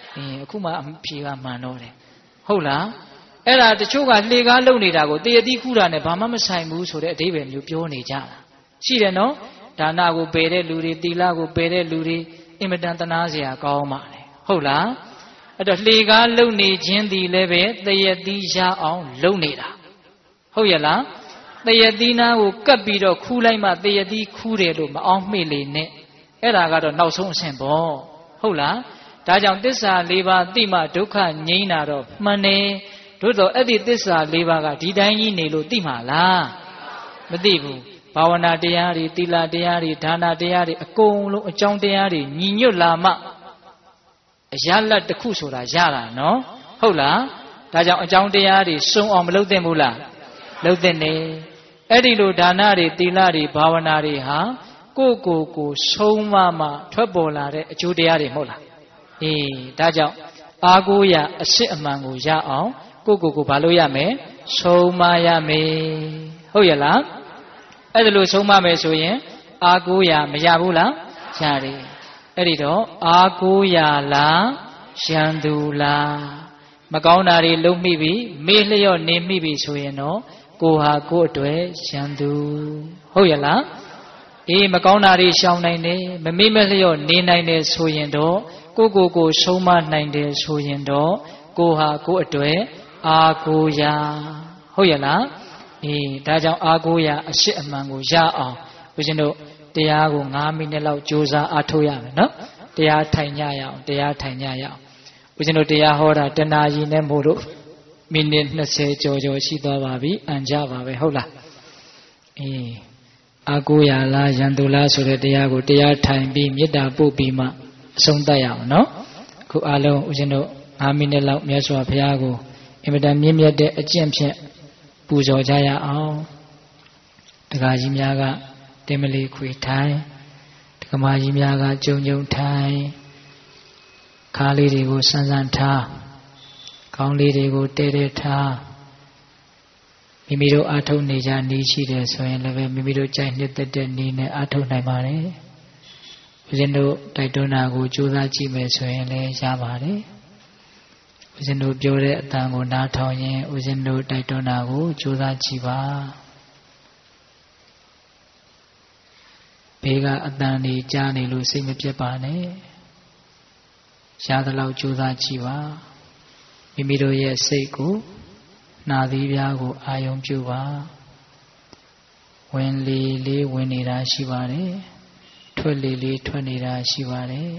အင်းအခုမှအဖြေကမှန်တော့တယ်ဟုတ်လားအဲ့ဒါတချို့ကလှေကားလုံနေတာကိုတရတိခုတာနဲ့ဘာမှမဆိုင်ဘူးဆိုတဲ့အဓိပ္ပာယ်မျိုးပြောနေကြတာရှိတယ်နော်ဒါနကိုပယ်တဲ့လူတွေသီလကိုပယ်တဲ့လူတွေအင်မတန်သနာစရာကောင်းပါလေဟုတ်လားအဲ့တော့လှေကားလုံနေခြင်းဒီလည်းပဲတရတိရအောင်လုံနေတာဟုတ်ရဲ့လားတရတိနာကိုကပ်ပြီးတော့ခူးလိုက်မှတရတိခူးတယ်လို့မအောင်မေ့လေနဲ့အဲ့ဒါကတော့နောက်ဆုံးအဆင့်ပေါ့ဟုတ်လားဒါကြောင့်သစ္စာလေးပါးသိမှဒုက္ခငြိမ်းတာတော့မှန်တယ်တို့တော့အဲ့ဒီသစ္စာလေးပါးကဒီတိုင်းကြီးနေလို့သိမှာလားမသိဘူးဘာဝနာတရားတွေသီလတရားတွေဒါနတရားတွေအကုန်လုံးအကြောင်းတရားတွေညီညွတ်လာမှအရလတ်တစ်ခုဆိုတာရတာနော်ဟုတ်လားဒါကြောင့်အကြောင်းတရားတွေစုံအောင်မလုပ်သင့်ဘူးလားလုပ်သင့်တယ်အဲ့ဒီလိုဒါနတွေသီလတွေဘာဝနာတွေဟာကိုယ့်ကိုယ်ကိုဆုံးမမှထွက်ပေါ်လာတဲ့အကျိုးတရားတွေမဟုတ်လားအေးဒါကြောင့်အာကိုရအစစ်အမှန်ကိုရအောင်ကိုယ့်ကိုယ်ကိုဘာလို့ရမယ်ဆုံးမရမယ်ဟုတ်ရဲ့လားအဲ့ဒါလို့ဆုံးမမယ်ဆိုရင်အာကိုရမရဘူးလားရတယ်အဲ့ဒီတော့အာကိုရလားရန်သူလားမကောင်းတာတွေလုံးမိပြီမေ့လျော့နေမိပြီဆိုရင်တော့ကိုဟာကိုအတွက်ရန်သူဟုတ်ရဲ့လားအေးမကောင်းတာတွေရှောင်နိုင်တယ်မမေ့မလျော့နေနိုင်တယ်ဆိုရင်တော့ကိုကိုကိုဆုံးမနိုင်တယ်ဆိုရင်တော့ကိုဟာကိုအတွက်အာကိုရာဟုတ်ရဲ့လားအေးဒါကြောင့်အာကိုရာအရှိအမှန်ကိုရအောင်ဦးဇင်းတို့တရားကို၅မိနစ်လောက်ကြိုးစားအားထုတ်ရမယ်နော်တရားထိုင်ကြရအောင်တရားထိုင်ကြရအောင်ဦးဇင်းတို့တရားဟောတာတဏှာကြီးနဲ့မို့လို့မိနစ်၂၀ကျော်ကျော်ရှိသွားပါပြီအန်ကြပါပဲဟုတ်လားအေးအာကိုရာလားရန်သူလားဆိုတဲ့တရားကိုတရားထိုင်ပြီးမေတ္တာပို့ပြီးမှအဆုံးသတ်ရအောင်နော်အခုအားလုံးဦးဇင်းတို့၅မိနစ်လောက်မြတ်စွာဘုရားကိုအင်မတန်မြင့်မြတ်တဲ့အကျင့်ဖြင့်ပူဇော်ကြရအောင်ဒကာကြီးများကတင်မလီခွေထိုင်ဒကမာကြီးများကကြုံကြုံထိုင်ခါလေးတွေကိုဆန်းဆန်းထားခေါင်းလေးတွေကိုတဲတဲထားမိမိတို့အာထုတ်နေကြနေရှိတယ်ဆိုရင်လည်းမိမိတို့ကြိုက်နှစ်သက်တဲ့နေနဲ့အာထုတ်နိုင်ပါတယ်ဦးဇင်းတို့တိုက်တွန်းတာကိုကြိုးစားကြည့်မယ်ဆိုရင်လည်းရပါတယ်ဦးဇင်းတို့ပြောတဲ့အတန်ကိုနားထောင်ရင်ဦးဇင်းတို့တိုက်တွန်းတာကိုကြိုးစားကြည့်ပါဘေးကအတန်တွေကြားနေလို့စိတ်မပြတ်ပါနဲ့ရသလောက်ကြိုးစားကြည့်ပါမိမိတို့ရဲ့စိတ်ကိုနာသီးပြားကိုအာယုံပြုပါဝင်လေလေးဝင်နေတာရှိပါတယ်ထွက်လေလေးထွက်နေတာရှိပါတယ်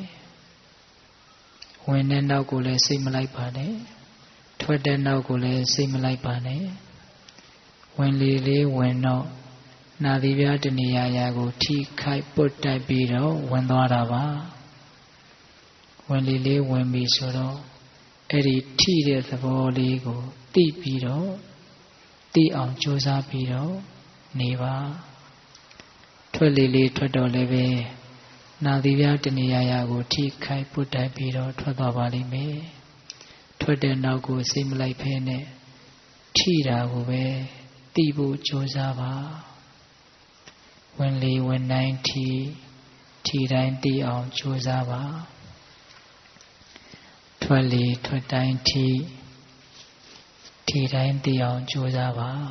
ဝင်တဲ့နောက်ကိုလည်းစိတ်မလိုက်ပါနဲ့ထွက်တဲ့နောက်ကိုလည်းစိတ်မလိုက်ပါနဲ့ဝင်လေလေးဝင်တော့နာသီးပြားတနေရာရာကိုထိခိုက်ပုတ်တိုက်ပြီးတော့ဝင်သွားတာပါဝင်လေလေးဝင်ပြီဆိုတော့အဲ့ဒီထိတဲ့သဘောလေးကိုသိပြီးတော့သိအောင်ကြိုးစားပြီးတော့နေပါထွက်လေလေးထွက်တော့လည်းပဲနာသီးပြားတနေရာရာကိုထိခိုက်ပုတ်တိုက်ပြီးတော့ထွက်သွားပါလိမ့်မယ်ထွက်တဲ့နောက်ကိုစိတ်မလိုက်ဖဲနဲ့ထိတာကိုပဲသိဖို့ကြိုးစားပါဝင်လေဝင်တိုင်းထိထိတိုင်းသိအောင်ကြိုးစားပါထွက်လေထွက်တိုင်းထိထိတိုင်းသိအောင်ကြိုးစားပါ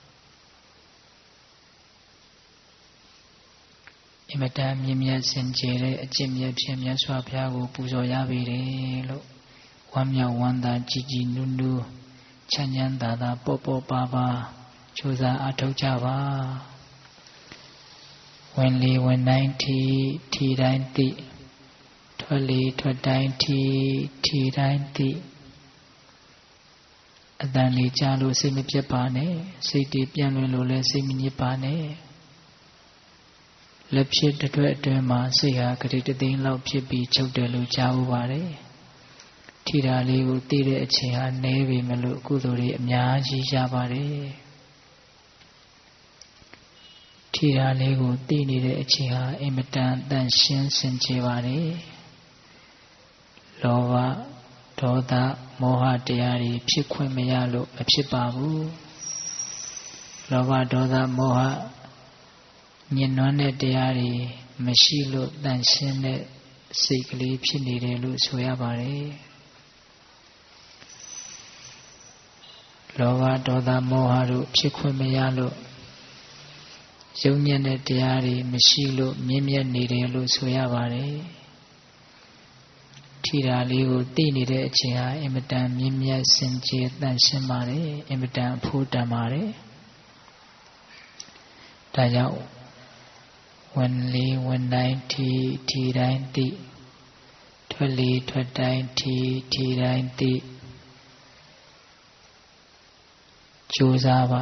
အင်မတန်မြင့်မြတ်စင်ကြယ်တဲ့အကျင့်မြတ်ဖြင့်မြတ်စွာဘုရားကိုပူဇော်ရပေတယ်လို့ဝမ်းမြောက်ဝမ်းသာကြည်ကြည်နူးနူးချမ်းချမ်းသာသာပေါ့ပေါ့ပါပါကြိုးစားအထောက်ကြပါဝင်လေဝင်တိုင်းထိထိတိုင်းသိထွက်လေထွက်တိုင်းထိထိတိုင်းသိအတန်လေးကြားလို့စိတ်မပြတ်ပါနဲ့စိတ်တည်ပြန်လွင်လို့လည်းစိတ်မညစ်ပါနဲ့လက်ဖြစ်တစ်တွက်အတွင်းမှာစိတ်ဟာဂတိတသိန်းလောက်ဖြစ်ပြီးချုပ်တယ်လို့ကြားဥပါတယ်ထိတာလေးကိုသိတဲ့အချိန်ဟာနည်းပြီမလို့ကုသိုလ်တွေအများကြီးရပါတယ်ထိတာလေးကိုသိနေတဲ့အချိန်ဟာအင်မတန်တန်ရှင်းစင်ကြယ်ပါတယ်လောဘဒေါသမောဟတရားတွေဖြစ်ခွင့်မရလို့မဖြစ်ပါဘူးလောဘဒေါသမောဟညှဉ်းနှွမ်းတဲ့တရားတွေမရှိလို့တန်ရှင်းတဲ့စိတ်ကလေးဖြစ်နေတယ်လို့ဆိုရပါတယ်လောဘဒေါသမောဟတို့ဖြစ်ခွင့်မရလို့ယုံညံ့တဲ့တရားတွေမရှိလို့မြင့်မြတ်နေတယ်လို့ဆိုရပါတယ်ထိတာလေးကိုသိနေတဲ့အချိန်ဟာအင်မတန်မြင့်မြတ်စင်ကြယ်တန်ရှင်းပါတယ်အင်မတန်အဖို့တန်ပါတယ်ဒါကြောင့်ဝင်လေဝင်တိုင်းထီထီတိုင်းသိထွက်လေထွက်တိုင်းထီထီတိုင်းသိကြိုးစားပါ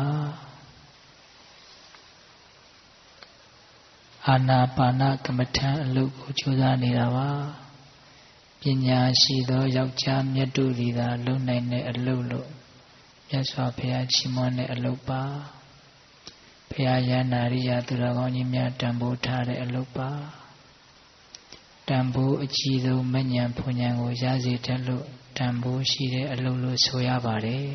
အာနာပါနကမ္မထံအလုပ်ကိုကြိုးစားနေတာပါပညာရှိသောယောက်ျားမြတ်တို့သည်သာလုပ်နိုင်တဲ့အလုပ်လို့မြတ်စွာဘုရားချီးမွမ်းတဲ့အလုပ်ပါဘုရားယန္နာရိယသူတော်ကောင်းကြီးများတန်ဖိုးထားတဲ့အလုပ်ပါတန်ဖိုးအကြီးဆုံးမဉ္ဇဉ်ဖွဉ္ဇဉ်ကိုရစေတတ်လို့တန်ဖိုးရှိတဲ့အလုပ်လို့ဆိုရပါတယ်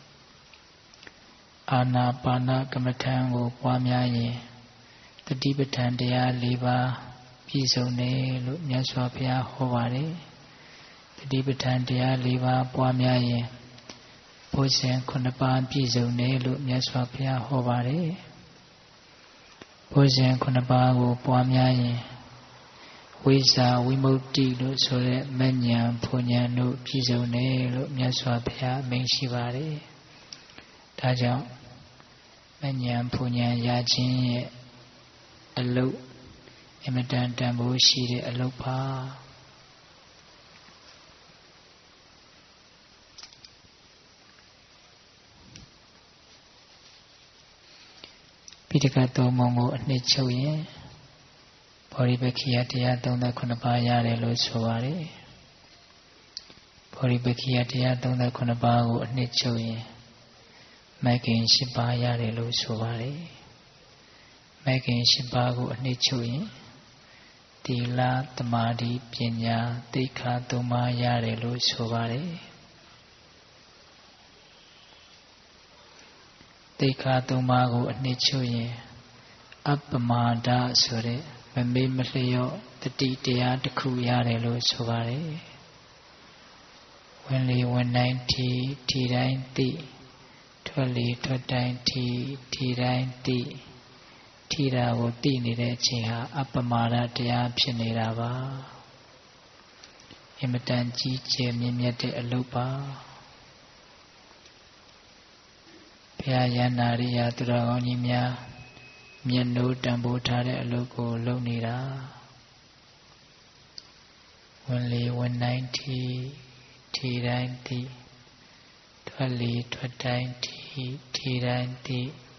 အာနာပါနကမ္မထံကိုပွားများရင်တတိပဋ္ဌာန်တရား၄ပါးပြည့်စုံတယ်လို့မြတ်စွာဘုရားဟောပါတယ်တတိပဋ္ဌာန်တရား၄ပါးပွားများရင်ဘုဇဉ်ခုနှစ်ပါးပြည့်စုံတယ်လို့မြတ်စွာဘုရားဟောပါတယ်ဘုဇဉ်ခုနှစ်ပါးကိုပွားများရင်ဝိဇ္ဇာဝိမု ക്തി လို့ဆိုတဲ့မဉ္ဇဉ်ဖွဉ္ဇဉ်တို့ပြည့်စုံတယ်လို့မြတ်စွာဘုရားအမိန့်ရှိပါတယ်ဒါကြောင့်မဉ္ဇဉ်ဖွဉ္ဇဉ်ရခြင်းရဲ့အလုပ်အမတန်တန်ဖိုးရှိတဲ့အလုပ်ပါပိဋကတ်သုံးပုံကိုအနှစ်ချုပ်ရင်ဘောဓိပက္ခိယတရား၃၇ပါးရတယ်လို့ဆိုပါတယ်ဘောဓိပက္ခိယတရား၃၇ပါးကိုအနှစ်ချုပ်ရင်မဂ္ဂင်၈ပါးရတယ်လို့ဆိုပါတယ်မဂ္ဂင်၈ပါးကိုအနှစ်ချုပ်ရင်သီလသမာဓိပညာသိက္ခာ၃ပါးရတယ်လို့ဆိုပါတယ်သိက္ခာ၃ပါးကိုအနှစ်ချုပ်ရင်အပ္ပမာဒဆိုတဲ့မမေ့မလျော့တတိတရားတစ်ခုရတယ်လို့ဆိုပါတယ်ဝင်လေဝင်တိုင်းထီထီတိုင်းသိထွက်လေထွက်တိုင်းထီထီတိုင်းသိထီတာကိုသိနေတဲ့အချိန်ဟာအပ္ပမာဒတရားဖြစ်နေတာပါအင်မတန်ကြီးကျယ်မြင့်မြတ်တဲ့အလုပ်ပါဘုရားယန္နာရိယသူတော်ကောင်းကြီးများမျက်နှိုးတန်ဖိုးထားတဲ့အလုပ်ကိုလုပ်နေတာဝင်လေဝင်တိုင်းထီထီတိုင်းသိထွက်လေထွက်တိုင်းထီထီတိုင်းသိ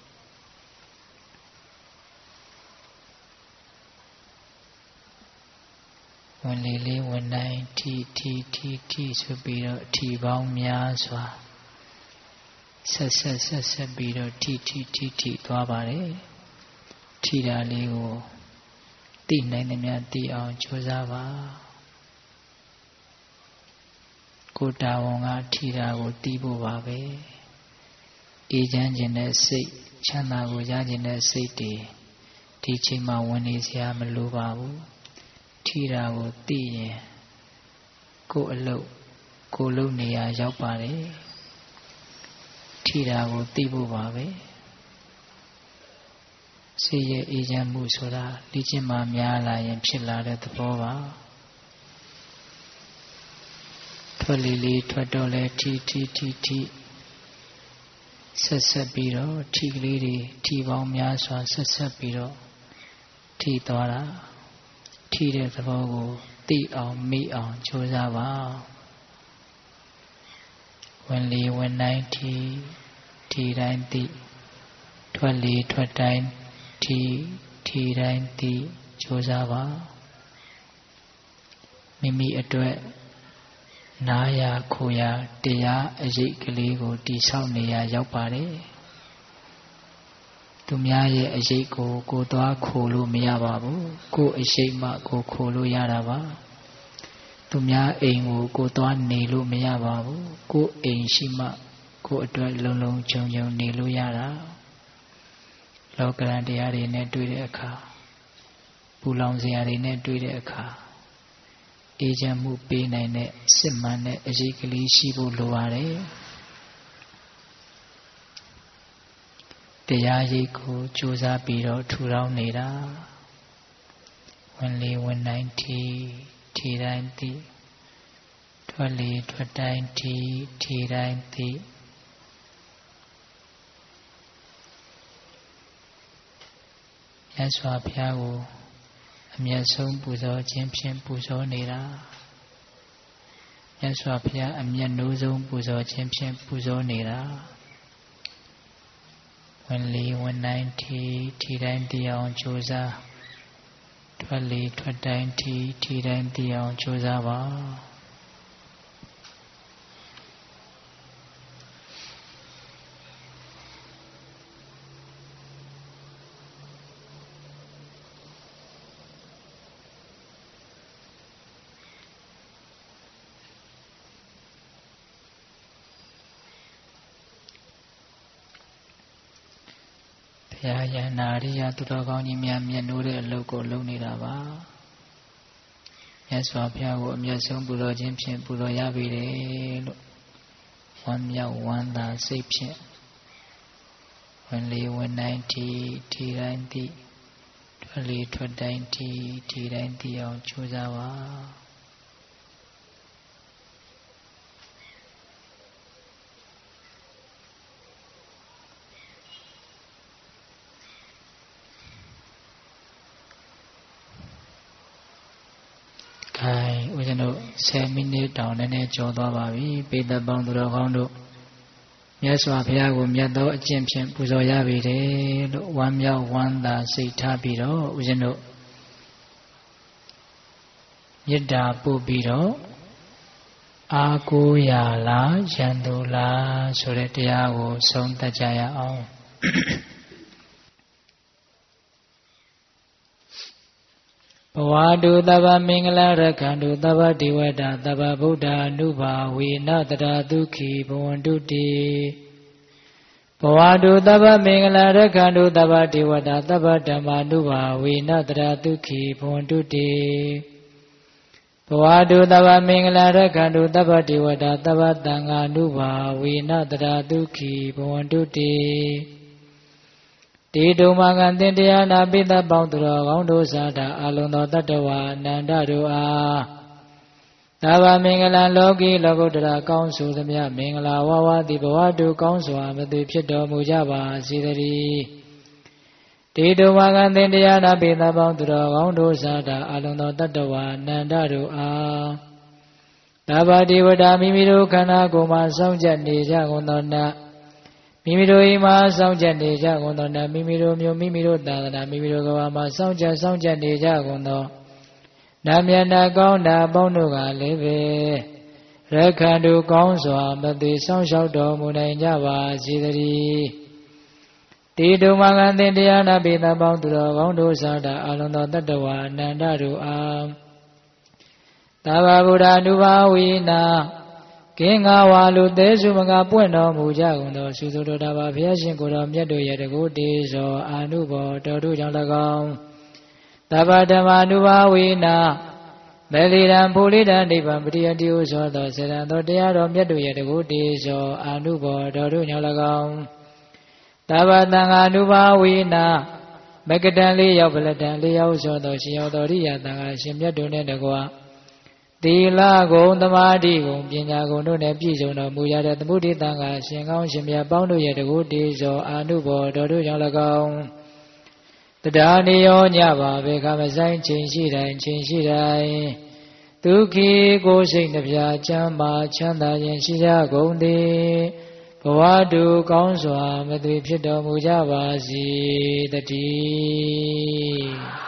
ဝင်လေလေးဝင်တိုင်းထီထီထီထီဆိုပြီးတော့ထီပေါင်းများစွာဆက်ဆက်ဆက်ဆက်ပြီးတော့ထီထီထီထီသွားပါတယ်ထီတာလေးကိုသိနိုင်သမျှသိအောင်ကြိုးစားပါကိုယ်တာဝန်ကထီတာကိုသိဖို့ပါပဲအေးချမ်းခြင်းနဲ့စိတ်ချမ်းသာကိုရခြင်းနဲ့စိတ်တွေဒီချိန်မှာဝင်နေစရာမလိုပါဘူးထီတာကိုသိရင်ကိုယ်အလုပ်ကိုယ်လုပ်နေရရောက်ပါတယ်ထီတာကိုသိဖို့ပါပဲစိတ်ရဲ့အေးချမ်းမှုဆိုတာလေ့ကျင့်မှများလာရင်ဖြစ်လာတဲ့သဘောပါထွက်လေလေထွက်တော့လဲထီထီထီထီဆက်ဆက်ပြီးတော့ထီကလေးတွေထီပေါင်းများစွာဆက်ဆက်ပြီးတော့ထီသွားတာထီတဲ့သဘောကိုသိအောင်မိအောင်ကြိုးစားပါဝင်လေဝင်တိုင်းထီထီတိုင်းသိထွက်လေထွက်တိုင်းထီထီတိုင်းသိကြိုးစားပါမိမိအတွက်နားရခိုရတရားအရေးကလေးကိုတိဆောက်နေရရောက်ပါတယ်သူများရဲ့အရေးကိုကိုသွားခိုလို့မရပါဘူးကိုအရေးမှကိုခိုလို့ရတာပါသူများအိမ်ကိုကိုသွားနေလို့မရပါဘူးကိုအိမ်ရှိမှကိုအတွက်လုံလုံခြုံခြုံနေလို့ရတာလောကရန်တရားတွေနဲ့တွေ့တဲ့အခါပူလောင်စရာတွေနဲ့တွေ့တဲ့အခါအေးချမ်းမှုပေးနိုင်တဲ့စစ်မှန်တဲ့အရေးကလေးရှိဖို့လိုပါတယ်တရားရိပ်ကိုကြိုးစားပြီးတော့ထူထောင်နေတာဝင်လေဝင်တိုင်းထီထီတိုင်းသိထွက်လေထွက်တိုင်းထီထီတိုင်းသိမြတ်စွာဘုရားကိုအမျက်ဆုံးပူဇော်ခြင်းဖြင့်ပူဇော်နေတာမြတ်စွာဘုရားအမျက်နှိုးဆုံးပူဇော်ခြင်းဖြင့်ပူဇော်နေတာဝင်လေဝင်တိုင်းထီထီတိုင်းသိအောင်ကြိုးစားထွက်လေထွက်တိုင်းထီထီတိုင်းသိအောင်ကြိုးစားပါဘုရားယန္နာရိယသူတော်ကောင်းကြီးများမျက်နှိုးတဲ့အလုပ်ကိုလုပ်နေတာပါမြတ်စွာဘုရားကိုအမျက်ဆုံးပူဇော်ခြင်းဖြင့်ပူဇော်ရပြီလေလို့ဝမ်းမြောက်ဝမ်းသာစိတ်ဖြင့်ဝင်လေဝင်တိုင်းထီထီတိုင်းသိထွက်လေထွက်တိုင်းထီထီတိုင်းသိအောင်ကြိုးစားပါဦးဇင်းတို့ဆယ်မိနစ်တောင်နည်းနည်းကျော်သွားပါပြီပိဿပေါင်းသူတော်ကောင်းတို့မြတ်စွာဘုရားကိုမြတ်သောအကျင့်ဖြင့်ပူဇော်ရပြီတယ်လို့ဝမ်းမြောက်ဝမ်းသာစိတ်ထားပြီးတော့ဦးဇင်းတို့မေတ္တာပို့ပြီးတော့အာကိုရလားရန်သူလားဆိုတဲ့တရားကိုဆုံးသတ်ကြရအောင်ဘဝတုသဗ္ဗမင်္ဂလရခန္တုသဗ္ဗဒေဝတာသဗ္ဗဗုဒ္ဓ ानु ဘာဝေနတရာဒုက္ခိဘဝန္တုတိဘဝတုသဗ္ဗမင်္ဂလရခန္တုသဗ္ဗဒေဝတာသဗ္ဗဓမ္မာ ानु ဘာဝေနတရာဒုက္ခိဘဝန္တုတိဘဝတုသဗ္ဗမင်္ဂလရခန္တုသဗ္ဗဒေဝတာသဗ္ဗသံဃာ ानु ဘာဝေနတရာဒုက္ခိဘဝန္တုတိဒီဒုမကံသင်တရားနာပိသပေါင်းသူတော်ကောင်းတို့စားတာအလုံးသောတတ္တဝါအနန္တတို့အားသဗ္ဗမင်္ဂလလောကီလောကုတ္တရာကောင်းဆိုသမျှမင်္ဂလာဝဝတိဘဝတုကောင်းစွာမသိဖြစ်တော်မူကြပါစေတည်းဒီဒုမကံသင်တရားနာပိသပေါင်းသူတော်ကောင်းတို့စားတာအလုံးသောတတ္တဝါအနန္တတို့အားသဗ္ဗဒေဝတာမိမိတို့ခန္ဓာကိုယ်မှာစောင့်ကြနေကြကုန်သောနတ်မိမိတို့အိမ်မှာစောင့်ကြနေကြကုန်သောမိမိတို့မျိုးမိမိတို့သာသနာမိမိတို့ကဘာမှာစောင့်ကြစောင့်ကြနေကြကုန်သောနာမျက်နှာကောင်းတာပေါင်းတို့ကလည်းပဲရခန္တုကောင်းစွာမသိစောင့်ရှောက်တော်မူနိုင်ကြပါစေတည်းဒီဒုမကံသင်တရားနာပိသပေါင်းသူတော်ကောင်းတို့စားတာအလုံးသောတတ္တဝါအနန္တတို့အားသဗ္ဗဗုဒ္ဓ ानु ဘာဝေနကင်းငါဝါလူသေးစုမကပွင့်တော်မူကြကုန်သောသုသောတော်တာပါဘုရားရှင်ကိုယ်တော်မြတ်တို့ရဲ့တကုတေဇောအာနုဘောတော်တို့ကြောင့်၎င်းသဗ္ဗဓမ္မာ ानु ဘာဝေနမေလီရန်ဘူလိတံနိဗ္ဗာန်ပရိယတိဟုဆိုသောစေတံသောတရားတော်မြတ်တို့ရဲ့တကုတေဇောအာနုဘောတော်တို့ကြောင့်၎င်းသဗ္ဗသံဃာ ानु ဘာဝေနမကတံလေးရောက်ပလတံလေးရောက်ဆိုသောရှင်ရောက်တော်ရိယသံဃာရှင်မြတ်တို့နှင့်တကွသီလဂုဏ်သမာဓိဂုဏ်ပညာဂုဏ်တို့နဲ့ပြည့်စုံတော်မူရတဲ့သမုဒိသံဃာရှင်ကောင်းရှင်မြတ်ပေါင်းတို့ရဲ့တကုတေဇောအာနုဘောတော်တို့ကြောင့်၎င်းတရားနေရောညပါဘေခမဆိုင်ချိန်ရှိတိုင်းချိန်ရှိတိုင်းဒုက္ခိကိုစိတ်နှပြချမ်းသာချမ်းသာခြင်းရှိကြကုန်သည်ဘဝတုကောင်းစွာမသွေဖြစ်တော်မူကြပါစေတည်း